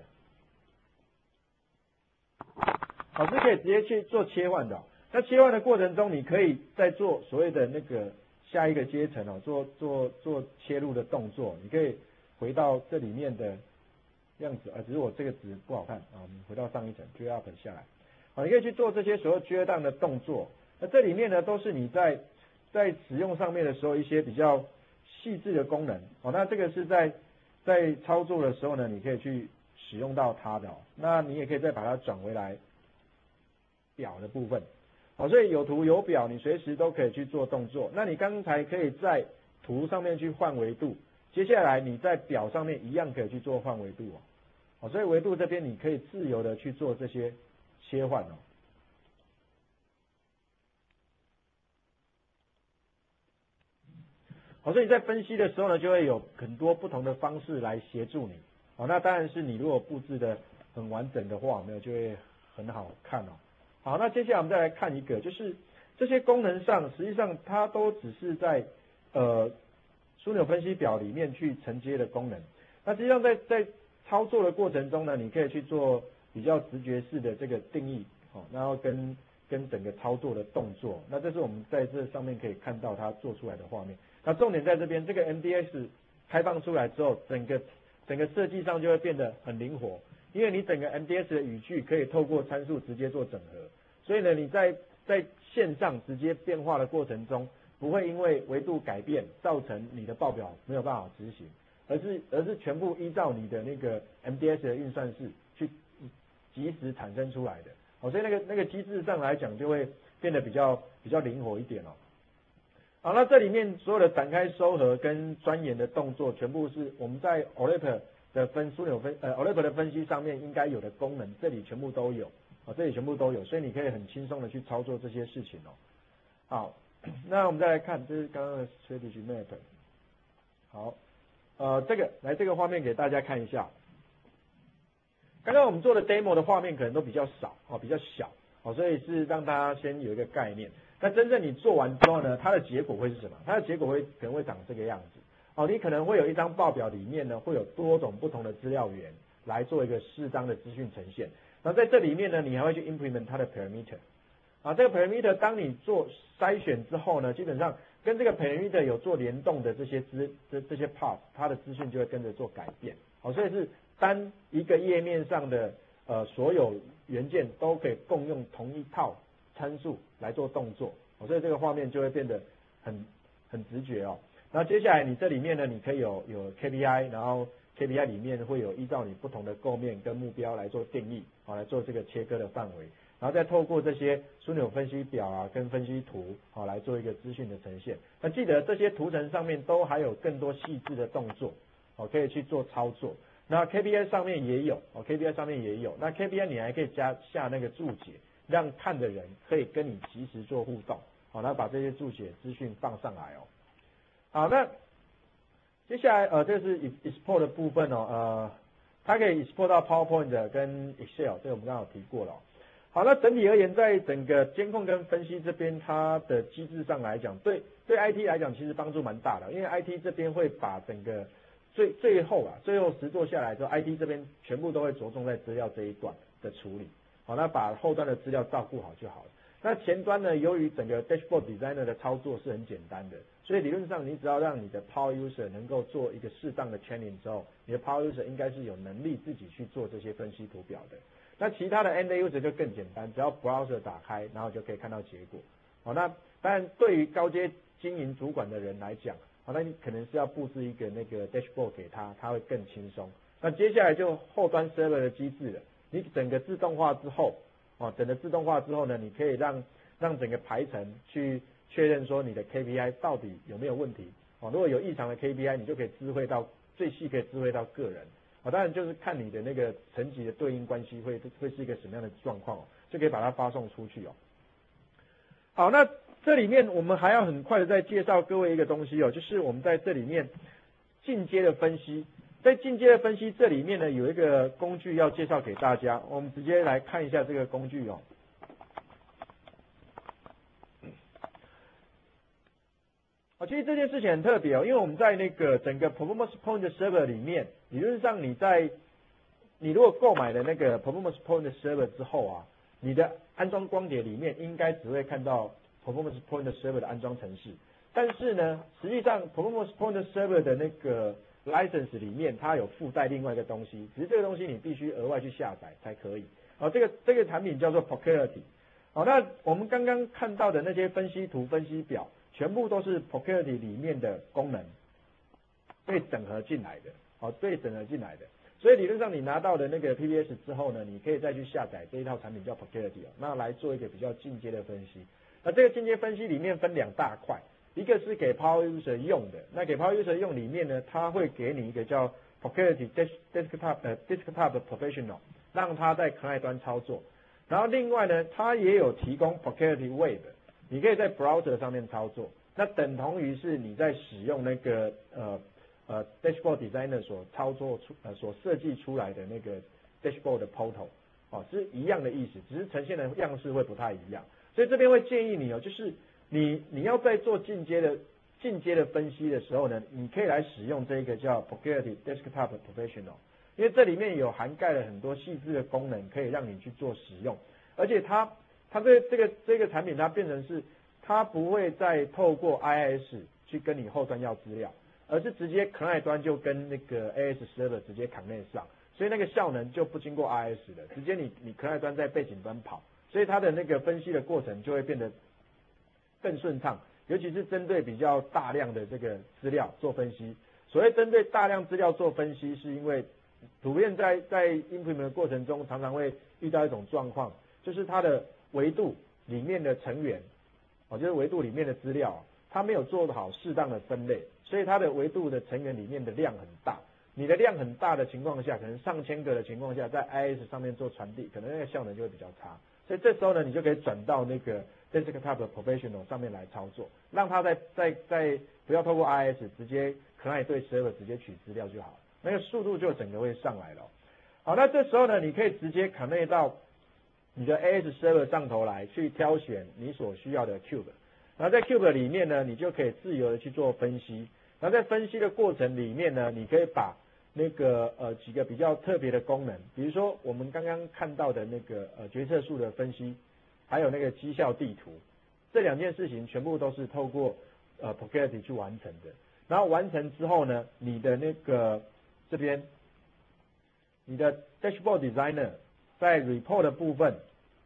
好，是可以直接去做切换的。那切换的过程中，你可以再做所谓的那个下一个阶层哦，做切入的动作。你可以回到这里面的样子只是我这个值不好看啊，我们回到上一层 drill up 下来。好，你可以去做这些所有 drill down 的动作。那这里面呢，都是你在使用上面的时候一些比较细致的功能。好，那这个是在操作的时候呢，你可以使用到它的哦。那你也可以再把它转回来表的部分。好，所以有图有表，你随时都可以去做动作。那你刚才可以在图上面去换维度，接下来你在表上面一样可以去做换维度哦。好，所以维度这边你可以自由的去做这些切换哦。好，所以在分析的时候呢，就会有很多不同的方式来协助你。好，那当然是你如果布置的很完整的话，没有就会很好看哦。好，那接下来我们再来看一个，就是这些功能上，实际上它都只是在枢纽分析表里面去承接的功能。那实际上在操作的过程中呢，你可以去做比较直觉式的这个定义，好，然后跟整个操作的动作。那这是我们在这上面可以看到它做出来的画面。那重点在这边，这个 MDX 开放出来之后，整个设计上就会变得很灵活，因为你整个 MDX 的语句可以透过参数直接做整合，所以呢，你在线上直接变化的过程中，不会因为维度改变造成你的报表没有办法执行，而是全部依照你的那个 MDX 的运算式去即时产生出来的。好，所以那个机制上来讲就会变得比较灵活一点哦。好，那这里面所有的展开收合跟钻研的动作，全部是我们在 OLEP 的OLEP 的分析上面应该有的功能，这里全部都有，这里全部都有，所以你可以很轻松的去操作这些事情哦。好，那我们再来看，这是刚刚的 strategy map。好，这个画面给大家看一下。刚刚我们做的 demo 的画面可能都比较少比较小所以是让大家先有一个概念。那真正你做完之后呢，它的结果会是什么？它的结果可能会长这个样子。你可能会有一张报表里面呢，会有多种不同的资料源来做一个适当的资讯呈现。然后在这里面呢，你还会去 implement 它的 parameter。这个 parameter 当你做筛选之后呢，基本上跟这个 parameter 有做联动的这些part， 它的资讯就会跟着做改变。所以是单一个页面上的所有元件都可以共用同一套参数来做动作，所以这个画面就会变得很直觉哦。然后接下来你这里面呢，你可以有 KPI， 然后 KPI 里面会有依照你不同的构面跟目标来做定义，来做这个切割的范围，然后再透过这些枢纽分析表跟分析图来做一个资讯的呈现。那记得这些图层上面都还有更多细致的动作，可以去做操作。那 KPI 上面也有，KPI 上面也有。那 KPI 你还可以下那个注解，让看的人可以跟你即时做互动，然后把这些注解资讯放上来哦。好，那接下来这是 export 的部分它可以 export 到 PowerPoint 跟 Excel， 这个我们刚好提过了。好，那整体而言，在整个监控跟分析这边，它的机制上来讲，对 IT 来讲其实帮助蛮大的，因为 IT 这边会把整个最后实作下来之后 ，IT 这边全部都会着重在资料这一段的处理。好，那把后端的资料照顾好就好了。那前端呢，由于整个 Dashboard Designer 的操作是很简单的，所以理论上你只要让你的 Power User 能够做一个适当的 training 之后，你的 Power User 应该是有能力自己去做这些分析图表的。那其他的 End User 就更简单，只要 Browser 打开，然后就可以看到结果。好，那当然对于高阶经营主管的人来讲，那你可能是要布置一个那个 Dashboard 给他会更轻松。那接下来就后端 Server 的机制了，你整个自动化之后呢，你可以让整个排程去确认说你的 KPI 到底有没有问题。如果有异常的 KPI， 你就可以知会到最细，可以知会到个人。当然就是看你的那个层级的对应关系会是一个什么样的状况，就可以把它发送出去。好，那这里面我们还要很快的再介绍各位一个东西就是我们在这里面进阶的分析。在进阶的分析这里面呢，有一个工具要介绍给大家，我们直接来看一下这个工具其实这件事情很特别因为我们在那个整个 Performance Point Server 里面，理论上你如果购买了那个 Performance Point Server 之后你的安装光碟里面应该只会看到 Performance Point Server 的安装程式，但是呢，实际上 Performance Point Server 的那个 license 里面它有附带另外一个东西，只是这个东西你必须额外去下载才可以。这个产品叫做 Procurity。那我们刚刚看到的那些分析图、分析表，全部都是 Procurity 里面的功能被整合进来的，被整合进来的。 所以理论上你拿到的那个 PBS 之后呢，你可以再去下载这一套产品叫 Procurity 那来做一个比较进阶的分析。那这个进阶分析里面分2大块，一个是给 Power User 用的，那给 Power User 用里面呢，它会给你一个叫 Procurity Desktop Professional， 让它在 Client 端操作。然后另外呢，它也有提供 Procurity Web， 你可以在 Browser 上面操作，那等同于是你在使用那个Dashboard Designer 所操作所设计出来的那个 Dashboard 的 Portal， 是一样的意思，只是呈现的样式会不太一样。所以这边会建议你就是你要在做进阶的分析的时候呢，你可以来使用这个叫 Procurity Desktop Professional， 因为这里面有涵盖了很多细致的功能，可以让你去做使用，而且它这个产品它变成是它不会再透过 IIS 去跟你后端要资料，而是直接 Client 端就跟那个 AS Server 直接connect上，所以那个效能就不经过 IIS 的，直接你 Client 端在背景端跑，所以它的那个分析的过程就会变得更顺畅，尤其是针对比较大量的这个资料做分析。所谓针对大量资料做分析，是因为普遍在 implement 的过程中，常常会遇到一种状况，就是它的维度里面的成员，就是维度里面的资料，它没有做好适当的分类，所以它的维度的成员里面的量很大。你的量很大的情况下，可能上千个的情况下，在 IIS 上面做传递，可能那个效能就会比较差。所以这时候呢，你就可以转到那个 Desktop Professional 上面来操作，让它在不要透过 IIS 直接 Client 对 Server 直接取资料就好了，那个速度就整个会上来了。好，那这时候呢，你可以直接 connect 到你的 AS Server 上头来，去挑选你所需要的 Cube， 然后在 Cube 里面呢，你就可以自由的去做分析。然后在分析的过程里面呢，你可以把那个几个比较特别的功能，比如说我们刚刚看到的那个决策树的分析，还有那个绩效地图，这2件事情全部都是透过Procurity 去完成的。然后完成之后呢，你的那个这边你的 Dashboard Designer 在 Report 的部分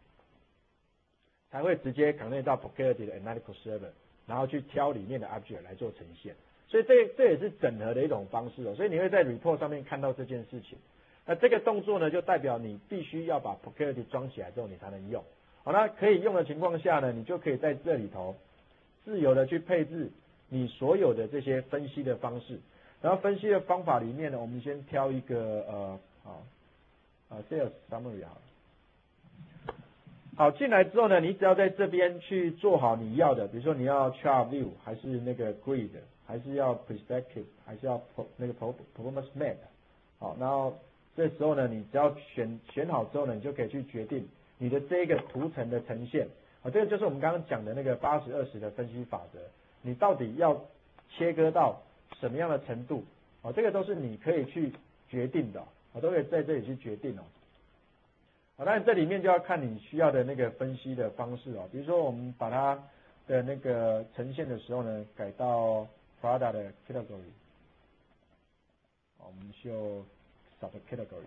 才会直接 connect 到 Procurity 的 Analytical Server， 然后去挑里面的 Object 来做呈现。所以这也是整合的一种方式所以你会在 report 上面看到这件事情。那这个动作呢，就代表你必须要把 Procurity 装起来之后你才能用。好，那可以用的情况下呢，你就可以在这里头自由的去配置你所有的这些分析的方式。然后分析的方法里面呢，我们先挑一个Sales Summary 好了。好，进来之后呢，你只要在这边去做好你要的，比如说你要 Chart View 还是那个 Grid，还是要 perspective， 还是要那个 performance map， 好，然后这时候呢，你只要选好之后呢，你就可以去决定你的这个图层的呈现，这个就是我们刚刚讲的那个80-20的分析法则，你到底要切割到什么样的程度，这个都是你可以去决定的，都可以在这里去决定当然这里面就要看你需要的那个分析的方式比如说我们把它的那个呈现的时候呢，改到Product 的 category， 我们就 subcategory。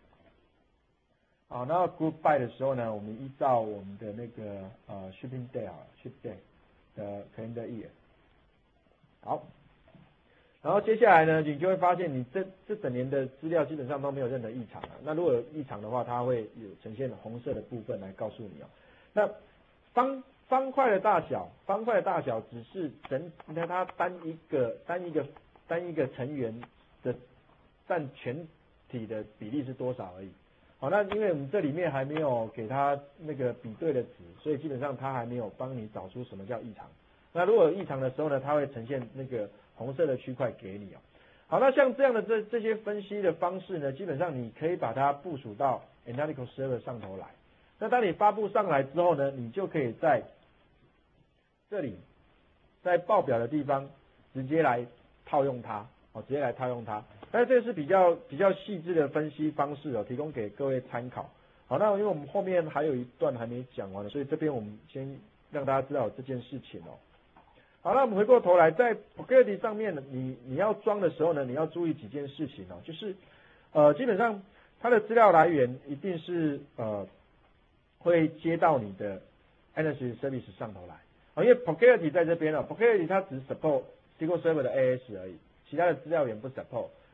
好，然后 group by 的时候呢，我们依照我们的那个shipping day ship day 的 calendar year。好，然后接下来呢，你就会发现你这整年的资料基本上都没有任何异常了。那如果有异常的话，它会有呈现红色的部分来告诉你那方块的大小只是它单一个成员的占全体的比例是多少而已。好，那因为我们这里面还没有给它那个比对的值，所以基本上它还没有帮你找出什么叫异常。那如果有异常的时候呢，它会呈现那个红色的区块给你好，那像这样的这些分析的方式呢，基本上你可以把它部署到 Analytical Server 上头来。那当你发布上来之后呢，你就可以在这里在报表的地方直接来套用它但是这个是比较细致的分析方式提供给各位参考。好，那因为我们后面还有一段还没讲完，所以这边我们先让大家知道这件事情好，那我们回过头来，在 Procurity 上面呢，你要装的时候呢，你要注意几件事情就是基本上它的资料来源一定是会接到你的 Analysis Service 上头来因为 Procurity 在这边Procurity 它只 support SQL Server 的 AS 而已，其他的资料源不 support。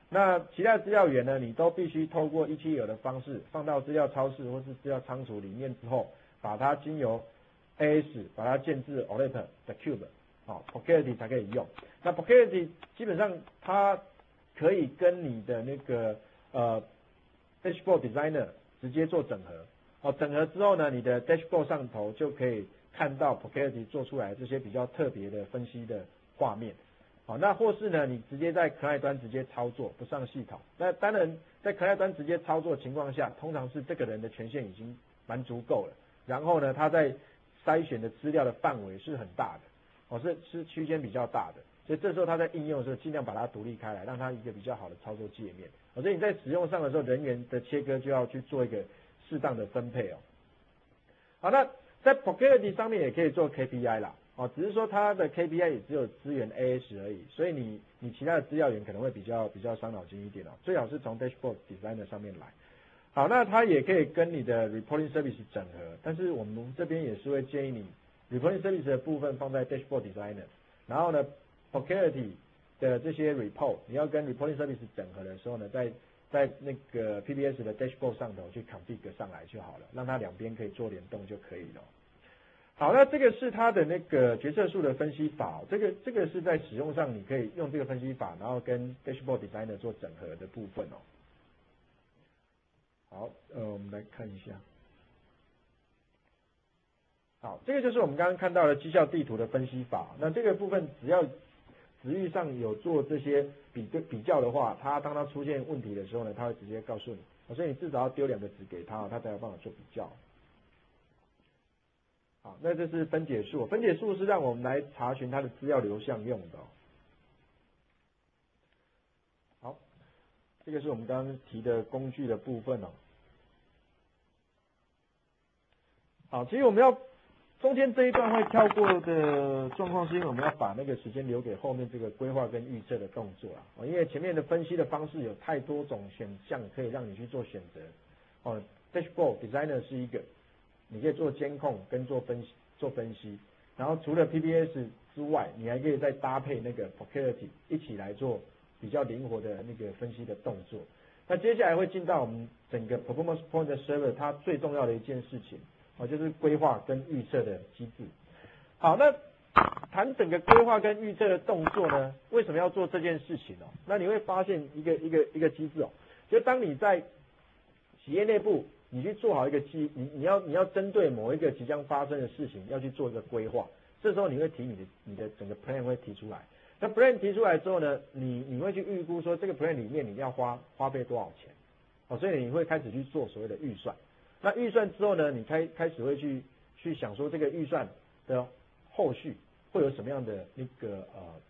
那其他资料源呢，你都必须透过170的方式放到资料超市或是资料仓储里面之后，把它经由 AS 把它建置 OLED 的 Cube， Procurity 才可以用。那 Procurity 基本上它可以跟你的那个Dashboard Designer 直接做整合。整合之后呢，你的 Dashboard 上头就可以看到 Procurity 做出来这些比较特别的分析的画面。那或是呢，你直接在 Client 端直接操作，不上系统。那当然，在 Client 端直接操作的情况下，通常是这个人的权限已经蛮足够了。然后呢，他在筛选的资料的范围是很大的，是区间比较大的。所以这时候他在应用的时候，尽量把它独立开来，让它一个比较好的操作界面。所以你在使用上的时候，人员的切割就要去做一个适当的分配哦。好，那在 Procurity 上面也可以做 KPI 啦。只是说它的 KPI 也只有支援 AS 而已，所以你其他的资料源可能会比较伤脑筋一点最好是从 Dashboard Designer 上面来。好，那它也可以跟你的 Reporting Service 整合，但是我们这边也是会建议你 Reporting Service 的部分放在 Dashboard Designer， 然后呢 Procurity 的这些 Report 你要跟 Reporting Service 整合的时候呢，在那个 PBS 的 Dashboard 上头去 config 上来就好了，让它两边可以做联动就可以了。好，那这个是它的那个决策树的分析法，这个是在使用上你可以用这个分析法，然后跟 Dashboard Designer 做整合的部分哦。好，我们来看一下。好，这个就是我们刚刚看到的绩效地图的分析法。那这个部分只要职域上有做这些比较的话，当它出现问题的时候呢，它会直接告诉你，所以你至少要丢2个值给他，他才有办法做比较。好，那这是分解数，分解数是让我们来查询它的资料流向用的。好，这个是我们刚刚提的工具的部分哦。好，其实我们要中间这一段会跳过的状况，是因为我们要把那个时间留给后面这个规划跟预测的动作啊。因为前面的分析的方式有太多种选项可以让你去做选择。Dashboard Designer 是一个。你可以做监控跟做分析，然后除了 PBS 之外，你还可以再搭配那个 Procurity 一起来做比较灵活的那个分析的动作。那接下来会进到我们整个 Performance Point Server 它最重要的一件事情，就是规划跟预测的机制。好，那谈整个规划跟预测的动作呢，为什么要做这件事情那你会发现一个机制就当你在企业内部你去做好一个你要针对某一个即将发生的事情要去做一个规划，这时候你会提你的整个 plan 会提出来。那 plan 提出来之后呢，你会去预估说这个 plan 里面你要花费多少钱所以你会开始去做所谓的预算。那预算之后呢，你开始会去想说这个预算的后续会有什么样的那个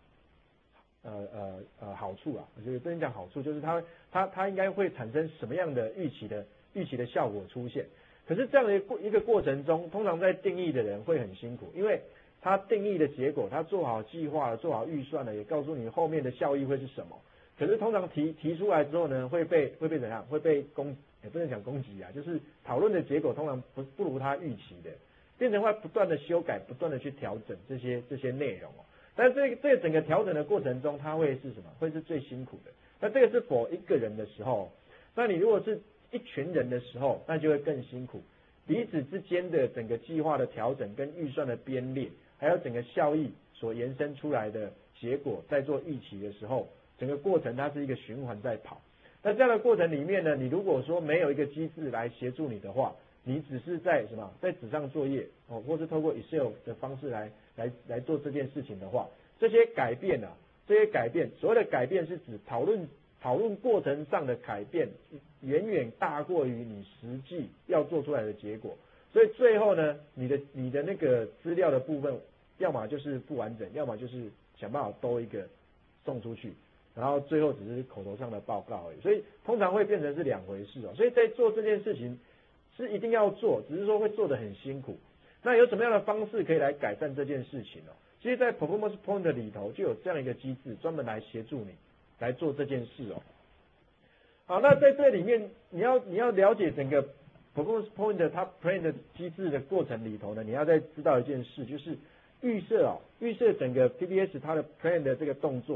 好处啊？我觉得不能讲好处，就是它应该会产生什么样的预期的效果出现。可是这样的一个过程中，通常在定义的人会很辛苦，因为他定义的结果，他做好计划了，做好预算了，也告诉你后面的效益会是什么。可是通常提出来之后呢，会被怎样？会被也不能讲攻击啊，就是讨论的结果通常不如他预期的，变成会不断的修改，不断的去调整这些内容但是这个整个调整的过程中，它会是什么？会是最辛苦的。那这个是否一个人的时候，那你如果是一群人的时候，那就会更辛苦。彼此之间的整个计划的调整跟预算的编列，还有整个效益所延伸出来的结果，在做预期的时候，整个过程它是一个循环在跑。那这样的过程里面呢，你如果说没有一个机制来协助你的话，你只是在在纸上作业或是透过 Excel 的方式来做这件事情的话，这些改变所谓的改变是指讨论过程上的改变远远大过于你实际要做出来的结果，所以最后呢，你的那个资料的部分，要么就是不完整，要么就是想办法多一个送出去，然后最后只是口头上的报告而已，所以通常会变成是两回事所以在做这件事情是一定要做，只是说会做得很辛苦。那有什么样的方式可以来改善这件事情其实在 Performance Point 里头就有这样一个机制，专门来协助你来做这件事好，那在这里面你要了解整个 Performance Point 它 plan 的机制的过程里头呢，你要再知道一件事，就是预设整个 PBS 它的 plan 的这个动作，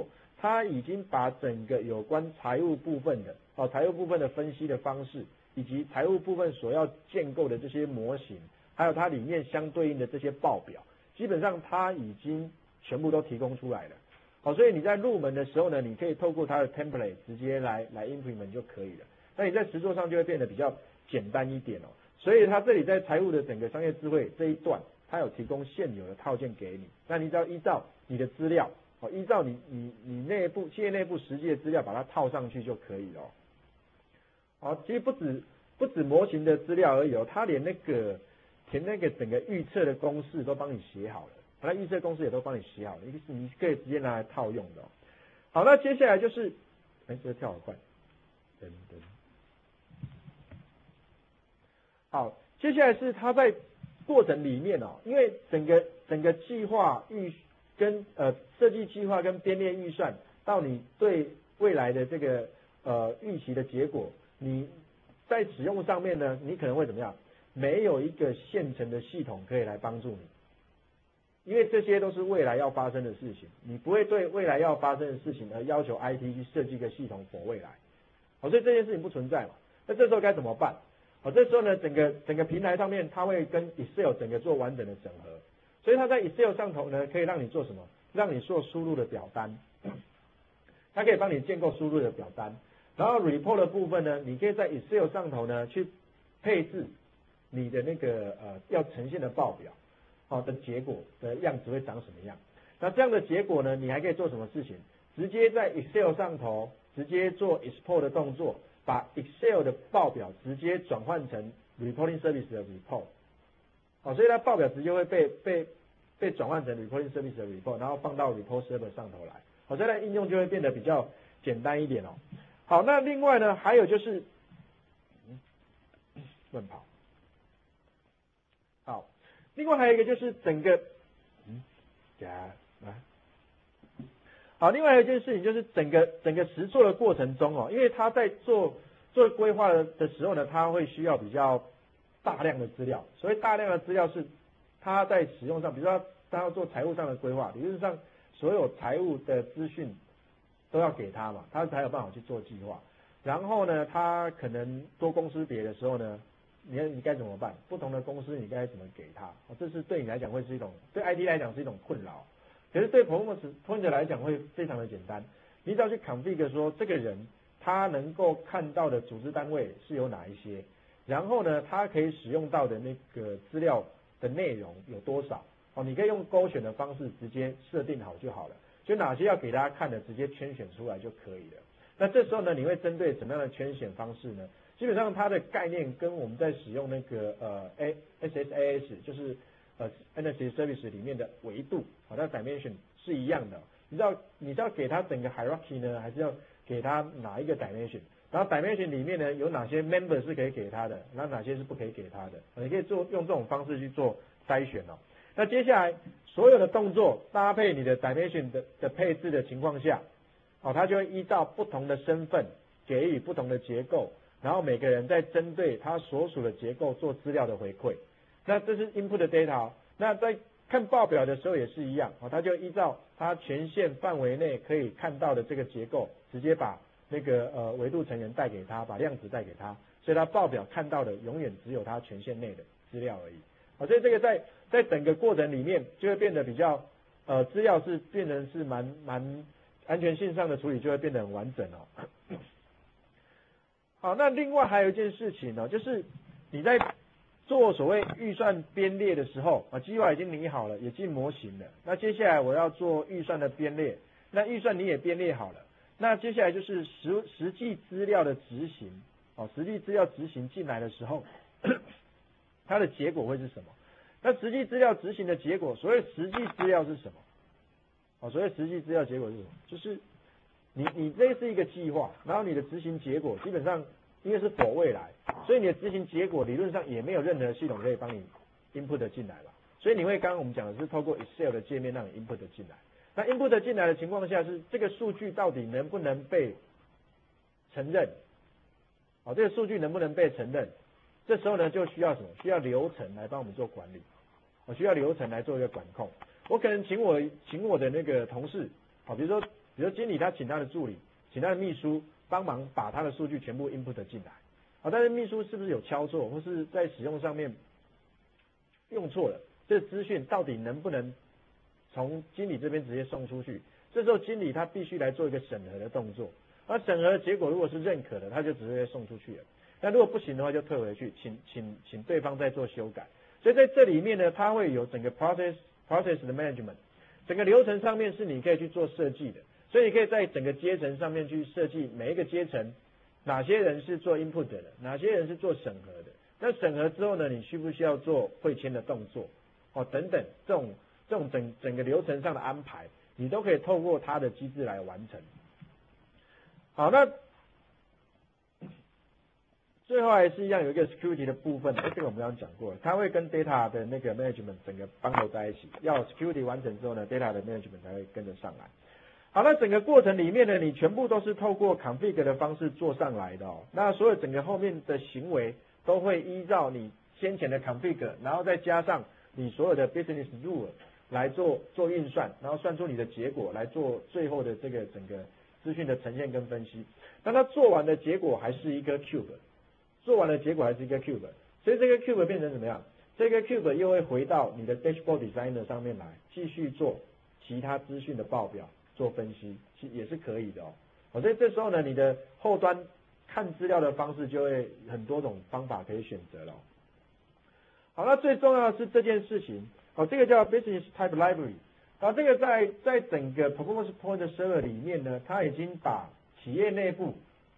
他已经把整个有关财务部分的分析的方式，以及财务部分所要建构的这些模型，还有它里面相对应的这些报表，基本上它已经全部都提供出来了。好，所以你在入门的时候呢，你可以透过它的 template 直接来 implement 就可以了。那你在实作上就会变得比较简单一点哦。所以它这里在财务的整个商业智慧这一段，它有提供现有的套件给你，那你只要依照你的资料，依照你内部企业内部实际的资料把它套上去就可以了。好，其实不止模型的资料而已哦，它连填那个整个预测的公式都帮你写好了。那预测公式也都帮你写好了，你可以直接拿来套用的哦。好，那接下来就是，这个跳好快，等。好，接下来是它在过程里面哦，因为整个计划跟设计计划跟编列预算到你对未来的这个预期的结果，你在使用上面呢，你可能会怎么样？没有一个现成的系统可以来帮助你。因为这些都是未来要发生的事情，你不会对未来要发生的事情而要求 IT 去设计一个系统for未来，好，所以这件事情不存在嘛。那这时候该怎么办？好，这时候呢，整个平台上面它会跟 Excel 整个做完整的整合，所以它在 Excel 上头呢，可以让你做什么？让你做输入的表单，它可以帮你建构输入的表单，然后 report 的部分呢，你可以在 Excel 上头呢去配置你的那个要呈现的报表。的结果的样子会长什么样？那这样的结果呢？你还可以做什么事情？直接在 Excel 上头直接做 export 的动作，把 Excel 的报表直接转换成 reporting service 的 report。好，所以它报表直接会被转换成 reporting service 的 report， 然后放到 report server 上头来。好，所以它应用就会变得比较简单一点哦。好，那另外呢，还有就是乱跑。好。另外还有一个就是整个，好，另外一件事情就是整个实作的过程中哦，因为他在做规划的时候呢，他会需要比较大量的资料，所以大量的资料是他在使用上，比如说他要做财务上的规划，理论上所有财务的资讯都要给他嘛，他才有办法去做计划。然后呢，他可能多公司别的时候呢，你该怎么办？不同的公司你该怎么给他？这是对你来讲会是一种，对 IT 来讲是一种困扰，可是对 performance pointer 来讲会非常的简单。你只要去 configure 说这个人他能够看到的组织单位是有哪一些，然后呢，他可以使用到的那个资料的内容有多少？你可以用勾选的方式直接设定好就好了，就哪些要给大家看的直接圈选出来就可以了。那这时候呢，你会针对什么样的圈选方式呢？基本上它的概念跟我们在使用那个SSAS 就是Analysis Service 里面的维度它 dimension 是一样的。你是要给它整个 hierarchy 呢，还是要给它哪一个 dimension？ 然后 dimension 里面呢有哪些 member 是可以给它的，然后哪些是不可以给它的？你可以用这种方式去做筛选哦。那接下来所有的动作搭配你的 dimension 的配置的情况下，它就会依照不同的身份给予不同的结构。然后每个人在针对他所属的结构做资料的回馈，那这是 input 的 data。那在看报表的时候也是一样，他就依照他权限范围内可以看到的这个结构，直接把那个维度成员带给他，把量子带给他，所以他报表看到的永远只有他权限内的资料而已。所以这个在整个过程里面就会变得比较资料是变成是蛮安全性上的处理就会变得很完整哦。好，那另外还有一件事情呢，就是你在做所谓预算编列的时候计划已经拟好了，也进模型了。那接下来我要做预算的编列，那预算你也编列好了，那接下来就是实际资料的执行实际资料执行进来的时候，它的结果会是什么？那实际资料执行的结果，所谓实际资料是什么？所谓实际资料结果是什么？就是你这是一个计划，然后你的执行结果基本上因为是否未来，所以你的执行结果理论上也没有任何系统可以帮你 input 进来了，所以你会刚刚我们讲的是透过 Excel 的界面让你 input 进来。那 input 进来的情况下是这个数据到底能不能被承认？这个数据能不能被承认？这时候呢就需要什么？需要流程来帮我们做管理，需要流程来做一个管控。我可能请我的那个同事，比如说比如经理他请他的助理，请他的秘书帮忙把他的数据全部 input 进来，但是秘书是不是有敲错，或是在使用上面用错了，这资讯到底能不能从经理这边直接送出去？这时候经理他必须来做一个审核的动作，而审核的结果如果是认可的，他就直接送出去了。那如果不行的话，就退回去，请对方再做修改。所以在这里面呢，它会有整个 process 的 management， 整个流程上面是你可以去做设计的。所以你可以在整个阶层上面去设计每一个阶层，哪些人是做 input 的，哪些人是做审核的。那审核之后呢，你需不需要做汇签的动作？等等，这种整个流程上的安排，你都可以透过它的机制来完成。好，那最后还是一样有一个 security 的部分，这个我们刚刚讲过了，它会跟 data 的那个 management 整个bundle在一起，要 security 完成之后呢 ，data 的 management 才会跟着上来。好，那整个过程里面呢，你全部都是透过 config 的方式做上来的那所有整个后面的行为都会依照你先前的 config， 然后再加上你所有的 business rule 来做运算，然后算出你的结果，来做最后的这个整个资讯的呈现跟分析。那它做完的结果还是一个 cube， 所以这个 cube 变成怎么样？这个 cube 又会回到你的 dashboard designer 上面来，继续做其他资讯的报表，做分析，也是可以的所以这时候呢，你的后端看资料的方式就会很多种方法可以选择了好，那最重要的是这件事情这个叫 business type library， 这个在整个 performance point server 里面呢，它已经把企业内部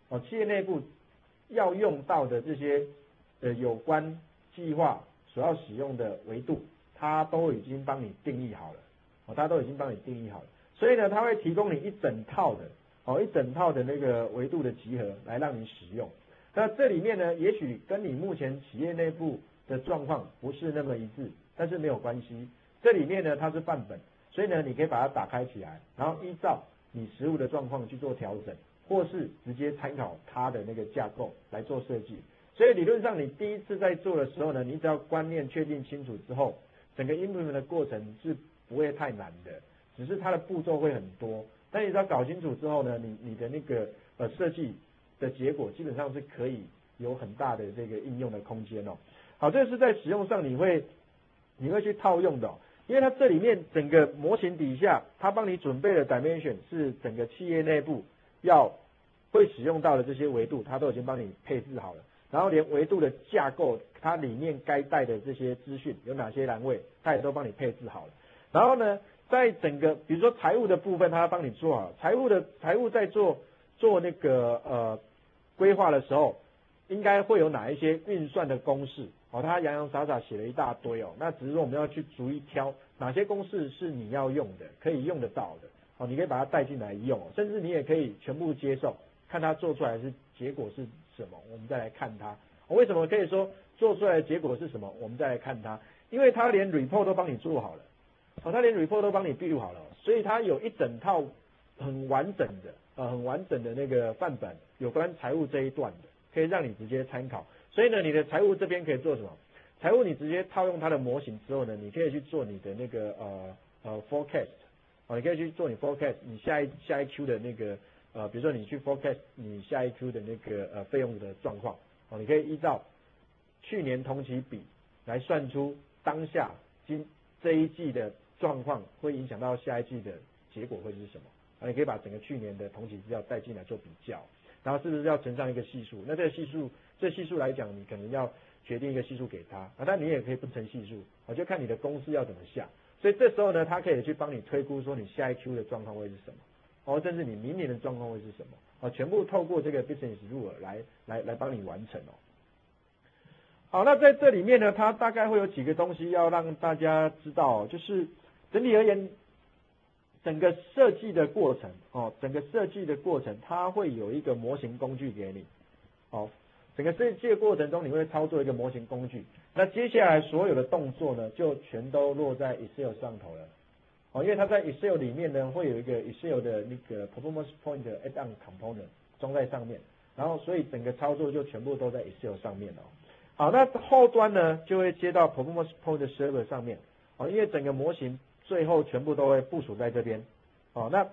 要用到的这些有关计划所要使用的维度，它都已经帮你定义好了所以呢，它会提供你一整套的那个维度的集合来让你使用。那这里面呢，也许跟你目前企业内部的状况不是那么一致，但是没有关系。这里面呢，它是范本，所以呢，你可以把它打开起来，然后依照你实务的状况去做调整，或是直接参考它的那个架构来做设计。所以理论上，你第一次在做的时候呢，你只要观念确定清楚之后，整个 implement 的过程是不会太难的，只是它的步骤会很多。但你只要搞清楚之后呢，你的那个设计的结果基本上是可以有很大的这个应用的空间好，这个是在使用上你会去套用的因为它这里面整个模型底下，它帮你准备的 dimension 是整个企业内部会使用到的这些维度，它都已经帮你配置好了。然后连维度的架构，它里面该带的这些资讯有哪些栏位，它也都帮你配置好了。然后呢，在整个比如说财务的部分，它要帮你做好。财务在做那个规划的时候，应该会有哪一些运算的公式它洋洋洒洒写了一大堆那只是说我们要去逐一挑哪些公式是你要用的，可以用得到的你可以把它带进来用甚至你也可以全部接受，看它做出来是结果是什么，我们再来看它为什么可以说做出来的结果是什么，我们再来看它，因为它连 report 都帮你做好了它连 report 都帮你记录好了所以它有一整套很完整的那个范本，有关财务这一段的，可以让你直接参考。所以呢，你的财务这边可以做什么？财务你直接套用它的模型之后呢，你可以去做你的那个forecast你可以去做你 forecast 你下一 Q 的那个比如说你去 forecast 你下一 Q 的那个费用的状况你可以依照去年同期比来算出当下这一季的状况会影响到下一季的结果会是什么你可以把整个去年的同期资料带进来做比较，然后是不是要乘上一个系数？那这系数来讲，你可能要决定一个系数给他但你也可以不乘系数就看你的公式要怎么下。所以这时候呢，他可以去帮你推估说你下一 Q 的状况会是什么甚至你明年的状况会是什么全部透过这个 business rule 来帮你完成好，那在这里面呢，它大概会有几个东西要让大家知道就是整体而言，整个设计的过程它会有一个模型工具给你整个设计的过程中你会操作一个模型工具，那接下来所有的动作呢就全都落在 Excel 上头了因为它在 Excel 里面呢会有一个 Excel 的那个 performance point add-on component 装在上面，然后所以整个操作就全部都在 Excel 上面好，那后端呢就会接到 performance point server 上面因为整个模型最后全部都会部署在这边那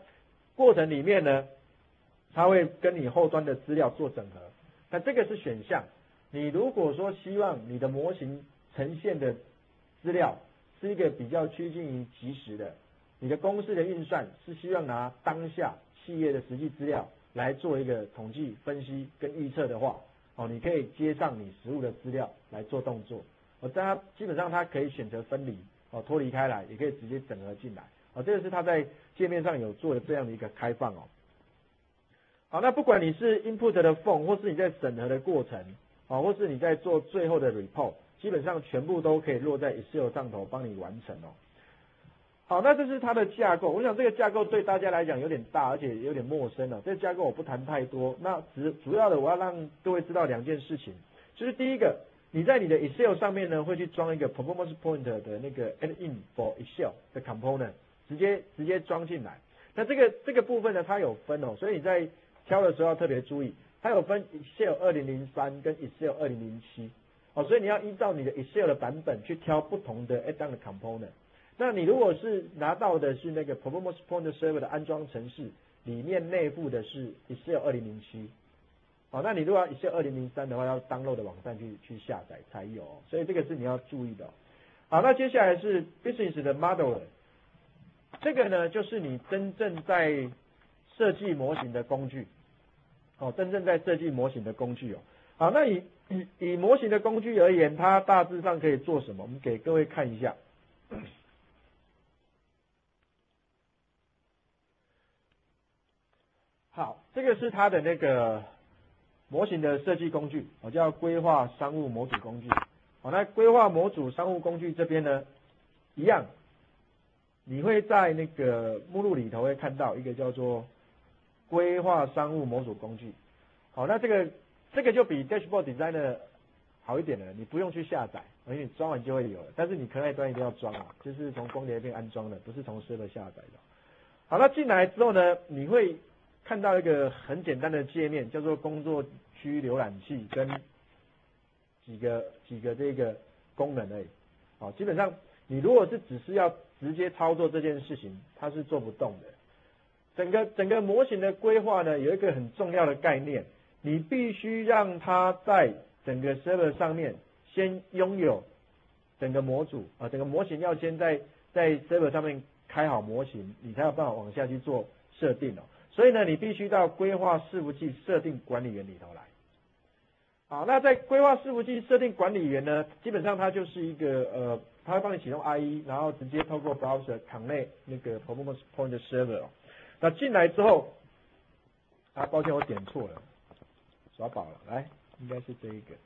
过程里面呢，它会跟你后端的资料做整合。那这个是选项。你如果说希望你的模型呈现的资料是一个比较趋近于即时的，你的公式的运算是希望拿当下企业的实际资料来做一个统计分析跟预测的话，你可以接上你实物的资料来做动作。但它基本上它可以选择分离，脱离开来，也可以直接整合进来。这个是它在界面上有做的这样的一个开放。好，那不管你是 input 的 form， 或是你在审核的过程，或是你在做最后的 report， 基本上全部都可以落在 Excel 上头帮你完成。好，那这是它的架构。我想这个架构对大家来讲有点大，而且有点陌生了。这个架构我不谈太多。那主要的我要让各位知道2件事情，就是第一个，你在你的 Excel 上面呢会去装一个 performance point 的那个 add in for Excel 的 component， 直接装进来。那这个部分呢，它有分所以你在挑的时候要特别注意，它有分 Excel 2003跟 Excel 2007所以你要依照你的 Excel 的版本去挑不同的 add on 的 component。那你如果是拿到的是那个 Performance Point Server 的安装程式，里面内附的是 Excel 2007，那你如果要 Excel 2003的话，要 download 的网站去下载才有所以这个是你要注意的好，那接下来是 Business 的 Modeler， 这个呢就是你真正在设计模型的工具真正在设计模型的工具好，那以模型的工具而言，它大致上可以做什么？我们给各位看一下。好，这个是它的那个模型的设计工具，叫规划商务模组工具。那规划模组商务工具这边呢，一样，你会在那个目录里头会看到一个叫做规划商务模组工具。好，那这个就比 Dashboard Designer 好一点了，你不用去下载，因为你装完就会有了，但是你可爱端一定要装就是从光碟片安装的，不是从 server 下载的。好，那进来之后呢，你会看到一个很简单的界面，叫做工作区浏览器跟几个这个功能而已。基本上你如果是只是要直接操作这件事情，它是做不动的。整个模型的规划呢，有一个很重要的概念，你必须让它在整个 server 上面先拥有整个模组整个模型要先在 server 上面开好模型，你才有办法往下去做设定所以呢，你必须到规划伺服器设定管理员里头来。好，那在规划伺服器设定管理员呢，基本上它就是一个它会帮你启动 IE， 然后直接透过 browser connect 那个 performance point server。那进来之后，抱歉我点错了，耍宝了，来，应该是这一个。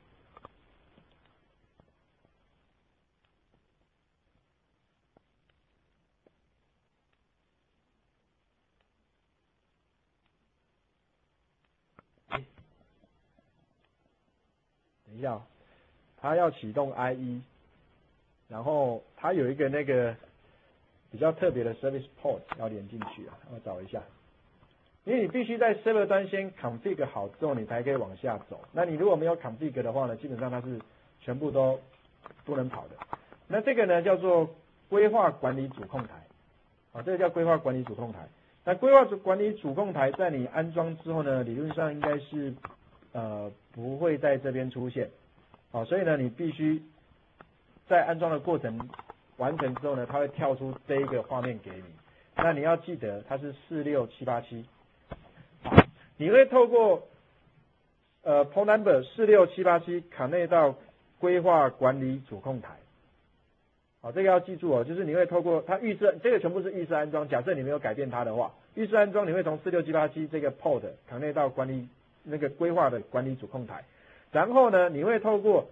等一下它要启动 IE， 然后它有一个那个比较特别的 service port 要连进去我找一下。因为你必须在 server 端先 config 好之后，你才可以往下走。那你如果没有 config 的话呢，基本上它是全部都不能跑的。那这个呢叫做规划管理主控台，这个叫规划管理主控台。那规划管理主控台在你安装之后呢，理论上应该是不会在这边出现。所以呢，你必须在安装的过程完成之后呢，它会跳出这一个画面给你。那你要记得它是46787。你会透过port number 46787 connect 到规划管理主控台。这个要记住就是你会透过它预设，这个全部是预设安装。假设你没有改变它的话，预设安装你会从46787这个 port connect 到管理那个规划的管理主控台，然后呢，你会透过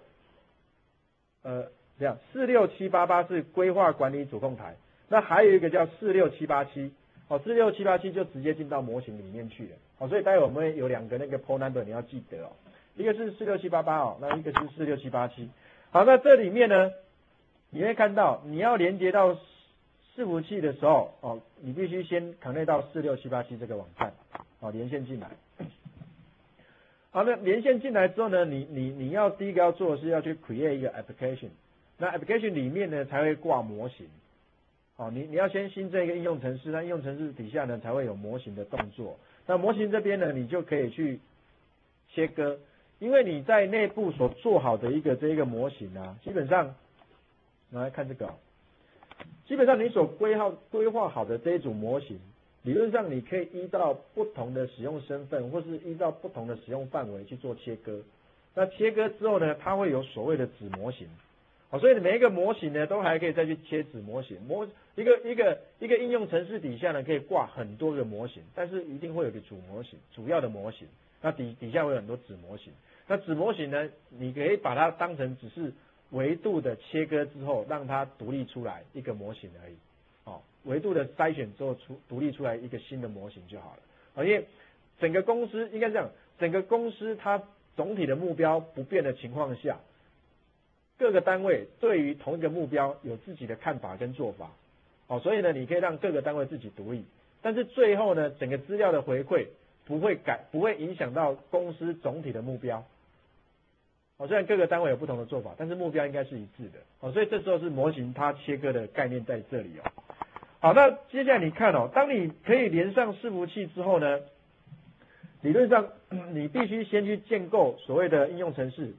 这样46788是规划管理主控台，那还有一个叫46787。46787就直接进到模型里面去了。所以待会我们会有2个那个 port number 你要记得一个是46788那一个是46787。好，那这里面呢，你会看到你要连接到伺服器的时候你必须先 connect 到46787这个网站连线进来。好，那连线进来之后呢，你要第一个要做的是要去 create 一个 application， 那 application 里面呢才会挂模型。 哦，你要先新增一个应用程式，那应用程式底下呢才会有模型的动作。那模型这边呢，你就可以去切割，因为你在内部所做好的这一个模型啊，基本上，来看这个，基本上你所规划好的这一组模型，理论上你可以依照不同的使用身份，或是依照不同的使用范围去做切割。那切割之后呢，它会有所谓的子模型。所以每一个模型呢，都还可以再去切子模型。一个应用程式底下呢，可以挂很多个模型，但是一定会有个主模型，主要的模型。那底下会有很多子模型。那子模型呢，你可以把它当成只是维度的切割之后，让它独立出来一个模型而已。维度的筛选之后独立出来一个新的模型就好了。因为整个公司应该这样，整个公司它总体的目标不变的情况下，各个单位对于同一个目标有自己的看法跟做法，所以呢，你可以让各个单位自己独立，但是最后呢，整个资料的回馈不会影响到公司总体的目标。虽然各个单位有不同的做法，但是目标应该是一致的。所以这时候是模型它切割的概念在这里哦。好，那接下来你看当你可以连上伺服器之后呢，理论上你必须先去建构所谓的应用程式。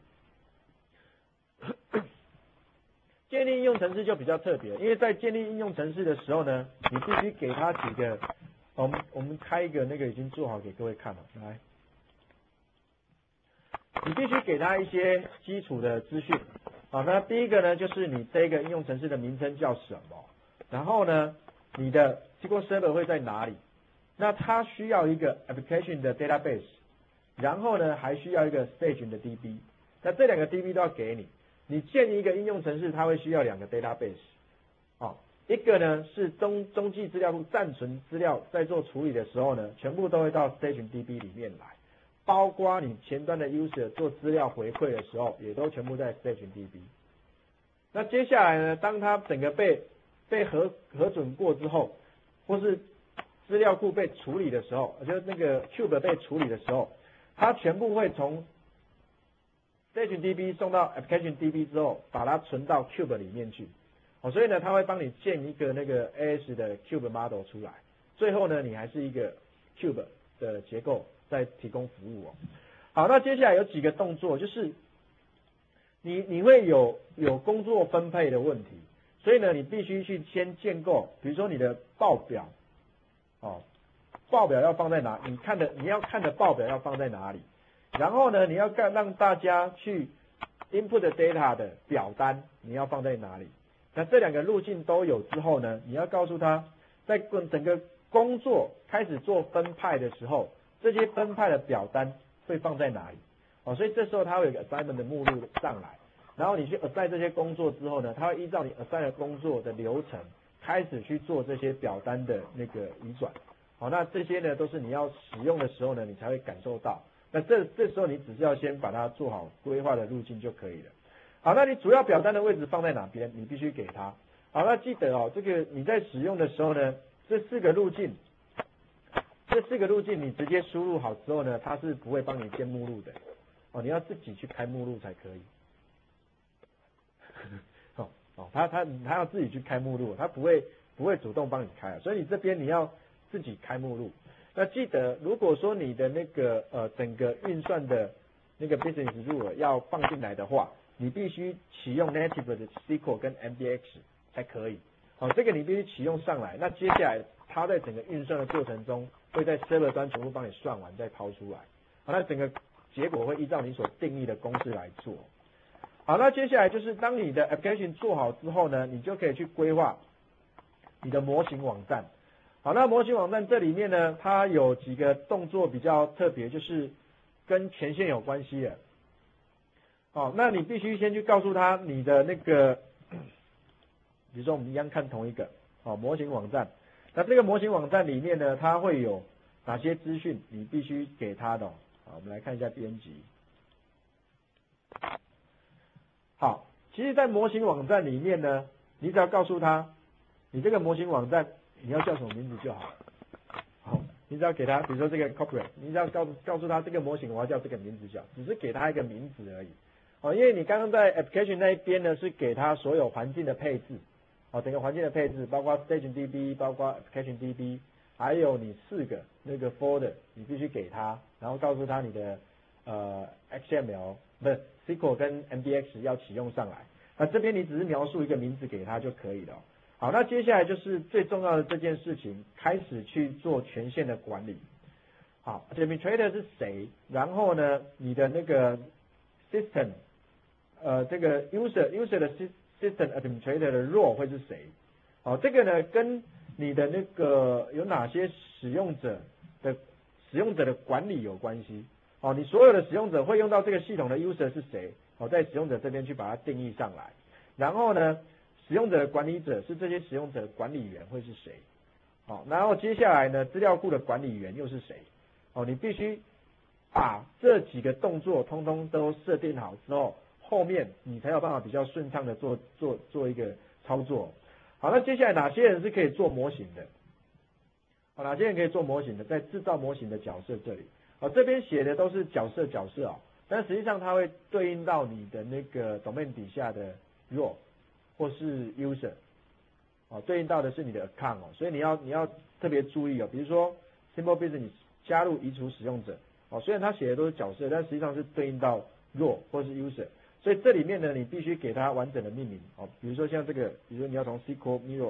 建立应用程式就比较特别，因为在建立应用程式的时候呢，你必须给它几个，我们开一个那个已经做好给各位看了，来，你必须给它一些基础的资讯。那第一个呢，就是你这个应用程式的名称叫什么，然后呢，你的 SQL Server 会在哪里？那它需要一个 application 的 database， 然后呢，还需要一个 staging 的 DB， 那这两个 DB 都要给你。你建立一个应用程式，它会需要两个 database， 一个呢是中继资料库暂存资料，在做处理的时候呢，全部都会到 staging DB 里面来，包括你前端的 user 做资料回馈的时候，也都全部在 staging DB。那接下来呢，当它整个被核准过之后，或是资料库被处理的时候，就是那个 Cube 被处理的时候，它全部会从staging DB 送到 application DB 之后，把它存到 Cube 里面去。所以呢，它会帮你建一个那个 AS 的 Cube model 出来。最后呢，你还是一个 Cube 的结构在提供服务好，那接下来有几个动作，就是你会有工作分配的问题，所以呢，你必须去先建构，比如说你的报表，报表要放在哪？你要看的报表要放在哪里？然后呢，你要让大家去 input data 的表单，你要放在哪里？那这两个路径都有之后呢，你要告诉他，在整个工作开始做分派的时候，这些分派的表单会放在哪里？所以这时候它会有一个 assignment 的目录上来，然后你去 assign 这些工作之后呢，它会依照你 assign 的工作的流程，开始去做这些表单的那个移转。那这些呢都是你要使用的时候呢，你才会感受到。那这时候你只是要先把它做好规划的路径就可以了。好，那你主要表单的位置放在哪边？你必须给它。好，那记得这个你在使用的时候呢，这四个路径你直接输入好之后呢，它是不会帮你建目录的。你要自己去开目录才可以。他要自己去开目录，他不会主动帮你开，所以你这边你要自己开目录。那记得，如果说你的那个整个运算的那个 business rule 要放进来的话，你必须启用 native 的 SQL 跟 MDX 才可以。这个你必须启用上来。那接下来它在整个运算的过程中，会在 server 端全部帮你算完再抛出来。那整个结果会依照你所定义的公式来做。好，那接下来就是当你的 application 做好之后呢，你就可以去规划你的模型网站。好，那模型网站这里面呢，它有几个动作比较特别，就是跟权限有关系的。那你必须先去告诉他你的那个，比如说我们一样看同一个模型网站，那这个模型网站里面呢，它会有哪些资讯你必须给他的？好，我们来看一下编辑。好，其实在模型网站里面呢，你只要告诉他你这个模型网站你要叫什么名字就好了。好，你只要给他，比如说这个 corporate， 你只要告诉他这个模型我要叫这个名字就好，只是给他一个名字而已。因为你刚刚在 application 那一边呢是给他所有环境的配置， 整个环境的配置，包括 Staging DB， 包括 Application DB， 还有你4个那个 folder， 你必须给他，然后告诉他你的XML 不是 SQL 跟 MDX 要启用上来。那这边你只是描述一个名字给他就可以了。好，那接下来就是最重要的这件事情，开始去做权限的管理。好 ，Administrator 是谁？然后呢，你的那个 System， 这个 User 的 System Administrator 的 role 会是谁？好，这个呢跟你的那个有哪些使用者的管理有关系。好，你所有的使用者会用到这个系统的 User 是谁？好，在使用者这边去把它定义上来。然后呢，使用者的管理者是这些使用者的管理员会是谁？好，然后接下来呢，资料库的管理员又是谁？你必须把这几个动作通通都设定好之后，后面你才有办法比较顺畅的做一个操作。好，那接下来哪些人是可以做模型的？好，哪些人可以做模型的？在制造模型的角色这里，这边写的都是角色但实际上它会对应到你的那个 domain 底下的 role 或是 user， 对应到的是你的 account， 所以你要特别注意比如说 Simple Business 加入移除使用者，虽然它写的都是角色，但实际上是对应到 role 或是 user， 所以这里面呢，你必须给它完整的命名，比如说像这个，比如说你要从 SQL Mirror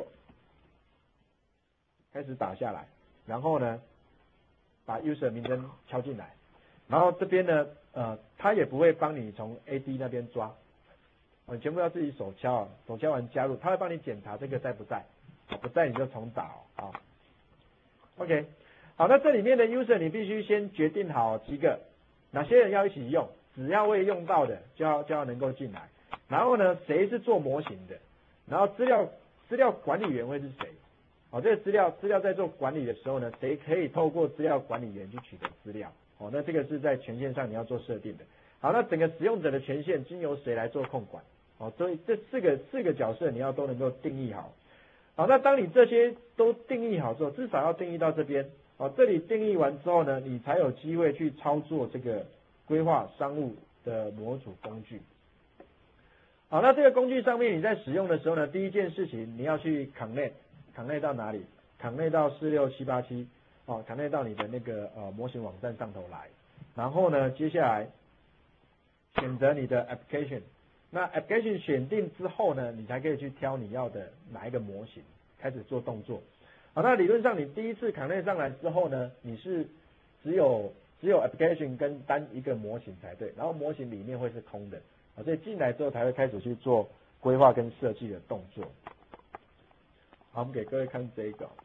开始打下来，然后呢，把 user 名称敲进来，然后这边呢，它也不会帮你从 AD 那边抓，你全部要自己手敲完加入，它会帮你检查这个在不在，不在你就重打OK。好，那这里面的 user 你必须先决定好几个，哪些人要一起用，只要会用到的就要能够进来。然后呢，谁是做模型的？然后资料管理员会是谁？这个资料在做管理的时候呢，谁可以透过资料管理员去取得资料？那这个是在权限上你要做设定的。好，那整个使用者的权限经由谁来做控管？所以这四个角色你要都能够定义好。好，那当你这些都定义好之后，至少要定义到这边。这里定义完之后呢，你才有机会去操作这个规划商务的模组工具。好，那这个工具上面你在使用的时候呢，第一件事情你要去 connect 到哪里 ？connect 到46787，connect 到你的那个模型网站上头来。然后呢，接下来选择你的 application。那 application 选定之后呢，你才可以去挑你要的哪一个模型，开始做动作。好，那理论上你第一次 connect 上来之后呢，你是只有 application 跟单一个模型才对，然后模型里面会是空的，所以进来之后才会开始去做规划跟设计的动作。好，我们给各位看这个。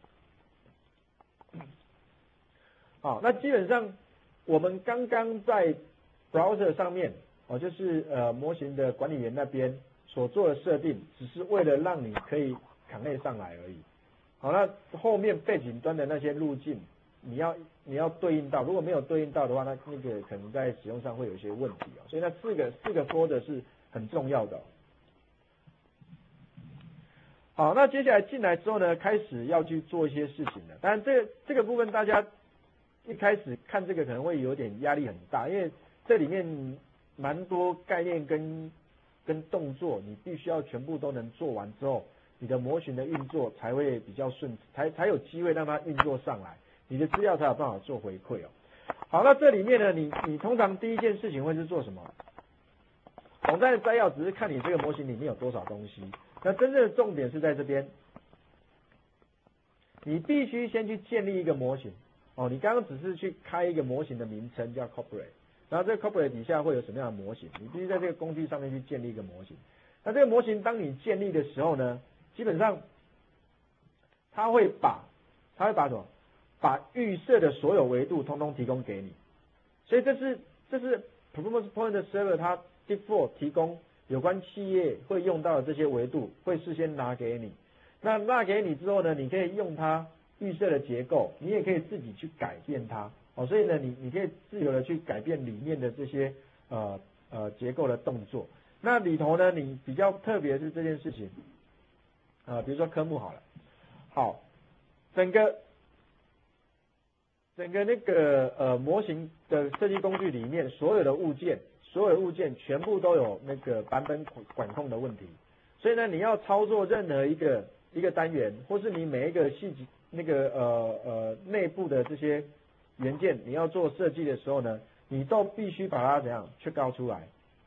好，那基本上我们刚刚在 browser 上面，就是模型的管理员那边所做的设定，只是为了让你可以 connect 上来而已。好，那后面背景端的那些路径，你要对应到，如果没有对应到的话，那个可能在使用上会有一些问题所以那四个 folder 是很重要的好，那接下来进来之后呢，开始要去做一些事情了。当然这个部分大家一开始看这个可能会有点压力很大，因为这里面蛮多概念跟动作，你必须要全部都能做完之后，你的模型的运作才会比较顺，才有机会让它运作上来，你的资料才有办法做回馈好，那这里面呢，你通常第一件事情会是做什么？网站的摘要只是看你这个模型里面有多少东西，那真正的重点是在这边，你必须先去建立一个模型你刚刚只是去开一个模型的名称叫 corporate， 然后这个 corporate 底下会有什么样的模型，你必须在这个工具上面去建立一个模型。那这个模型当你建立的时候呢，基本上它会把什么？把预设的所有维度通通提供给你。所以这是 Performance Point Server 它 default 提供有关企业会用到的这些维度，会事先拿给你。那拿给你之后呢，你可以用它预设的结构，你也可以自己去改变它所以呢，你可以自由的去改变里面的这些结构的动作。那里头呢，你比较特别是这件事情比如说科目好了，好，整个那个模型的设计工具里面，所有的物件全部都有那个版本管控的问题所以呢，你要操作任何一个单元，或是你每一个细节内部的这些元件，你要做设计的时候呢，你都必须把它怎样check out出来，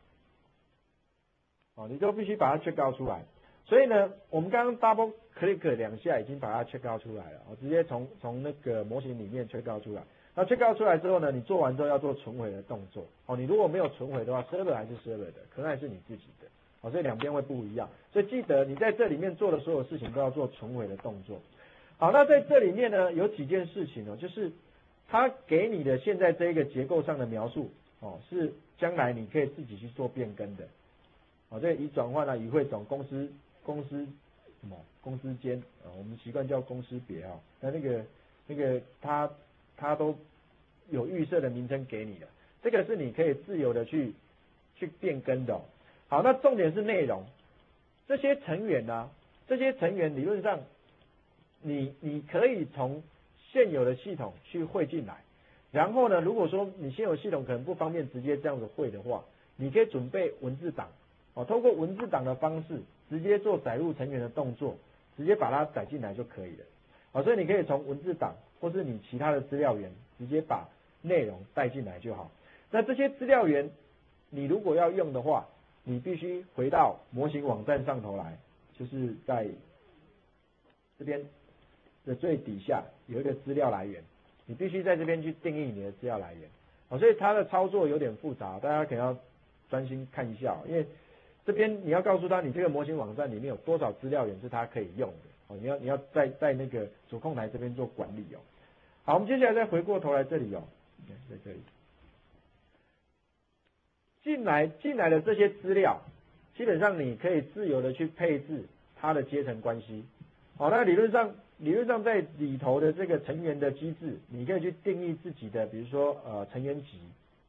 你都必须把它check out出来。所以呢，我们刚刚 double click 2下已经把它check out出来了，直接从那个模型里面check out出来。那check out出来之后呢，你做完之后要做存回的动作。你如果没有存回的话 ，server 还是 server 的，可能还是你自己的。所以两边会不一样。所以记得你在这里面做的所有事情都要做存回的动作。好，那在这里面呢，有几件事情就是它给你的现在这一个结构上的描述，是将来你可以自己去做变更的。这个已转换啊，已汇总公司什么公司间我们习惯叫公司别那个它都有预设的名称给你的，这个是你可以自由的去变更的。好，那重点是内容，这些成员理论上你可以从现有的系统去汇进来，然后呢，如果说你现有系统可能不方便直接这样子汇的话，你可以准备文字档透过文字档的方式直接做载入成员的动作，直接把它载进来就可以了。所以你可以从文字档或是你其他的资料源直接把内容带进来就好。那这些资料源你如果要用的话，你必须回到模型网站上头来，就是在这边的最底下有一个资料来源，你必须在这边去定义你的资料来源。所以它的操作有点复杂，大家可能要专心看一下，因为这边你要告诉他你这个模型网站里面有多少资料源是他可以用的你要在那个主控台这边做管理好，我们接下来再回过头来这里在这里进来的这些资料，基本上你可以自由的去配置它的阶层关系。那理论上在里头的这个成员的机制，你可以去定义自己的，比如说成员级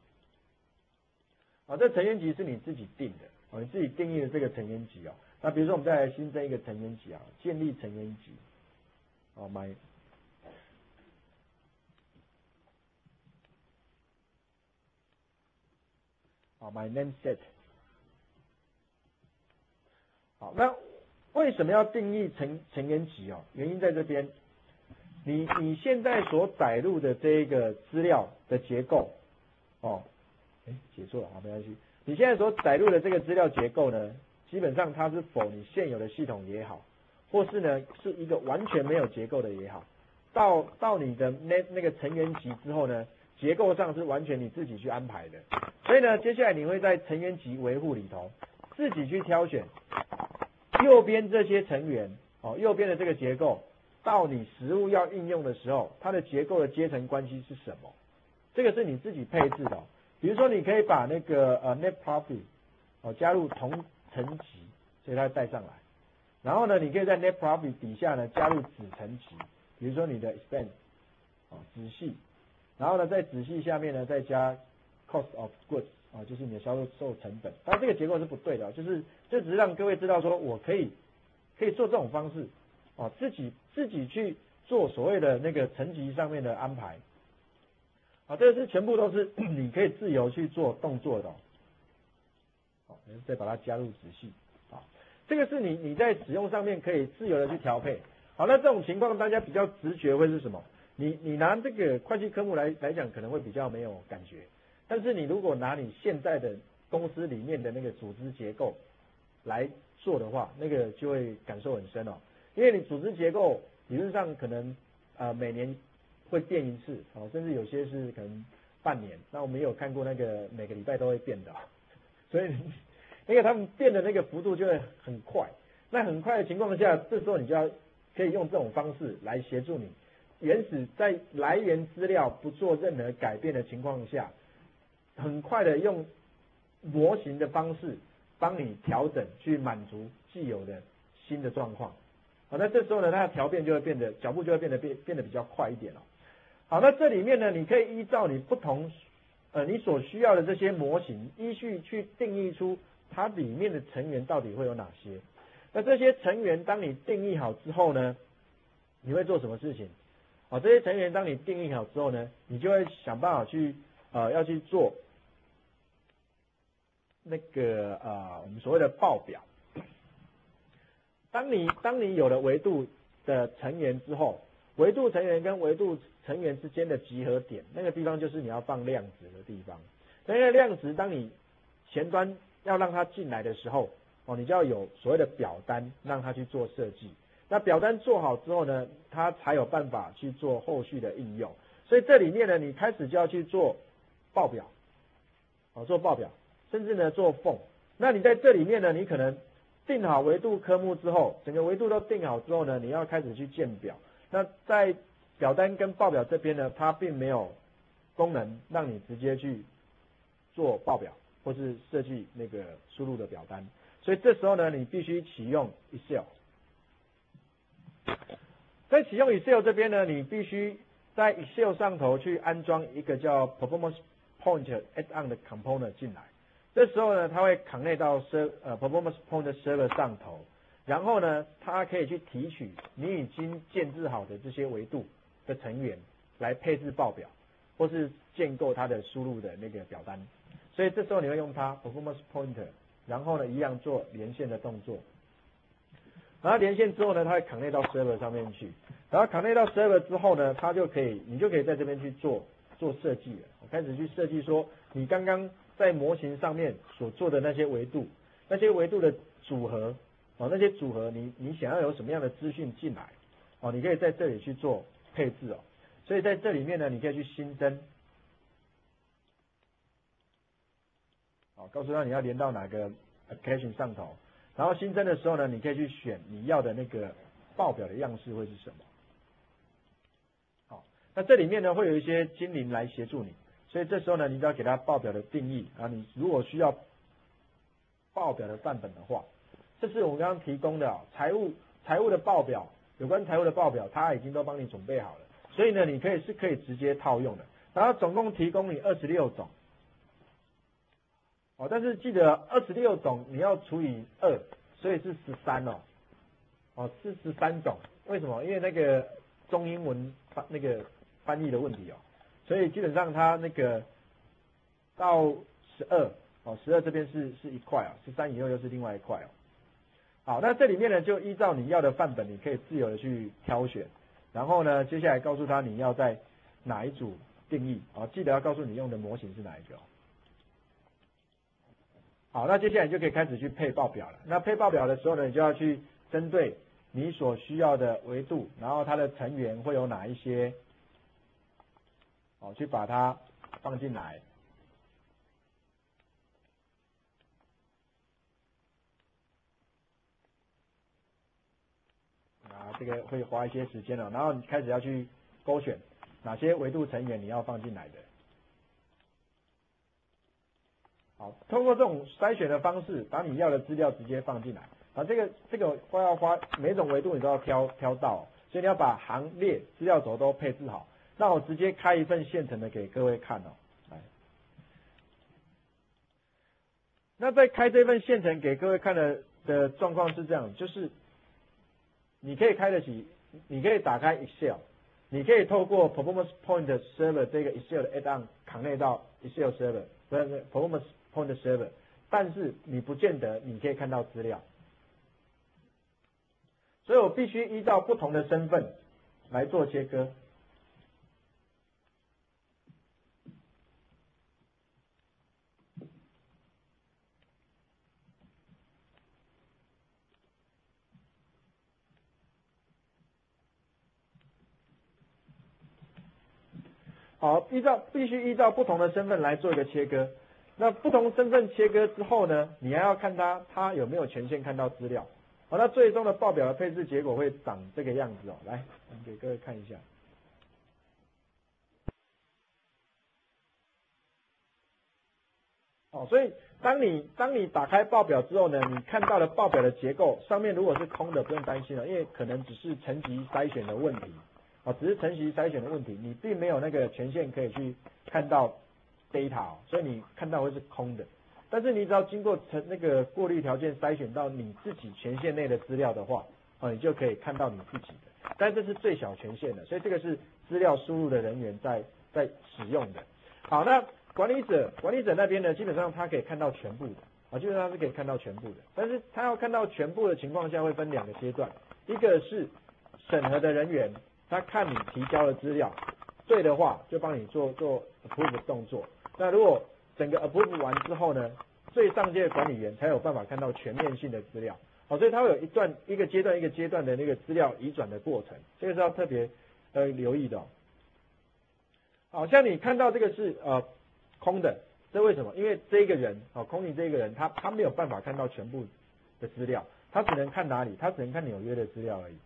这成员级是你自己定的你自己定义的这个成员级那比如说我们再来新增一个成员级建立成员级my name set 好，那为什么要定义成员级原因在这边，你现在所载入的这一个资料的结构写错了没关系。你现在所载入的这个资料结构呢，基本上它是否你现有的系统也好，或是呢是一个完全没有结构的也好，到你的那个成员级之后呢，结构上是完全你自己去安排的。所以呢，接下来你会在成员级维护里头自己去挑选右边这些成员右边的这个结构，到你实务要应用的时候，它的结构的阶层关系是什么？这个是你自己配置的比如说你可以把那个net profit加入同层级，所以它带上来。然后呢，你可以在 net profit 底下呢加入子层级，比如说你的 expense 子系，然后呢在子系下面呢再加 cost of goods 就是你的销售成本。当然这个结构是不对的，这只是让各位知道说我可以做这种方式自己去做所谓的那个层级上面的安排这个是全部都是你可以自由去做动作的再把它加入仔细这个是你在使用上面可以自由的去调配。好，那这种情况大家比较直觉会是什么？你拿这个会计科目来讲可能会比较没有感觉，但是你如果拿你现在的公司里面的那个组织结构来做的话，那个就会感受很深因为你组织结构理论上可能每年会变一次甚至有些是可能半年，那我们也有看过那个每个礼拜都会变的所以因为他们变的那个幅度就会很快，那很快的情况下，这时候你就要可以用这种方式来协助你原始在来源资料不做任何改变的情况下，很快的用模型的方式帮你调整去满足既有的新的状况那这时候呢，它的调变就会变得脚步就会变得比较快一点好，那这里面呢，你可以依照你不同你所需要的这些模型，依序去定义出它里面的成员到底会有哪些。那这些成员当你定义好之后呢，你会做什么事情？这些成员当你定义好之后呢，你就会想办法去要去做那个我们所谓的报表。 当你有了维度的成员之后，维度成员跟维度成员之间的集合点，那个地方就是你要放量值的地方。那个量值，当你前端要让它进来的时候，你就要有所谓的表单让它去做设计。那表单做好之后呢，它才有办法去做后续的应用。所以这里面呢，你开始就要去做报表，做报表，甚至呢做缝。那你在这里面呢，你可能定好维度科目之后，整个维度都定好之后呢，你要开始去建表。那在表单跟报表这边呢，它并没有功能让你直接去做报表或是设计那个输入的表单，所以这时候呢，你必须启用 Excel。在启用 Excel 这边呢，你必须在 Excel 上头去安装一个叫 Performance Point Add-on 的 component 进来。这时候呢，它会 connect 到Performance Point Server 上头，然后呢，它可以去提取你已经建置好的这些维度的成员来配置报表，或是建构它的输入的那个表单。所以这时候你会用它 Performance Pointer， 然后呢，一样做连线的动作。然后连线之后呢，它会 connect 到 server 上面去，然后 connect 到 server 之后呢，你就可以在这边去做设计了。我开始去设计说，你刚刚在模型上面所做的那些维度的组合，那些组合你想要有什么样的资讯进来，你可以在这里去做配置哦。所以在这里面呢，你可以去新增，告诉他你要连到哪个 application 上头。然后新增的时候呢，你可以去选你要的那个报表的样式会是什么。好，那这里面呢会有一些精灵来协助你，所以这时候呢，你只要给它报表的定义啊，你如果需要报表的范本的话，这是我们刚刚提供的财务的报表，有关财务的报表，它已经都帮你准备好了，所以呢，你可以直接套用的。然后总共提供你26种。但是记得26种你要除以2，所以是13是13种。为什么？因为那个中英文那个翻译的问题所以基本上它那个到12这边是一块13以后又是另外一块好，那这里面呢就依照你要的范本，你可以自由的去挑选，然后呢接下来告诉他你要在哪一组定义记得要告诉你用的模型是哪一个好，那接下来你就可以开始去配报表了。那配报表的时候呢，你就要去针对你所需要的维度，然后它的成员会有哪一些，去把它放进来。这个会花一些时间然后你开始要去勾选哪些维度成员你要放进来的。好，通过这种筛选的方式，把你要的资料直接放进来。这个要花每种维度你都要挑到，所以你要把行列资料轴都配置好。那我直接开一份现成的给各位看来，那在开这份现成给各位看的状况是这样，就是你可以开得起，你可以打开 Excel， 你可以透过 Performance Point Server 这个 Excel 的 add-on connect 到 Excel Server， 不是 Performance Point Server， 但是你不见得你可以看到资料，所以我必须依照不同的身份来做切割。好，必须依照不同的身份来做一个切割。那不同身份切割之后呢，你还要看它有没有权限看到资料。好，那最终的报表的配置结果会长这个样子来，我们给各位看一下。所以当你打开报表之后呢，你看到了报表的结构上面如果是空的，不用担心因为可能只是层级筛选的问题。只是层级筛选的问题，你并没有那个权限可以去看到 data， 所以你看到会是空的。但是你只要经过那个过滤条件筛选到你自己权限内的资料的话，你就可以看到你自己的。但这是最小权限的，所以这个是资料输入的人员在使用的。好，那管理者那边呢，基本上他可以看到全部的， 基本上是可以看到全部的。但是他要看到全部的情况下，会分2个阶段，一个是审核的人员，他看你提交的资料对的话，就帮你做 approve 动作。那如果整个 approve 完之后呢，最上阶的管理员才有办法看到全面性的资料。所以它会有一个阶段的那个资料移转的过程，这个是要特别留意的。好像你看到这个是空的，这为什么？因为这个人空你这个人他没有办法看到全部的资料，他只能看哪里？他只能看纽约的资料而已。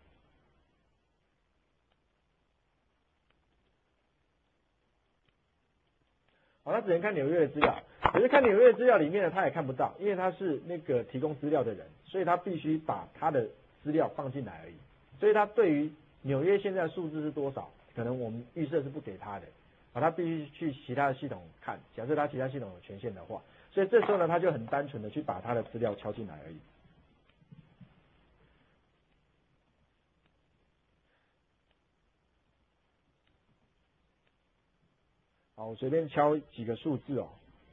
他只能看纽约的资料，可是看纽约的资料里面呢，他也看不到，因为他是那个提供资料的人，所以他必须把他的资料放进来而已。所以他对于纽约现在的数字是多少，可能我们预设是不给他的，他必须去其他的系统看，假设他其他系统有权限的话，所以这时候呢，他就很单纯的去把他的资料敲进来而已。好，我随便敲几个数字。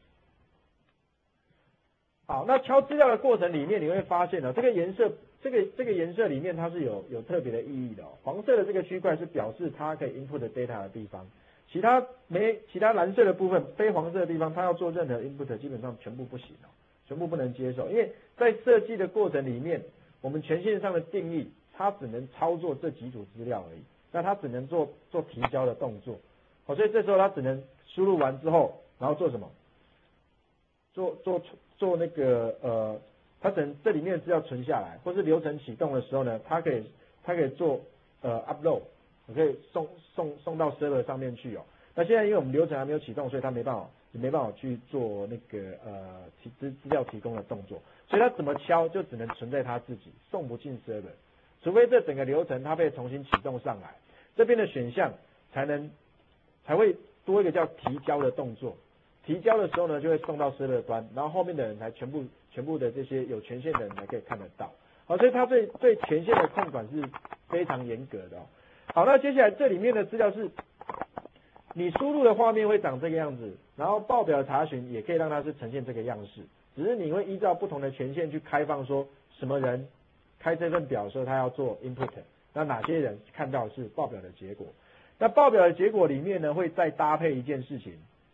好，那敲资料的过程里面，你会发现这个颜色，这个颜色里面它是有特别的意义的。黄色的这个区块是表示它可以 input data 的地方，其他蓝色的部分，非黄色的地方，它要做任何 input 基本上全部不行，全部不能接受，因为在设计的过程里面，我们权限上的定义，它只能操作这几组资料而已，那它只能做提交的动作。所以这时候它只能输入完之后，然后做什么？做那个它等这里面的资料存下来，或是流程启动的时候呢，它可以做upload， 可以送到 server 上面去。那现在因为我们流程还没有启动，所以它没办法去做那个资料提供的动作，所以它怎么敲就只能存在它自己，送不进 server， 除非这整个流程它被重新启动上来，这边的选项才会多一个叫提交的动作。提交的时候呢，就会送到 server 端，然后后面的人才全部的这些有权限的人才可以看得到。所以它对权限的控管是非常严格的。好，那接下来这里面的资料是你输入的画面会长这个样子，然后报表查询也可以让它是呈现这个样式，只是你会依照不同的权限去开放，说什么人开这份表的时候他要做 input， 那哪些人看到是报表的结果。那报表的结果里面呢，会再搭配一件事情，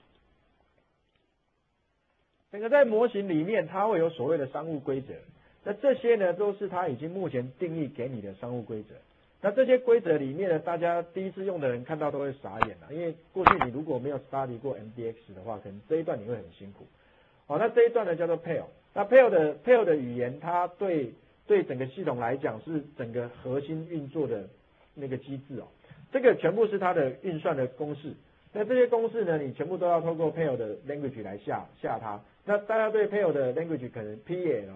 整个在模型里面它会有所谓的商务规则，那这些呢都是它已经目前定义给你的商务规则。那这些规则里面呢，大家第一次用的人看到都会傻眼因为过去你如果没有 study 过 MDX 的话，可能这一段你会很辛苦。那这一段呢叫做 PAIL， 那 PAIL 的语言，它对整个系统来讲是整个核心运作的那个机制这个全部是它的运算的公式。那这些公式呢，你全部都要透过 PAIL 的 language 来下它。那大家对 PAIL 的 language 可能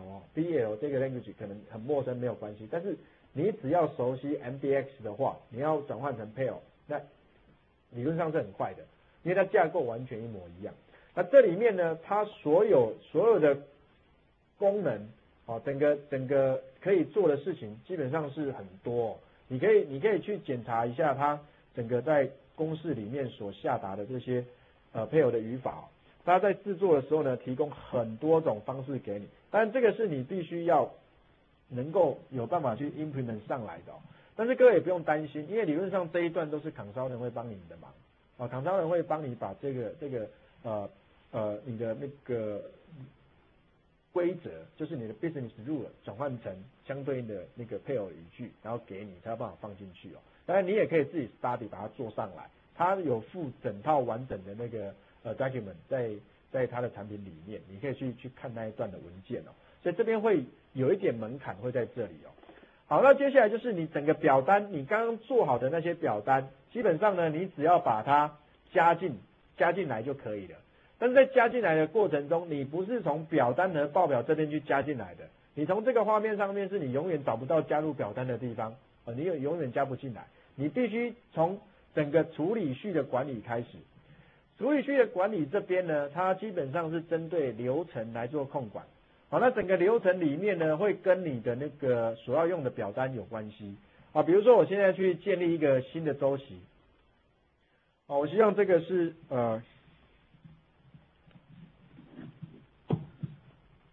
PAIL 这个 language 可能很陌生，没有关系。但是你只要熟悉 MDX 的话，你要转换成 PAIL， 那理论上是很快的，因为它架构完全一模一样。那这里面呢，它所有的功能整个可以做的事情基本上是很多你可以去检查一下它整个在公式里面所下达的这些PAIL 的语法它在制作的时候呢，提供很多种方式给你，但这个是你必须要能够有办法去 implement 上来的但是各位也不用担心，因为理论上这一段都是consultant会帮你的忙consultant会帮你把这个你的那个规则，就是你的 business rule 转换成相对应的那个PAIL语句，然后给你才有办法放进去当然你也可以自己 study 把它做上来，它有附整套完整的那个document 在它的产品里面，你可以去看那一段的文件所以这边会有一点门槛会在这里好，那接下来就是你整个表单，你刚刚做好的那些表单，基本上呢，你只要把它加进来就可以了。但是在加进来的过程中，你不是从表单和报表这边去加进来的，你从这个画面上面是你永远找不到加入表单的地方你永远加不进来，你必须从整个处理序的管理开始。处理序的管理这边呢，它基本上是针对流程来做控管。好，那整个流程里面呢，会跟你的那个所要用的表单有关系比如说我现在去建立一个新的周期我希望这个是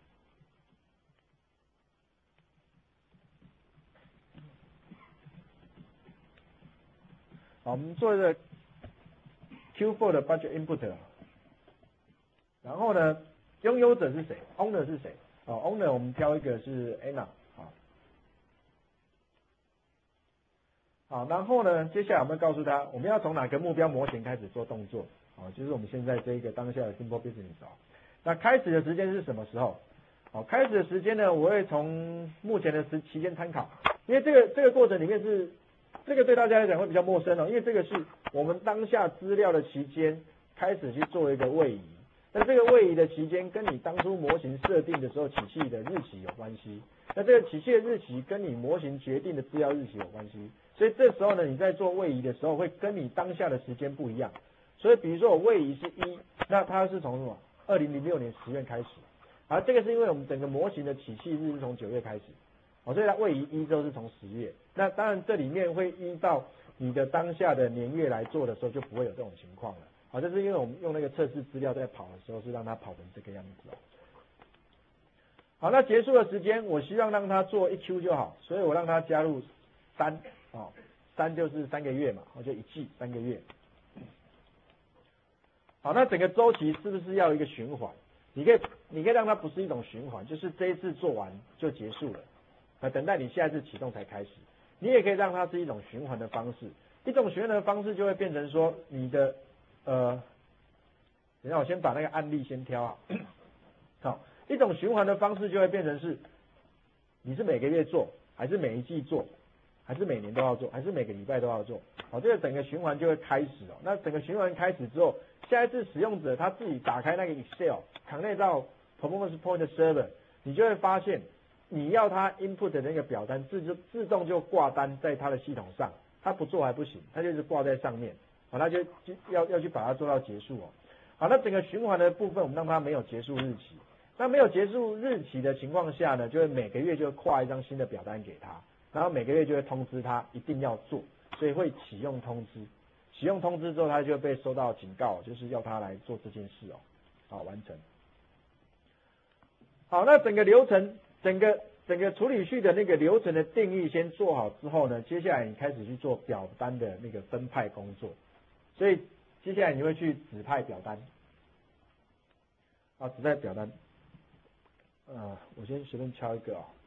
好，我们做一个 Q4 的 budget input， 然后呢，拥有者是谁 ？Owner 是谁？哦 ，Owner 我们挑一个是 Anna， 好，然后呢，接下来我们告诉他，我们要从哪个目标模型开始做动作？好，就是我们现在这一个当下的 simple business 啊。那开始的时间是什么时候？好，开始的时间呢，我会从目前的期间参考，因为这个过程里面是这个对大家来讲会比较陌生哦，因为这个是我们当下资料的期间开始去做一个位移。那这个位移的期间跟你当初模型设定的时候起讫的日期有关系，那这个起讫的日期跟你模型决定的资料日期有关系，所以这时候呢，你在做位移的时候会跟你当下的时间不一样。所以比如说我位移是1，那它是从什么？2006年10月开始，而这个是因为我们整个模型的起讫日是从9月开始，所以它位移1之后是从10月。那当然这里面会依照你的当下的年月来做的时候，就不会有这种情况了。好，这是因为我们用那个测试资料在跑的时候，是让它跑成这个样子哦。好，那结束的时间，我希望让它做1Q 就好，所以我让它加入3，哦，3就是3个月嘛，我就1季3个月。好，那整个周期是不是要一个循环？你可以让它不是一种循环，就是这一次做完就结束了，等待你下一次启动才开始。你也可以让它是一种循环的方式，一种循环的方式就会变成说你的等一下我先把那个案例先挑啊。好，一种循环的方式就会变成是，你是每个月做，还是每一季做，还是每年都要做，还是每个礼拜都要做？好，这个整个循环就会开始哦。那整个循环开始之后，下一次使用者他自己打开那个 Excel， connect 到 Performance Point Server， 你就会发现，你要他 input 的那个表单自动就挂单在他的系统上，他不做还不行，他就是挂在上面。好，那就要去把它做到结束哦。好，那整个循环的部分，我们让它没有结束日期。那没有结束日期的情况下呢，就会每个月就会跨一张新的表单给他，然后每个月就会通知他一定要做，所以会启用通知。启用通知之后，他就会被收到警告，就是要他来做这件事哦。好，完成。好，那整个流程，整个处理序的那个流程的定义先做好之后呢，接下来你开始去做表单的那个分派工作。所以接下来你会去指派表单，指派表单，我先随便敲一个哦。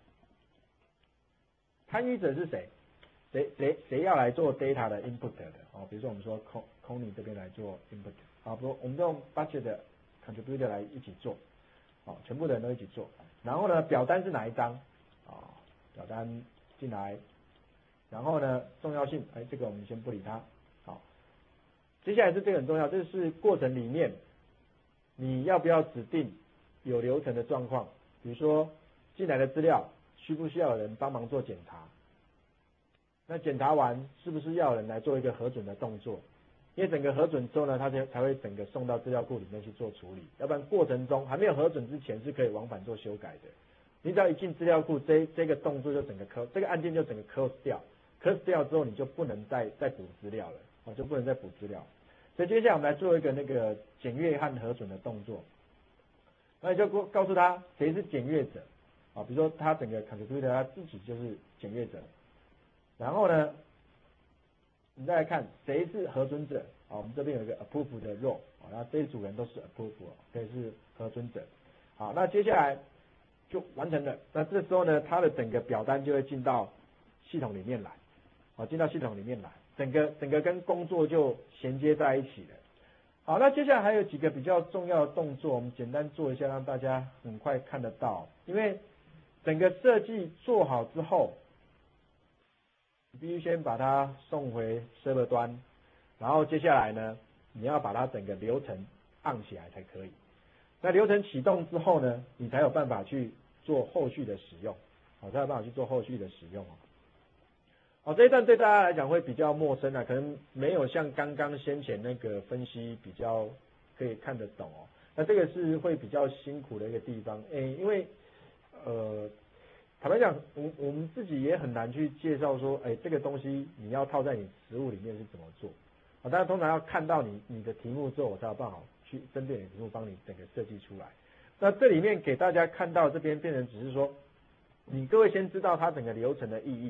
参与者是谁？谁要来做 data 的 input 的？比如说我们说 Connie 这边来做 input， 比如我们用 budget 的 contributor 来一起做，全部的人都一起做。然后呢，表单是哪一张？表单进来，然后呢，重要性，这个我们先不理它。接下来这个很重要，这是过程里面你要不要指定有流程的状况，比如说进来的资料需不需要有人帮忙做检查？那检查完是不是要有人来做一个核准的动作？因为整个核准之后呢，它才会整个送到资料库里面去做处理，要不然过程中还没有核准之前是可以往返做修改的。你只要一进资料库，这个动作就整个这个案件就整个 close 掉 ，close 掉之后你就不能再补资料了，就不能再补资料。所以接下来我们来做一个那个检阅和核准的动作，那你就告诉他谁是检阅者，比如说他整个 contributor 他自己就是检阅者，然后呢，你再来看谁是核准者，我们这边有一个 approve 的 role， 然后这一组人都是 approve， 可以是核准者，好，那接下来就完成了，那这时候呢，他的整个表单就会进到系统里面来，进到系统里面来。整个跟工作就衔接在一起了。好，那接下来还有几个比较重要的动作，我们简单做一下，让大家很快看得到。因为整个设计做好之后，你必须先把它送回 server 端，然后接下来呢，你要把它整个流程按起来才可以。那流程启动之后呢，你才有办法去做后续的使用，才有办法去做后续的使用。这一段对大家来讲会比较陌生可能没有像刚刚先前那个分析比较可以看得懂那这个是会比较辛苦的一个地方，因为坦白讲，我们自己也很难去介绍说，这个东西你要套在你实务里面是怎么做当然通常要看到你的题目之后，我才有办法去针对你的题目帮你整个设计出来。那这里面给大家看到这边变成只是说，你各位先知道它整个流程的意义。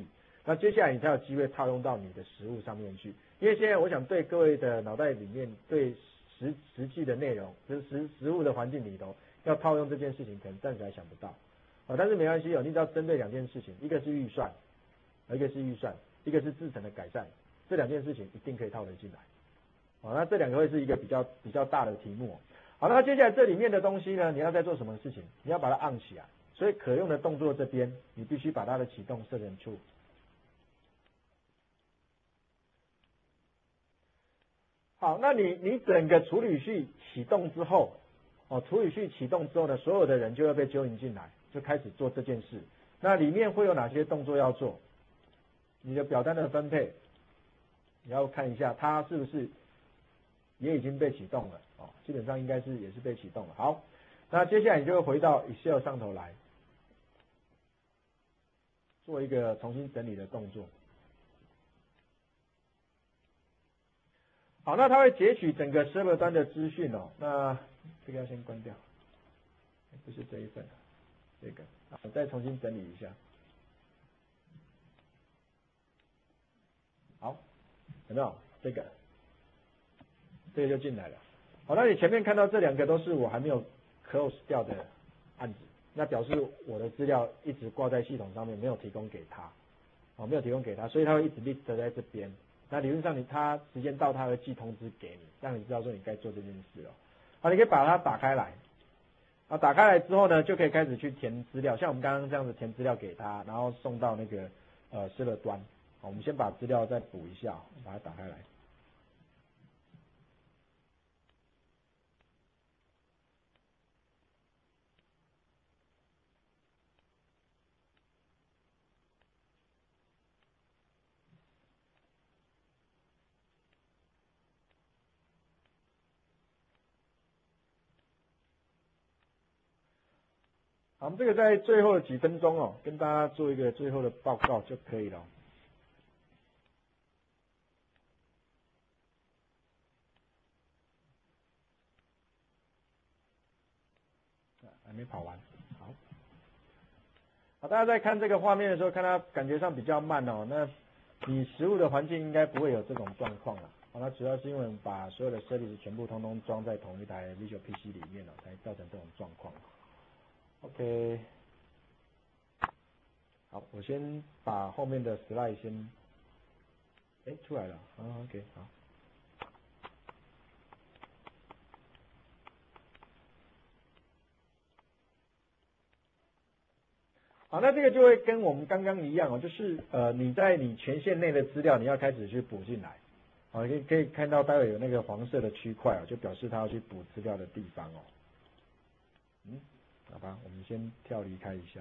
那接下来你才有机会套用到你的实务上面去。因为现在我想对各位的脑袋里面对实际的内容，就是实务的环境里头要套用这件事情，可能暂时还想不到。但是没关系你只要针对2件事情，一个是预算，一个是制程的改善，这2件事情一定可以套得进来。那这2个会是一个比较大的题目。好，那接下来这里面的东西呢，你要再做什么事情？你要把它按起来。所以可用的动作这边，你必须把它的启动设成 true。好，那你整个处理序启动之后，处理序启动之后呢，所有的人就要被揪引进来，就开始做这件事。那里面会有哪些动作要做？你的表单的分配，你要看一下它是不是也已经被启动了基本上应该也是被启动了。好，那接下来你就会回到 Excel 上头来，做一个重新整理的动作。好，那它会截取整个 server 端的资讯那这个要先关掉，不是这一份，这个我再重新整理一下。好，有没有这个就进来了。好，那你前面看到这2个都是我还没有 close 掉的案子，那表示我的资料一直挂在系统上面，没有提供给他，没有提供给他，所以他会一直 list 在这边。那理论上他时间到他会寄通知给你，让你知道说你该做这件事了。好，你可以把它打开来。打开来之后呢，就可以开始去填资料，像我们刚刚这样子填资料给他，然后送到那个server端。好，我们先把资料再补一下，把它打开来。好，我们这个在最后的几分钟跟大家做一个最后的报告就可以了。还没跑完。好，大家在看这个画面的时候，看它感觉上比较慢那你实物的环境应该不会有这种状况了。那主要是因为我们把所有的 service 全部通通装在同一台 Visual PC 里面才造成这种状况。OK。好，我先把后面的 slide 先，出来了，OK， 好。好，那这个就会跟我们刚刚一样就是你在你权限内的资料，你要开始去补进来。好，你可以看到待会有那个黄色的区块就表示它要去补资料的地方好吧，我们先跳离开一下。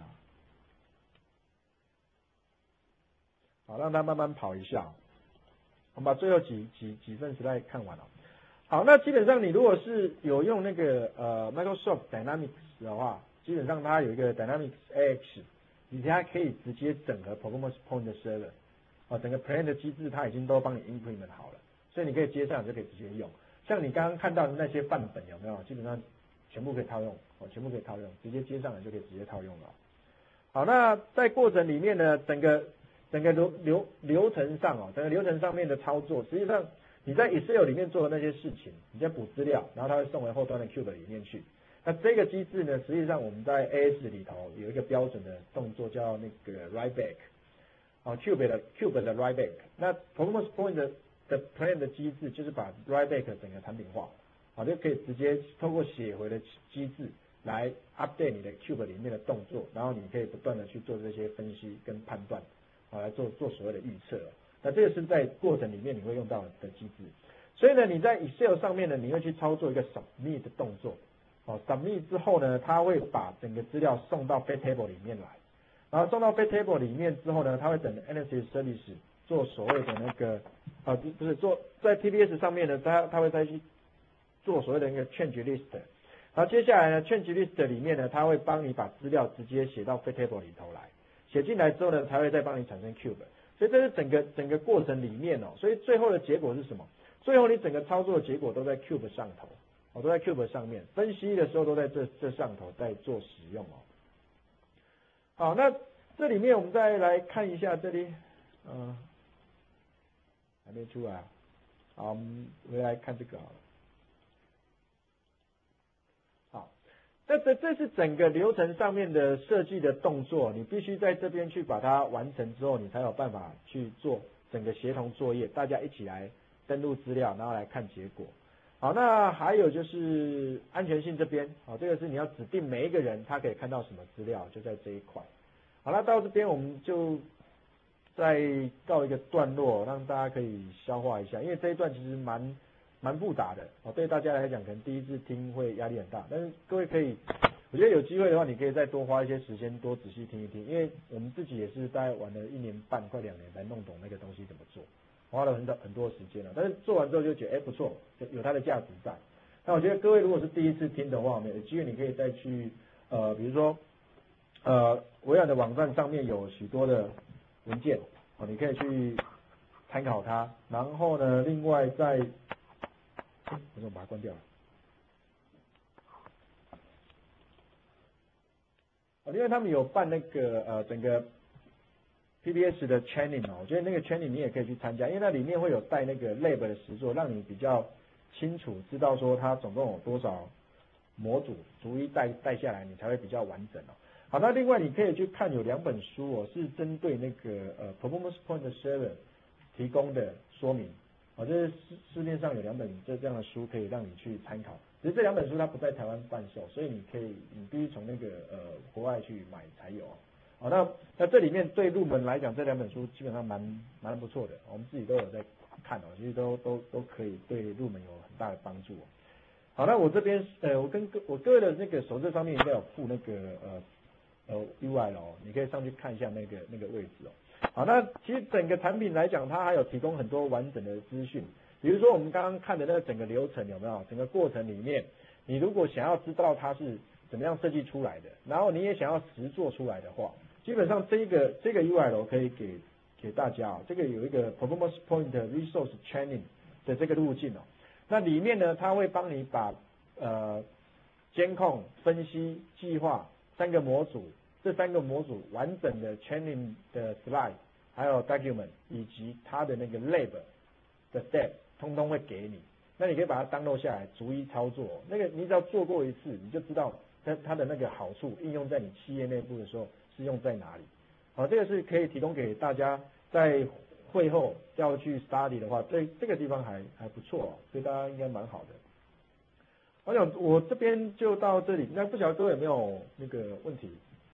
好，让它慢慢跑一下。我们把最后几份 slide 看完了。好，那基本上你如果是有用那个Microsoft Dynamics 的话，基本上它有一个 Dynamics AX， 你它可以直接整合 Performance Point 的 server， 整个 plan 的机制它已经都帮你 implement 好了，所以你可以接上就可以直接用。像你刚刚看到的那些范本有没有？基本上全部可以套用，全部可以套用，直接接上来就可以直接套用了。好，那在过程里面呢，整个流程上整个流程上面的操作，实际上你在 Excel 里面做的那些事情，你在补资料，然后它会送回后端的 Cube 里面去。那这个机制呢，实际上我们在 AS 里头有一个标准的动作叫那个 write back，Cube 的 write back。那 Performance Point 的 plan 的机制就是把 write back 整个产品化，就可以直接透过写回的机制来 update 你的 Cube 里面的动作，然后你可以不断的去做这些分析跟判断，来做所谓的预测。那这个是在过程里面你会用到的机制。所以呢，你在 Excel 上面呢，你会去操作一个 submit 的动作。submit 之后呢，它会把整个资料送到 Fact Table 里面来，然后送到 Fact Table 里面之后呢，它会等 Analysis Service 做所谓的那个不是做在 TBS 上面呢，它会再去做所谓的那个 Change List。然后接下来呢 ，Change List 里面呢，它会帮你把资料直接写到 Fact Table 里头来，写进来之后呢，才会再帮你产生 Cube。所以这是整个过程里面所以最后的结果是什么？最后你整个操作的结果都在 Cube 上头。都在 Cube 上面，分析的时候都在这上头在做使用好，那这里面我们再来看一下这里， 还没出来。好，我们回来看这个好了。好，这是整个流程上面的设计的动作，你必须在这边去把它完成之后，你才有办法去做整个协同作业，大家一起来登录资料，然后来看结果。好，那还有就是安全性这边，好，这个是你要指定每一个人他可以看到什么资料，就在这一块。好了，到这边我们就再告一个段落，让大家可以消化一下，因为这一段其实蛮复杂的，哦，对大家来讲可能第一次听会压力很大，但是各位可以，我觉得有机会的话，你可以再多花一些时间，多仔细听一听，因为我们自己也是大概玩了1年半快2年才弄懂那个东西怎么做，花了很多时间了，但是做完之后就觉得不错，有它的价值在。那我觉得各位如果是第一次听的话，有机会你可以再去比如说微软的网站上面有许多的文件，哦，你可以去参考它。然后呢，另外在，我怎么把它关掉了？因为他们有办那个整个 PBS 的 training 哦，我觉得那个 training 你也可以去参加，因为那里面会有带那个 lab 的实作，让你比较清楚知道说它总共有多少模组，逐一带下来，你才会比较完整哦。好，那另外你可以去看有2本书哦，是针对那个Performance Point Server 提供的说明，就是市面上有2本这样的书可以让你去参考，只是这2本书它不在台湾贩售，所以你必须从那个国外去买才有。好，那这里面对入门来讲，这2本书基本上蛮不错的，我们自己都有在看哦，其实都可以对入门有很大的帮助哦。好，那我这边我各位的那个手册上面应该有附那个UI 哦，你可以上去看一下那个位置哦。好，那其实整个产品来讲，它还有提供很多完整的资讯，比如说我们刚刚看的那个整个流程有没有？整个过程里面，你如果想要知道它是怎么样设计出来的，然后你也想要实做出来的话，基本上这个 UI 可以给大家哦，这个有一个 Performance Point Resource Training 的这个路径哦。那里面呢，它会帮你把监控、分析、计划3个模组，这3个模组完整的 training 的 slide， 还有 document 以及它的那个 lab 的 step， 通通会给你。那你可以把它 download 下来，逐一操作。那个你只要做过一次，你就知道它的那个好处应用在你企业内部的时候是用在哪里。好，这个是可以提供给大家在会后要去 study 的话，这个地方还不错哦，所以大家应该蛮好的。我想我这边就到这里，那不晓得各位有没有那个问题？